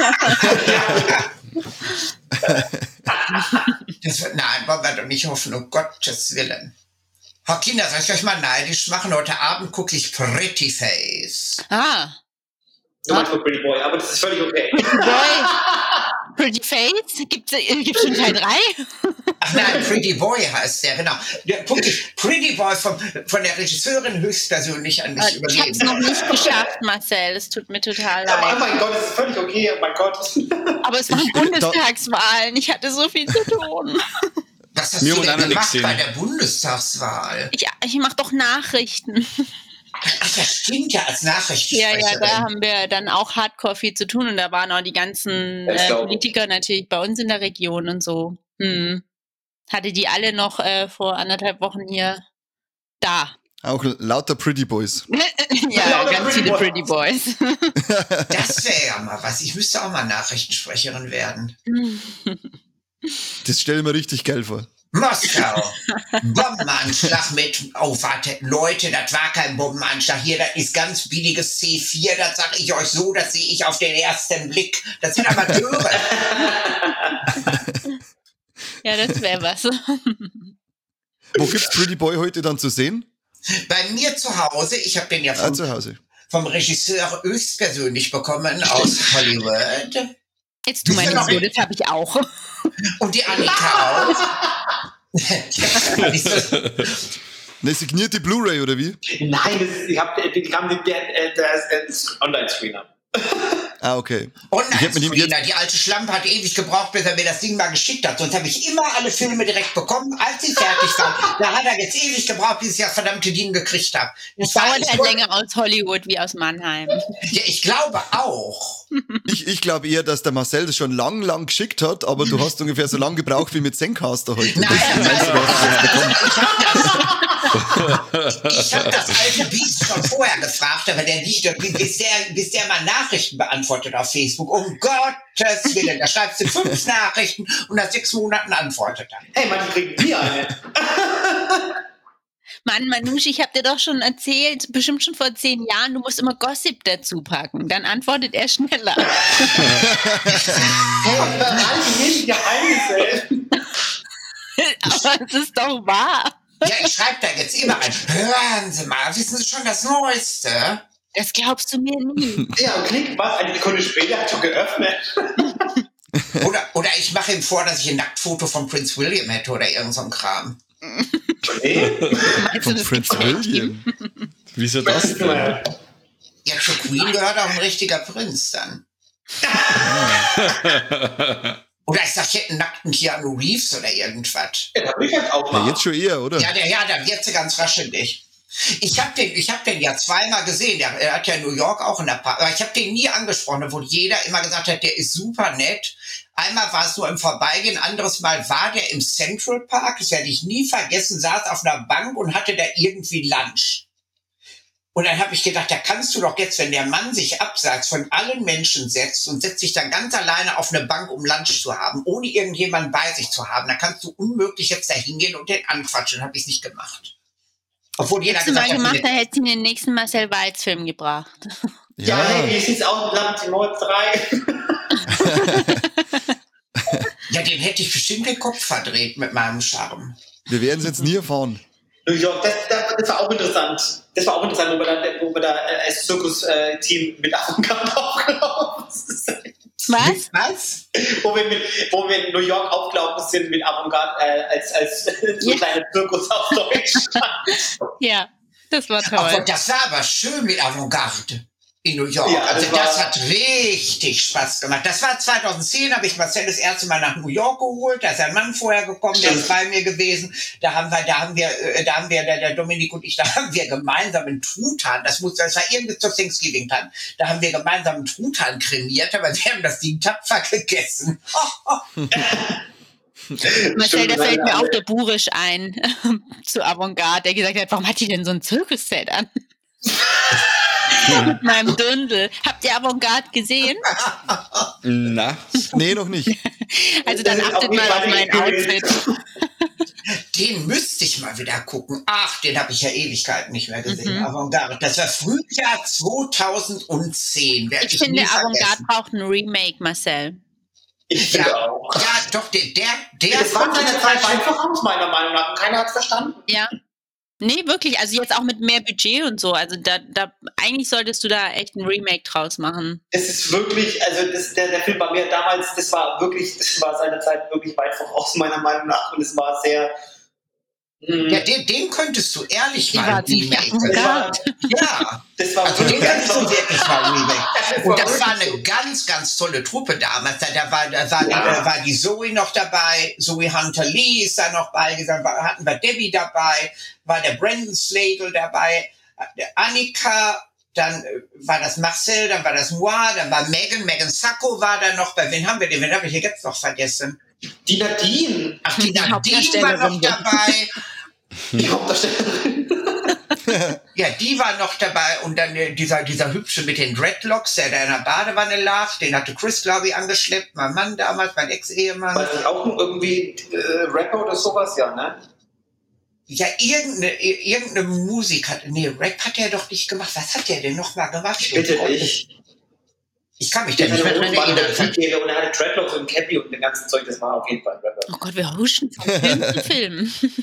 Das wird, nein, wollen wir doch nicht hoffen, um Gottes Willen. Frau Kinder, soll ich euch mal neidisch machen? Heute Abend gucke ich Pretty Face. Ah, Du meinst für Pretty Boy, aber das ist völlig okay. Pretty Boy. Pretty Face? Gibt's, äh, gibt's schon Teil drei? Ach nein, Pretty Boy heißt der, genau. Der gucke ich Pretty Boy von, von der Regisseurin höchstpersönlich an mich Ich hab's übergeben. noch nicht geschafft, Marcel. Es tut mir total Aber, oh leid. mein Gott, das ist völlig okay, oh mein Gott. Aber es waren Bundestagswahlen. Ich hatte so viel zu tun. Was hast Mir du und denn Anna gemacht nix bei sehen. der Bundestagswahl? Ich, ich mache doch Nachrichten. Ach, das stimmt ja, als Ja, Nachrichtensprecherin. ja, da haben wir dann auch hardcore viel zu tun. Und da waren auch die ganzen Das äh, glaub ich. Politiker natürlich bei uns in der Region und so. Hm. Hatte die alle noch äh, vor anderthalb Wochen hier da. Auch lauter Pretty Boys. Ja, Lauter ganz Pretty viele Boys. Pretty Boys. Das wäre ja mal was. Ich müsste auch mal Nachrichtensprecherin werden. Das stelle ich mir richtig geil vor. Moskau. Bombenanschlag mit, oh warte, Leute, das war kein Bombenanschlag. Hier, das ist ganz billiges C vier, das sage ich euch so, das sehe ich auf den ersten Blick. Das sind Amateure. Ja, das wäre was. Wo gibt's Pretty Boy heute dann zu sehen? Bei mir zu Hause, ich habe den ja Ah, vom, zu Hause. vom Regisseur höchstpersönlich bekommen aus Hollywood. Jetzt tu Bist mal du nicht noch so, in- das habe ich auch. Und die Annika auch. Eine signierte Blu-ray oder wie? Nein, das ist, ich habe die haben den äh, das Online-Screener. Ah, okay. Und Ich hab mir die Screener, die alte Schlampe hat ewig gebraucht, bis er mir das Ding mal geschickt hat. Sonst habe ich immer alle Filme direkt bekommen, als sie fertig waren. Da hat er jetzt ewig gebraucht, bis ich das verdammte Ding gekriegt habe. Das Ich war- dauert ich halt wollte- länger aus Hollywood wie aus Mannheim. Ja, ich glaube auch. Ich, ich glaube eher, dass der Marcel das schon lang, lang geschickt hat, aber du hast ungefähr so lang gebraucht wie mit Zencaster heute. Nein, Deswegen meinst du, du hast es bekommen. Ich habe das alte Biest schon vorher gefragt, aber der liegt irgendwie, bis der, bis der mal Nachrichten beantwortet auf Facebook. Um Gottes Willen, da schreibst du fünf Nachrichten und nach sechs Monaten antwortet er. Hey, manche kriegen nie eine. Mann, Manouche, ich habe dir doch schon erzählt, bestimmt schon vor zehn Jahren, du musst immer Gossip dazu packen. Dann antwortet er schneller. Verraten nicht Geheimnisse. Aber es ist doch wahr. Ja, ich schreibe da jetzt immer rein. Hören Sie mal, wissen Sie schon das Neueste? Das glaubst du mir nie. Ja, und klick, was? Eine Sekunde später hat schon geöffnet. Oder, oder ich mache ihm vor, dass ich ein Nacktfoto von Prince William hätte oder irgend so ein Kram. Nee. Meinst du, Von das Prince geht nicht? William. Wieso das denn? Ja, zur Queen gehört auch ein richtiger Prinz dann. Oder ich sag, ich hätte einen nackten Keanu Reeves oder irgendwas. Ja, da will ich jetzt auch Ja, mal. jetzt schon eher, oder? Ja, der, ja, da wird sie ganz raschelig. Ich habe den, ich hab den ja zweimal gesehen. Der, er hat ja in New York auch in der Park. Aber ich habe den nie angesprochen, obwohl jeder immer gesagt hat, der ist super nett. Einmal war es nur im Vorbeigehen, anderes Mal war der im Central Park. Das werde ich nie vergessen. Saß auf einer Bank und hatte da irgendwie Lunch. Und dann habe ich gedacht, da kannst du doch jetzt, wenn der Mann sich abseits von allen Menschen setzt und setzt sich dann ganz alleine auf eine Bank, um Lunch zu haben, ohne irgendjemanden bei sich zu haben, da kannst du unmöglich jetzt da hingehen und den anquatschen. Habe ich es nicht gemacht. Obwohl jeder Hättest du mal gesagt hat, gemacht, dann hättest du in den nächsten Marcel Walz-Film gebracht. Ja, hey, wie sieht's aus mit Lampentimor drei? ja, den hätte ich bestimmt den Kopf verdreht mit meinem Charme. Wir werden es jetzt nie erfahren. New York, das, das, das war auch interessant. Das war auch interessant, wo wir da, wo wir da als Zirkus-Team mit Avantgarde aufgelaufen sind. Was? Was? Wo wir, mit, wo wir in New York aufgelaufen sind mit Avantgarde äh, als, als so Ja. kleiner Zirkus auf Deutschland. Ja, das war Aber toll. das war aber schön mit Avantgarde in New York. Ja, also das war- das hat richtig Spaß gemacht. Das war zweitauszehn, habe ich Marcel das erste Mal nach New York geholt. Da ist ein Mann vorher gekommen, der ist bei mir gewesen. Da haben wir, da haben wir, äh, da haben wir, der, der Dominik und ich, da haben wir gemeinsam einen Truthahn. Das muss, das war irgendwie zur Thanksgiving dann. Da haben wir gemeinsam einen Truthahn kremiert, aber wir haben das Ding tapfer gegessen. Marcel, da Stimmt, fällt mir alle- auch der Burisch ein zu Avantgarde, der gesagt hat, warum hat die denn so ein Zirkusset an? Mit meinem Dündel. Habt ihr Avantgarde gesehen? Na, Nee, noch nicht. Also dann Das ist achtet auf jeden mal Fall auf mein eine Outfit. Den müsste ich mal wieder gucken. Ach, den habe ich ja Ewigkeiten nicht mehr gesehen. Mhm. Avantgarde. Das war Frühjahr zweitausendzehn. Werd Ich finde, nie Avantgarde vergessen. braucht ein Remake, Marcel. Ich finde Ja, auch. ja, doch, der, der, der Das kommt seiner total Zeit einfach aus, meiner Meinung nach. Und keiner hat's verstanden. Ja. Nee, wirklich. Also jetzt auch mit mehr Budget und so. Also da, da eigentlich solltest du da echt ein Remake draus machen. Es ist wirklich, also das, der, der Film war mir damals, das war wirklich, das war seiner Zeit wirklich weit voraus, meiner Meinung nach. Und es war sehr. mh, Ja, den, den könntest du ehrlich Die mal war ziemlich remaken. das war, Avantgarde. Ja, das war also den wirklich könntest du wirklich mal remaken. Und das wirklich war eine so. ganz, ganz tolle Truppe damals. Da, da, war, da, war, Ja. da war die Zoe noch dabei, Zoe Hunter Lee ist da noch bei, dann war- hatten wir Debbie dabei, war der Brandon Slagle dabei, der Annika, dann äh, war das Marcel, dann war das Moi, dann war Megan, Megan Sacco war da noch, bei wen haben wir den, wen habe ich hier jetzt noch vergessen? Die Nadine, Ach, die Die Nadine war noch Hauptdarstellerin. dabei. die Hauptdarstellerin. Ja, die war noch dabei und dann äh, dieser, dieser Hübsche mit den Dreadlocks, der da in der Badewanne lag, den hatte Chris, glaube ich, angeschleppt, mein Mann damals, mein Ex-Ehemann. War das auch irgendwie äh, Rapper oder sowas, ja, ne? Ja, irgendeine, irgendeine Musik hat, nee, Rap hat er doch nicht gemacht. Was hat der denn nochmal gemacht? Bitte Oh, nicht. Ich kann mich da Der nicht mehr hatte dran irgendwann eine erinnern. T-Gele und er hatte Dreadlocks und Cappy und den ganzen Zeug, das war auf jeden Fall ein Rapper. Oh Gott, wir huschen von Film zu Film.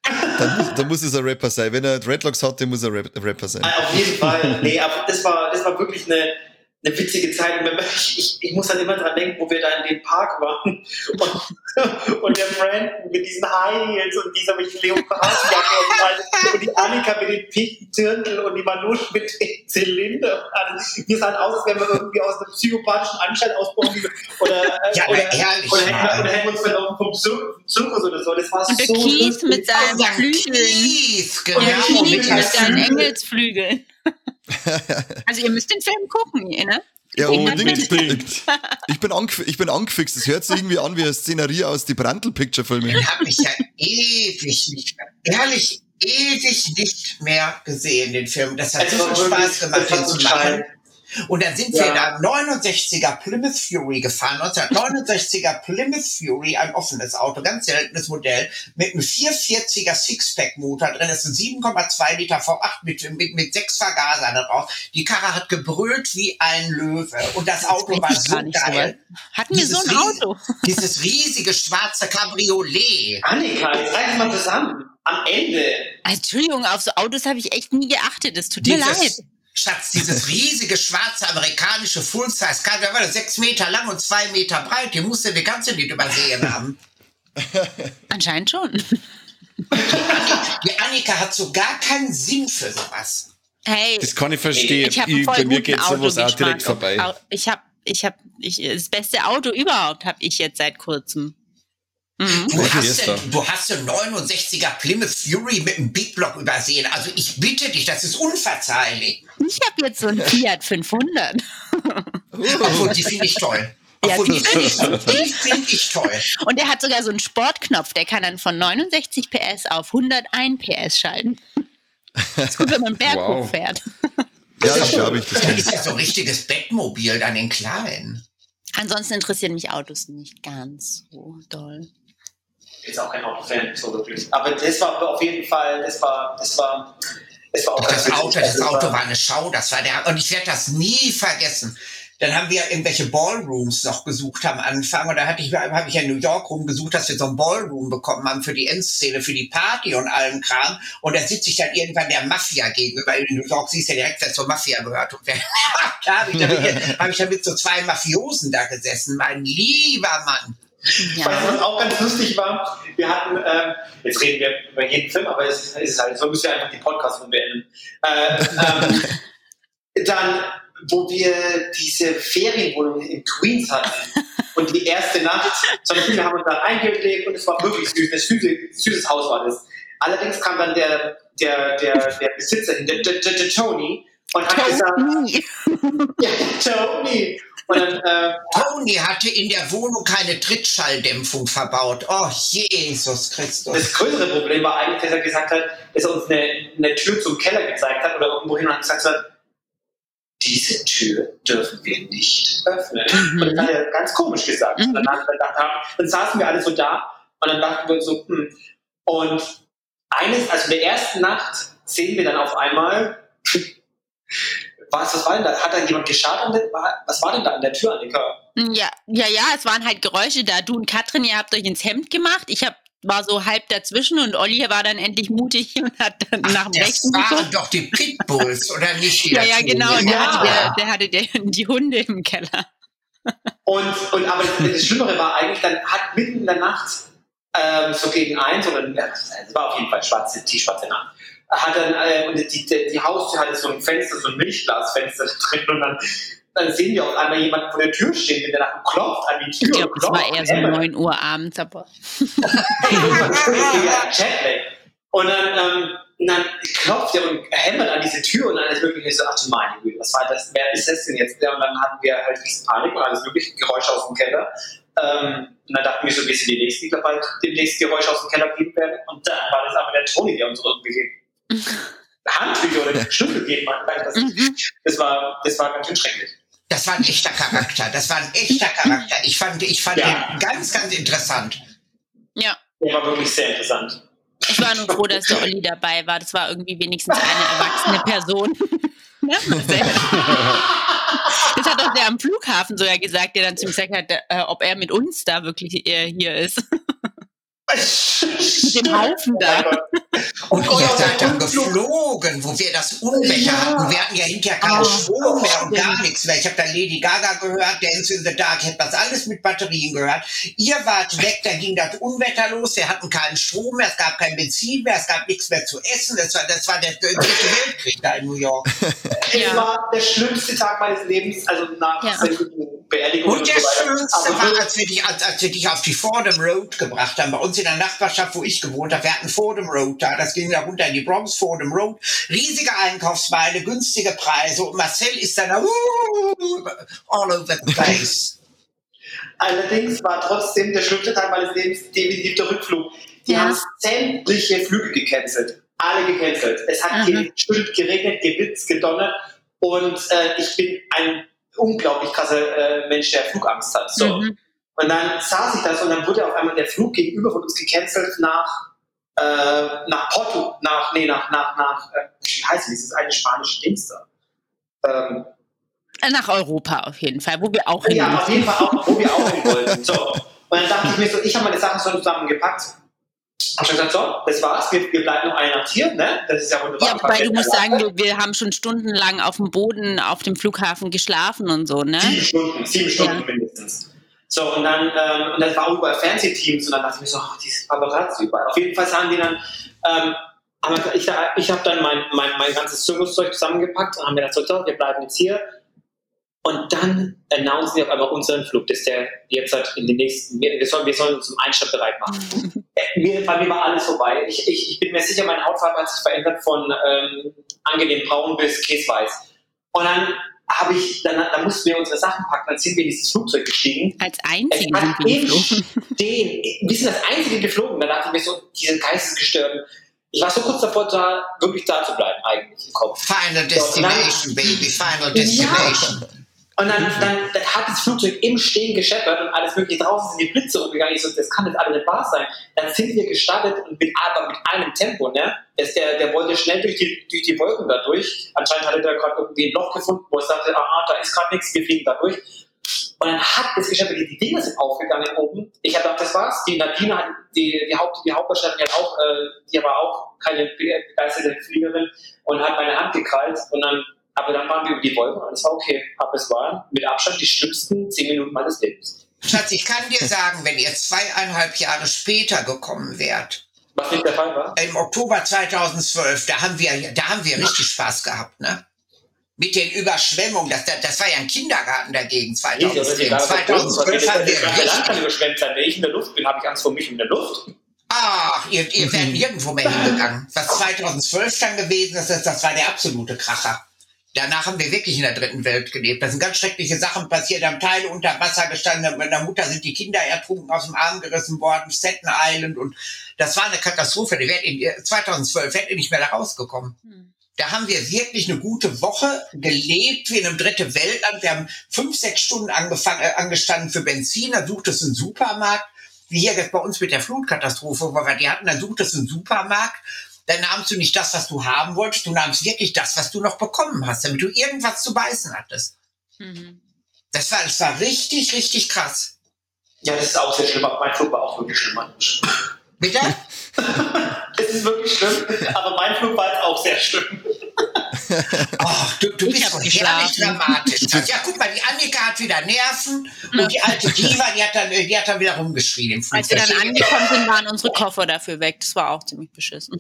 Dann muss, dann muss es ein Rapper sein. Wenn er Dreadlocks hat, dann muss er Rap, Rapper sein. Auf jeden Fall. Nee, aber das war, das war wirklich eine, eine witzige Zeit. Ich, ich, ich muss dann immer dran denken, wo wir da in dem Park waren. Und, und der Brandon mit diesen High Heels und dieser mit den Leopardjacke und, und die Annika mit den pinken Dirndl und die Manouche mit dem Zylinder. Also, wir sahen aus, als wären wir irgendwie aus einem psychopathischen Anstalt ausbrochen. Oder, ja, oder, ehrlich, oder, hätten wir, oder hätten wir uns verlaufen vom Zir- Zirkus oder so. Das war Und der so Kies lustig. mit seinen Ja, Flügeln. Kies, Der genau. Kies mit mit seinen der- Engelsflügeln. Also ihr müsst den Film gucken, ne? Ja, unbedingt. Unbedingt. Ich bin, angef- ich bin angefixt. Das hört sich irgendwie an wie eine Szenerie aus die Brandl-Picture-Filme. Den habe ich ja ewig nicht mehr, ehrlich, ewig nicht mehr gesehen, den Film. Das hat Es so war viel wirklich- Spaß gemacht, es war den so zu machen. schön. Und dann sind Ja. wir da neunundsechziger Plymouth Fury gefahren, neunzehnhundertneunundsechziger Plymouth Fury, ein offenes Auto, ganz seltenes Modell, mit einem vierhundertvierziger Sixpack-Motor drin, das ist ein sieben Komma zwei Liter V acht mit, mit, mit sechs Vergasern da drauf. Die Karre hat gebrüllt wie ein Löwe und das Auto war weiß ich so gar nicht so geil. Hatten wir so ein Ries- Auto? Dieses riesige schwarze Cabriolet. Annika, jetzt reiß mal zusammen. Am Ende. Also, Entschuldigung, auf so Autos habe ich echt nie geachtet. Es tut mir leid. Dieses, Schatz, dieses riesige schwarze amerikanische Full-Size, der war sechs Meter lang und zwei Meter breit, die musste die ganze nicht übersehen haben. Anscheinend schon. Die Annika hat so gar keinen Sinn für sowas. Hey, Das kann ich verstehen. ich habe einen voll Bei mir guten geht sowas auch Autogeschmack. direkt vorbei. Au- Ich habe, ich habe, ich, das beste Auto überhaupt habe ich jetzt seit kurzem. Mhm. Du hast, Fiesta. den, du hast den neunundsechziger Plymouth Fury mit einem Big Block übersehen. Also ich bitte dich, das ist unverzeihlich. Ich habe jetzt so einen Fiat fünfhundert. Obwohl, die finde ich toll. Ja, Obwohl, die die finde ich, die find ich toll. Und der hat sogar so einen Sportknopf, der kann dann von neunundsechzig P S auf hunderteins P S schalten. Das ist gut, wenn man einen Berg Wow. hochfährt. Ja, das glaube ich. Das Das kenn ich. ist ja so ein richtiges Bettmobil dann in klein. Ansonsten interessieren mich Autos nicht ganz so doll. Jetzt auch kein Autofan, so wirklich. Aber das war auf jeden Fall, das war, das war, das war auch Das ganz Auto, witzig. das Auto war eine Schau, das war der, und ich werde das nie vergessen. Dann haben wir irgendwelche Ballrooms noch gesucht am Anfang und da hatte ich, habe ich ja in New York rumgesucht, dass wir so ein Ballroom bekommen haben für die Endszene, für die Party und allem Kram. Und da sitze ich dann irgendwann der Mafia gegenüber. In New York siehst du ja direkt, wer zur Mafia gehört. Und wer, da habe ich, dann mit- hab ich dann mit so zwei Mafiosen da gesessen, mein lieber Mann. Weißt du, was auch ganz lustig war? Wir hatten, ähm, jetzt reden wir über jeden Film, aber es ist, es ist halt, so müssen wir einfach die Podcast beenden. Äh, ähm, dann, wo wir diese Ferienwohnung in Queens hatten und die erste Nacht, sondern viele haben uns da eingelegt und es war wirklich süß, ein süßes, süßes Haus war das. Allerdings kam dann der, der, der, der Besitzer, der, der, der, der Tony, und hat gesagt, Tony. ja, Tony. Und dann, äh, Tony hatte in der Wohnung keine Trittschalldämpfung verbaut. Oh, Jesus Christus. das größere Problem war eigentlich, dass er gesagt hat, dass er uns eine, eine Tür zum Keller gezeigt hat oder irgendwo hin und hat gesagt hat, diese Tür dürfen wir nicht öffnen. Mhm. Und das hat er ganz komisch gesagt. Mhm. Und dann, dann, dann, dann saßen wir alle so da und dann dachten wir uns so, hm. Und eines, also in der ersten Nacht sehen wir dann auf einmal, was, was war denn da? Hat da jemand geschart an der, was war denn da an der Tür, Annika? Ja, ja, ja, es waren halt Geräusche da. Du und Katrin, ihr habt euch ins Hemd gemacht. Ich hab, war so halb dazwischen und Olli war dann endlich mutig und hat dann nach dem Das Rechten waren geguckt. doch die Pitbulls, oder nicht? Die Ja, da ja, tun? genau. Der Ja. hatte, der, der hatte der, die Hunde im Keller. Und, und aber das, das Schlimmere war eigentlich, dann hat mitten in der Nacht, ähm, so gegen eins, oder es war auf jeden Fall schwarze, die schwarze Nacht, hat dann, äh, und die, die, die Haustür hatte so ein Fenster, so ein Milchglasfenster drin, und dann, dann sehen wir auf einmal jemanden vor der Tür stehen, wenn der nach klopft an die Tür. Ich glaube, und es war klopft eher und so hämmert. neun Uhr abends, aber. Ja, Jetlag. Und dann, ähm, und dann klopft er und hämmert an diese Tür und dann ist wirklich so, ach du meine Güte, was war das, wer ist das denn jetzt? Ja, und dann hatten wir halt riesen Panik und alles wirklich Geräusche aus dem Keller. Ähm, und dann dachten wir so, wir sind die Nächsten, die bald demnächst Geräusche aus dem Keller geben werden. Und dann war das aber der Toni, der uns irgendwie Handtücher oder Schlüssel gegeben hat. Das, Mhm. das, war, das war ganz schön schrecklich. Das war ein echter Charakter. Das war ein echter Charakter. Ich fand, ich fand Ja. den ganz, ganz interessant. Ja. Der war wirklich sehr interessant. Ich war nur froh, dass der Olli dabei war. Das war irgendwie wenigstens eine erwachsene Person. Ne? Das hat doch der am Flughafen sogar gesagt, der dann zu ihm gesagt hat, äh, ob er mit uns da wirklich äh, hier ist. Mit dem Haufen da. Und ihr seid dann geflogen, wo wir das Unwetter ja. hatten. Wir hatten ja hinterher keinen oh, Strom mehr und gar nichts mehr. Ich habe da Lady Gaga gehört, Dance in the Dark, ich habe das alles mit Batterien gehört. Ihr wart weg, da ging das Unwetter los, wir hatten keinen Strom mehr, es gab kein Benzin mehr, es gab nichts mehr zu essen. Das war, das war der dritte Weltkrieg da in New York. Es ja. war der schlimmste Tag meines Lebens, also nach ja. Beerdigung. Und, und der so schönste war, als wir, dich, als, als wir dich auf die Fordham Road gebracht haben, bei uns in der Nachbarschaft, wo ich gewohnt habe. Wir hatten Fordham Road da, das ging da runter in die Bronx, Fordham Road. Riesige Einkaufsmeile, günstige Preise. Und Marcel ist dann da, uh, all over the place. Allerdings war trotzdem der schlimmste Tag meines Lebens definitiv der Rückflug. Die ja. haben sämtliche Flüge gecancelt. Alle gecancelt. Es hat geschüttet, geregnet, geblitzt, gedonnert. Und äh, ich bin ein unglaublich krasser äh, Mensch, der Flugangst hat. So. Mhm. Und dann saß ich das und dann wurde auf einmal der Flug gegenüber von uns gecancelt nach äh, nach Porto, nach, nee, nach, nach, nach, äh, wie heißt das? Das ist eine spanische Dings da. Ähm, nach Europa auf jeden Fall, wo wir auch hin Ja, auf jeden Fall auch, wo wir auch hin wollten. So. Und dann dachte ich mir so, ich habe meine Sachen so zusammengepackt. Hab schon gesagt, so, das war's, wir, wir bleiben noch eine Nacht hier, ne? Das ist ja wunderbar. Ja, wobei du musst sagen, wir, wir haben schon stundenlang auf dem Boden auf dem Flughafen geschlafen und so, ne? Sieben Stunden, sieben Stunden ja. mindestens. So, und dann, ähm, und das war auch überall Fernsehteams und dann dachte ich mir so, ach, diese Paparazzi überall. Auf jeden Fall sagen die dann, ähm, aber ich, ich habe dann mein, mein, mein ganzes Zirkuszeug zusammengepackt und haben mir gesagt, so, wir bleiben jetzt hier. Und dann announcen sie auf einmal unseren Flug, dass der jetzt halt in den nächsten, wir sollen, wir sollen uns zum Einstand bereit machen. mir, bei mir war alles vorbei. Ich, ich, ich bin mir sicher, meine Hautfarbe hat sich verändert von ähm, angenehm braun bis käseweiß. Und dann habe ich, dann, dann mussten wir unsere Sachen packen, dann sind wir in dieses Flugzeug gestiegen. Als Einzige sind wir geflogen. Den, wir sind als Einzige geflogen. Dann dachte ich mir so, diese Geistesgestörten. Ich war so kurz davor, da wirklich da zu bleiben, eigentlich im Kopf. Final Destination, so, dann, Baby, Final Destination. Ja. Und dann, dann, dann hat das Flugzeug im Stehen gescheppert und alles mögliche draußen sind die Blitze umgegangen. Ich so, das kann jetzt alles nicht wahr sein. Dann sind wir gestartet und mit, aber mit einem Tempo, ne? Das, der, der wollte schnell durch die, durch die Wolken da durch. Anscheinend hatte der gerade irgendwie ein Loch gefunden, wo er sagte, ah, da ist gerade nichts, wir fliegen da durch. Und dann hat es gescheppert, die Dinger sind aufgegangen oben. Ich habe gedacht, das war's. Die Nadine hat, die, die, Haupt, die Hauptdarstellerin hat auch, äh, die war auch keine begeisterte Fliegerin und hat meine Hand gekrallt und dann aber dann waren wir über die Wolken und es war okay. Aber es waren mit Abstand die schlimmsten zehn Minuten meines Lebens. Schatz, ich kann dir sagen, wenn ihr zweieinhalb Jahre später gekommen wärt, was nicht der Fall war? Im Oktober zweitausendzwölf, da haben wir, da haben wir richtig Spaß gehabt, ne? Mit den Überschwemmungen, das, das war ja ein Kindergarten dagegen, zweitausendzehn. zweitausendzwölf haben wir richtig... Land kann überschwemmt sein. Wenn ich in der Luft bin, habe ich Angst vor mich in der Luft. Ach, ihr, ihr wärt nirgendwo mehr hingegangen. Was zweitausendzwölf dann gewesen ist, das, das war der absolute Kracher. Danach haben wir wirklich in der dritten Welt gelebt. Da sind ganz schreckliche Sachen passiert. Da haben Teile unter Wasser gestanden. Mit meiner Mutter sind die Kinder ertrunken, aus dem Arm gerissen worden. Staten Island. Und das war eine Katastrophe. Die wärt in, zweitausendzwölf wärt ihr nicht mehr da rausgekommen. Hm. Da haben wir wirklich eine gute Woche gelebt, wie in einem dritte Weltland. Wir haben fünf, sechs Stunden angefangen, äh, angestanden für Benzin. Da sucht es einen Supermarkt. Wie hier jetzt bei uns mit der Flutkatastrophe, wo wir die hatten. Da sucht es einen Supermarkt. Dann nahmst du nicht das, was du haben wolltest, du nahmst wirklich das, was du noch bekommen hast, damit du irgendwas zu beißen hattest. Mhm. Das war, das war richtig, richtig krass. Ja, das ist auch sehr schlimm, aber mein Flug war auch wirklich schlimm. Bitte? Das ist wirklich schlimm, aber mein Flug war jetzt auch sehr schlimm. Ach, du, du bist doch herrlich dramatisch. Ja, guck mal, die Annika hat wieder Nerven und die alte Diva, die hat dann, die hat dann wieder rumgeschrien im Flug. Als wir dann angekommen sind, waren unsere Koffer dafür weg. Das war auch ziemlich beschissen.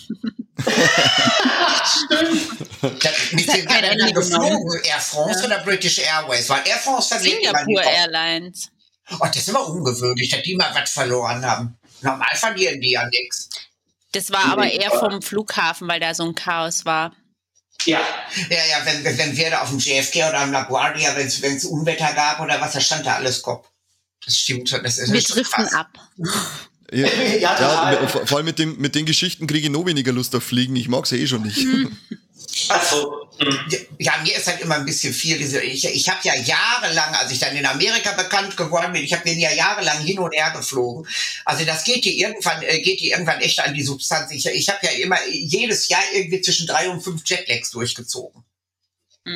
Mit wem hat er dann geflogen? Air France ja. oder British Airways? Weil Air France verliert Singapore Airlines. Oh, das ist immer ungewöhnlich, dass die mal was verloren haben. Normal verlieren die ja nichts. Das war aber eher vom Flughafen, weil da so ein Chaos war. Ja. Ja, ja, wenn, wenn wir da auf dem J F K oder am LaGuardia, wenn es Unwetter gab oder was, da stand da alles Kopf. Das stimmt schon. Das ist wir driften ab. Ja, ja, ja, vor allem mit, dem, mit den Geschichten kriege ich noch weniger Lust auf Fliegen. Ich mag sie eh schon nicht. Mhm. Also, ja, mir ist halt immer ein bisschen viel diese, ich, ich habe ja jahrelang, als ich dann in Amerika bekannt geworden bin, ich habe den ja jahrelang hin und her geflogen. Also das geht dir irgendwann, äh, geht dir irgendwann echt an die Substanz. Ich, ich habe ja immer jedes Jahr irgendwie zwischen drei und fünf Jetlags durchgezogen. Mhm.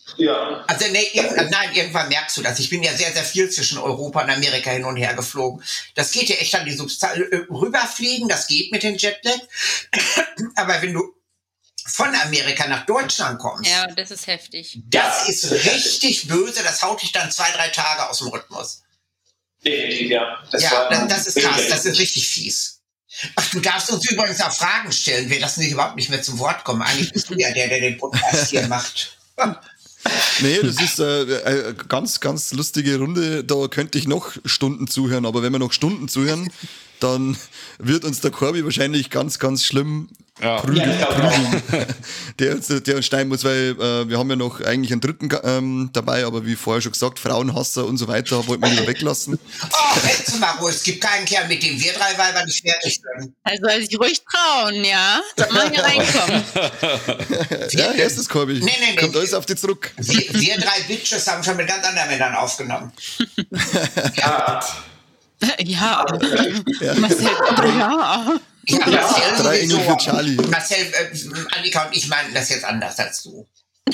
Ja. Also nee, irgendwann, nein, irgendwann merkst du das. Ich bin ja sehr, sehr viel zwischen Europa und Amerika hin und her geflogen. Das geht ja echt an die Substanz. Rüberfliegen, das geht mit den Jetlag. Aber wenn du von Amerika nach Deutschland kommst, Ja, das ist heftig. das ist richtig böse. Das haut dich dann zwei, drei Tage aus dem Rhythmus. Definitiv, ja. Das Ja, war, das, das ist krass. Das ist richtig fies. Ach, du darfst uns übrigens auch Fragen stellen. Wir lassen dich überhaupt nicht mehr zum Wort kommen. Eigentlich bist du ja der, der den Podcast hier macht. Nee, das ist äh, eine ganz, ganz lustige Runde. Da könnte ich noch Stunden zuhören, aber wenn wir noch Stunden zuhören, dann wird uns der Corby wahrscheinlich ganz, ganz schlimm Ja. prügeln. Ja, ich glaube prügeln. Der, der uns schneiden muss, weil äh, wir haben ja noch eigentlich einen dritten ähm, dabei, aber wie vorher schon gesagt, Frauenhasser und so weiter wollten wir lieber weglassen. Oh, jetzt mal ruhig. Es gibt keinen Kerl, mit dem wir drei Weiber nicht fertig sind. Also soll sich ruhig trauen, ja? Soll man hier reinkommen. Ja, erstes Corby. Nee, nee, nee. Kommt alles auf dich zurück. Wir, wir drei Bitches haben schon mit ganz anderen Männern aufgenommen. ja. Ja, Marcel, ja. Ja, Marcel Drei Engel sowieso. für Charlie. Marcel, äh, Annika und ich meinten das jetzt anders als du.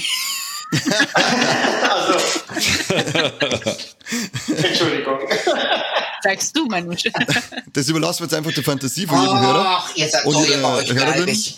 Also. Entschuldigung. Sagst du, Manus. Das überlassen wir jetzt einfach der Fantasie von jedem Hörer. Ach, ihr seid Und so ihrer über euch Hörerin. gleich.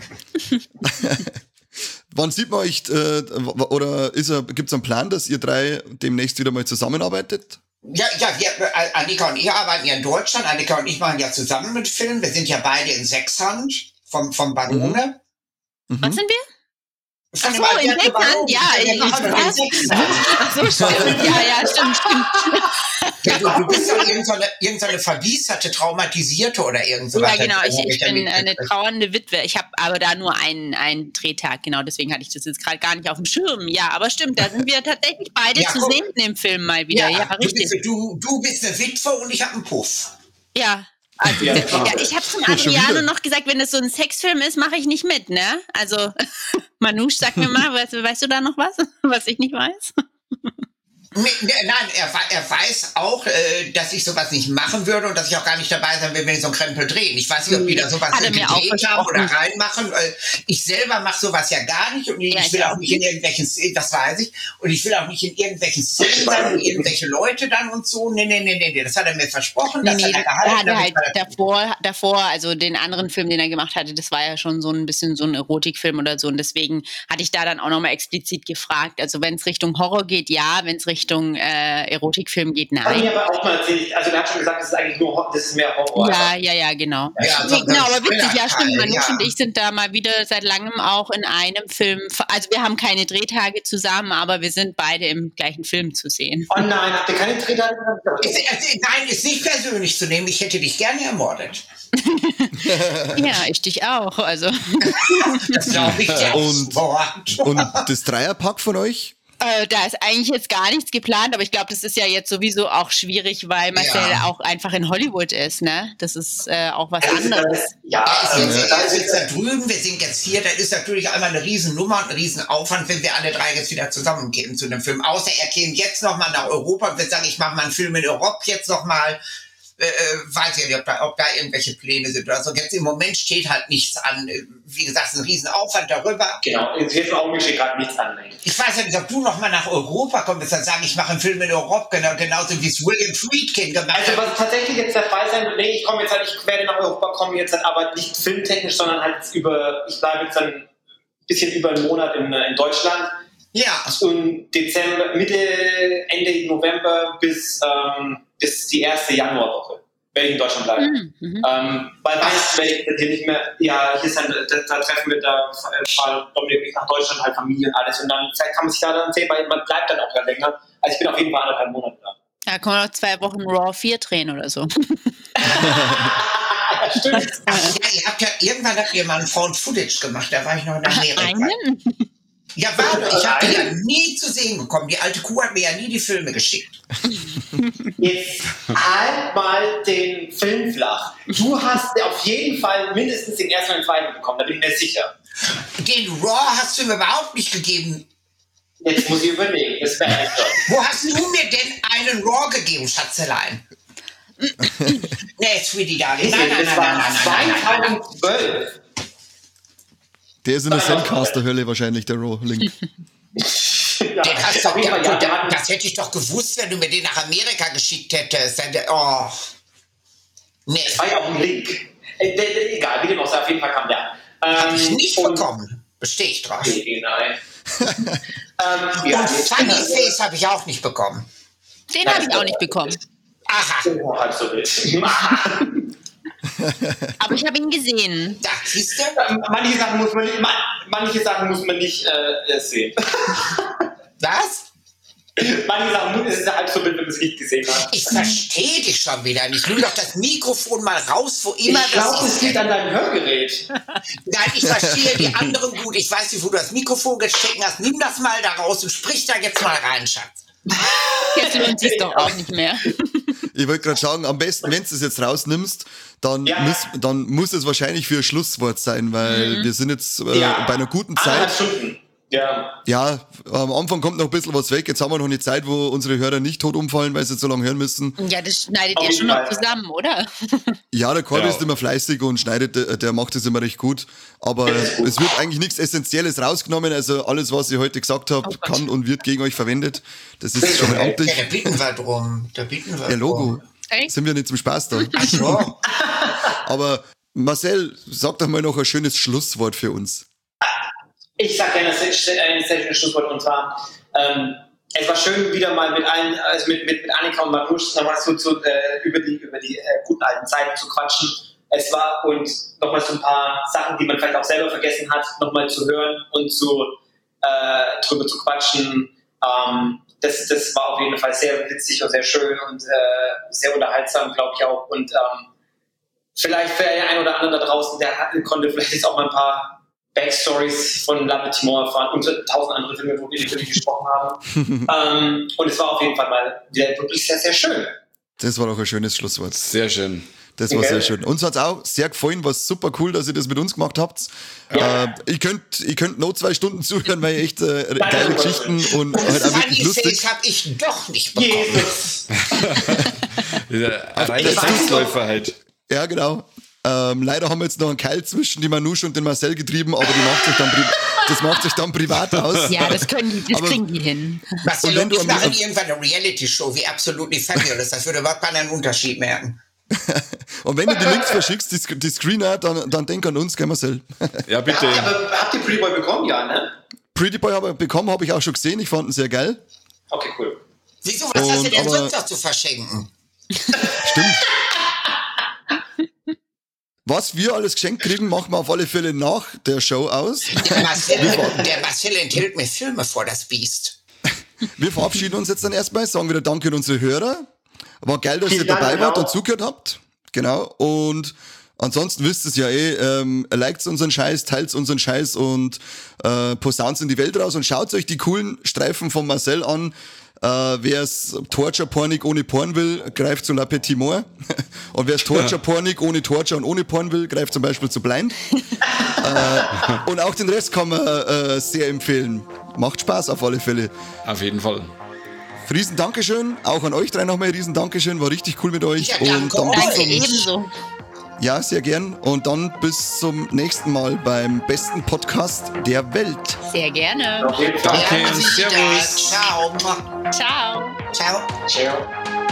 Wann sieht man euch, äh, oder gibt es einen Plan, dass ihr drei demnächst wieder mal zusammenarbeitet? Ja, ja, wir, äh, Annika und ich arbeiten ja in Deutschland. Annika und ich machen ja zusammen mit Film. Wir sind ja beide in Sechshand vom, vom Barone. Mhm. Was sind wir? Von Ach dem so, in Alberto Sechshand, Barone. ja, Wir ich machen weiß. in Sechshand. Ach so, stimmt. Ja, ja, stimmt, stimmt. Ja, du, du bist doch irgendeine, irgendeine verbiesterte, traumatisierte oder irgend so Ja, was. genau. Ich, Das hab ich dann bin eine mitgekriegt. trauernde Witwe. Ich habe aber da nur einen, einen Drehtag, genau. Deswegen hatte ich das jetzt gerade gar nicht auf dem Schirm. Ja, aber stimmt, da sind wir tatsächlich beide Ja, zu guck. sehen im Film mal wieder. Ja, du, richtig. bist, du, du bist eine Witwe und ich habe einen Puff. Ja. Also, Ja, ja, klar. ich habe zum Ja, schon Adriano wieder. noch gesagt, wenn das so ein Sexfilm ist, mache ich nicht mit, ne? Also, Manouche, sag mir mal, weißt, weißt du da noch was, was ich nicht weiß? Nee, nee, nein, er, wei- er weiß auch, äh, dass ich sowas nicht machen würde und dass ich auch gar nicht dabei sein will, wenn ich so einen Krempel drehen. Ich weiß nicht, ob die da sowas Hat er mir auch gedreht haben oder versprochen. reinmachen. Weil ich selber mache sowas ja gar nicht und ich Ja, ich will auch auch nicht in irgendwelchen Szenen, das weiß ich, und ich will auch nicht in irgendwelchen Szenen sein und irgendwelche Leute dann und so. Nee, nee, nee, nee, nee. Das hat er mir versprochen, Nee, das nee, hat er da gehalten. hat er damit halt war er- davor, davor, also den anderen Film, den er gemacht hatte, das war ja schon so ein bisschen so ein Erotikfilm oder so. Und deswegen hatte ich da dann auch nochmal explizit gefragt. Also wenn es Richtung Horror geht, ja. Wenn es Richtung äh, Erotikfilm geht, Hat nein. mir aber auch mal erzählt, also der hat schon gesagt, das ist eigentlich nur Hor- das ist mehr Horror. Ja, ja, ja, genau. Ja, Nee, so- genau, aber witzig, ja, Thriller-Teil, stimmt. Manouche ja. und ich sind da mal wieder seit langem auch in einem Film. Also wir haben keine Drehtage zusammen, aber wir sind beide im gleichen Film zu sehen. Oh nein, habt ihr keine Drehtage? Ist, ist, nein, ist nicht persönlich zu nehmen. Ich hätte dich gerne ermordet. Ja, ich dich auch. Also Das glaube ich dir aufs Und- Wort. Und das Dreierpack von euch? Äh, da ist eigentlich jetzt gar nichts geplant, aber ich glaube, das ist ja jetzt sowieso auch schwierig, weil Marcel Ja. auch einfach in Hollywood ist, ne? Das ist äh, auch was Das ist- anderes. Ja, Er ist, jetzt, also, er ist jetzt da drüben, wir sind jetzt hier, da ist natürlich einmal eine Riesennummer und ein Riesenaufwand, wenn wir alle drei jetzt wieder zusammenkämen zu einem Film. Außer er käme jetzt nochmal nach Europa und würde sagen, ich mache mal einen Film in Europa jetzt nochmal. Äh, äh, weiß ich nicht, ob da, ob da irgendwelche Pläne sind oder so. Jetzt im Moment steht halt nichts an. Wie gesagt, es ist ein Riesenaufwand darüber. genau, jetzt im Augenblick steht gerade nichts an. Nein. Ich weiß ja nicht, ob du nochmal nach Europa kommst, dann sagen, ich mache einen Film in Europa, genau, genauso wie es William Friedkin gemacht Also hat. was tatsächlich jetzt der Fall sein wird, nee, ich komme jetzt halt, ich werde nach Europa kommen jetzt halt, aber nicht filmtechnisch, sondern halt über, ich bleibe jetzt dann ein bisschen über einen Monat in, in Deutschland. Ja, Und Dezember, Mitte, Ende November bis, ähm, bis die erste Januarwoche werde ich in Deutschland bleiben. Mhm, mhm. Ähm, weil Weihnachten werde ich hier nicht mehr, ja, hier ist dann, da, da treffen wir, da äh, fahren Dominik nach Deutschland, halt Familie und alles. Und dann vielleicht kann man sich da dann sehen, weil man bleibt dann auch ja länger. Also ich bin auf jeden Fall anderthalb Monate da. Da kann man noch zwei Wochen Raw vier drehen oder so. Stimmt. ach ja, ihr habt ja, irgendwann habt ihr mal ein Found Footage gemacht, da war ich noch in Amerika. Einen? Ja, warte, ich habe die ja nie zu sehen bekommen. Die alte Kuh hat mir ja nie die Filme geschickt. Jetzt halt mal den Film flach. Du hast auf jeden Fall mindestens den ersten und den zweiten bekommen, da bin ich mir sicher. Den Raw hast du mir überhaupt nicht gegeben. Jetzt muss ich überlegen, das wäre echt so. Wo hast du mir denn einen Raw gegeben, Schatzelein? Nee, Sweetie Darling. Nein, nein, Das nein, nein, war nein, nein, nein, nein. zweitausendzwölf. Der ist in der Sandcaster-Hölle wahrscheinlich, der Raw-Link. ja. Den hast du, Auf jeden Fall, ja, ja, der das, hat- das hätte ich doch gewusst, wenn du mir den nach Amerika geschickt hättest. Oh. Nee, Das war ja auch ein Link. Äh, der, der, egal, wie dem auch sei, auf jeden Fall kam der. Ähm, hab ich nicht und- bekommen. Bestehe ich drauf. Nee, nein. ähm, ja, Und jetzt- Funny Face habe ich auch nicht bekommen. Den habe ich auch nicht bekommen. Aha, Oh, halb so wild. Aber ich habe ihn gesehen. da siehst du? Ähm, manche, Sachen muss man, man, manche Sachen muss man nicht äh, sehen. Was? Manche Sachen ist es halb so wild, wenn man es nicht gesehen hat. Ich verstehe dich schon wieder nicht. Nimm doch das Mikrofon mal raus, wo immer Ich glaube, das es ist. liegt an deinem Hörgerät. Nein, ich verstehe die anderen gut. Ich weiß nicht, wo du das Mikrofon gestecken hast. Nimm das mal da raus und sprich da jetzt mal rein, Schatz. Jetzt lohnt sich doch auch nicht mehr. Ich wollte gerade sagen, am besten, wenn du es jetzt rausnimmst, dann, Ja. muss, dann muss es wahrscheinlich für ein Schlusswort sein, weil wir sind jetzt äh, Ja. bei einer guten Anderthalb Zeit. Stunden. Ja. Ja, am Anfang kommt noch ein bisschen was weg. Jetzt haben wir noch eine Zeit, wo unsere Hörer nicht tot umfallen, weil sie so lange hören müssen. Ja, das schneidet Auf ihr jeden schon noch Fall. zusammen, oder? Ja, der Corby Ja. ist immer fleißig und schneidet, der, der macht das immer recht gut. Aber Das ist gut. es wird eigentlich nichts Essentielles rausgenommen. Also alles, was ich heute gesagt habe, Oh Gott. kann und wird gegen euch verwendet. Das ist schon mal Ja, amtlich. da bitten wir drum. Da bitten wir Der Logo. drum. Echt? Sind wir nicht zum Spaß da. Ach so. Aber Marcel, sag doch mal noch ein schönes Schlusswort für uns. Ich sage gerne ein sehr schönes Schlusswort und zwar, ähm, es war schön, wieder mal mit allen, also mit, mit, mit Annika und Manusch nochmal so zu, äh, über die, über die äh, guten alten Zeiten zu quatschen. Es war und nochmal so ein paar Sachen, die man vielleicht auch selber vergessen hat, nochmal zu hören und zu, äh, drüber zu quatschen. Ähm, das, das war auf jeden Fall sehr witzig und sehr schön und äh, sehr unterhaltsam, glaube ich auch. Und ähm, vielleicht für den einen oder anderen da draußen, der hat, konnte vielleicht jetzt auch mal ein paar Backstories von La Petite Mort erfahren und tausend andere Filme, wo wir natürlich gesprochen haben. ähm, und es war auf jeden Fall mal wieder wirklich sehr, sehr schön. Das war doch ein schönes Schlusswort. Sehr schön. Das war Okay. sehr schön. Uns hat's auch sehr gefallen, war super cool, dass ihr das mit uns gemacht habt. Ja. Äh, ihr könnt, ihr könnt noch zwei Stunden zuhören, weil ihr echt äh, geile Danke. Geschichten und halt auch wirklich Funny lustig. Face habe ich doch nicht bekommen. Jesus. Der reiner Ich weiß Fußläufer halt. Ja, genau. Ähm, leider haben wir jetzt noch einen Keil zwischen die Manouche und den Marcel getrieben, aber die macht sich dann pri- das macht sich dann privat aus. Ja, das können die, das Aber- kriegen die hin. Marcel Und wenn und du ich am- machen irgendwann eine Reality-Show wie Absolutely Fabulous. Das würde überhaupt keinen Unterschied merken. Und wenn du die Links verschickst, die, Sc- die Screener, dann, dann denk an uns, gell Marcel? Ja, Habt bitte. ihr, aber, habt ihr Pretty Boy bekommen? Ja, ne? Pretty Boy habe ich bekommen, habe ich auch schon gesehen, ich fand ihn sehr geil. Okay, cool. Wieso, was hast du Und denn aber- sonst noch zu verschenken? Stimmt. Was wir alles geschenkt kriegen, machen wir auf alle Fälle nach der Show aus. Der Marcel, der Marcel enthält mir Filme vor, das Biest. Wir verabschieden uns jetzt dann erstmal, sagen wieder Danke an unsere Hörer. War geil, dass Vielen ihr dabei Dank, wart genau. und zugehört habt. Genau. Und ansonsten wisst ihr es ja eh, ähm, liked unseren Scheiß, teilt unseren Scheiß und äh, posaunt in die Welt raus und schaut euch die coolen Streifen von Marcel an. Äh, wer es Torture-Pornig ohne Porn will, greift zu La Petite Mort. Und wer es Torture-Pornig ohne Torture und ohne Porn will, greift zum Beispiel zu Blind. äh, und auch den Rest kann man äh, sehr empfehlen. Macht Spaß auf alle Fälle. Auf jeden Fall. Riesen Dankeschön, auch an euch drei nochmal riesen Dankeschön, war richtig cool mit euch. Ja, und danke dann euch. bis Danke zum, ebenso. ja, sehr gern. Und dann bis zum nächsten Mal beim besten Podcast der Welt. Sehr gerne. Auf jeden Fall. Danke. Ja, Servus. Ciao. Ciao. Ciao. Ciao.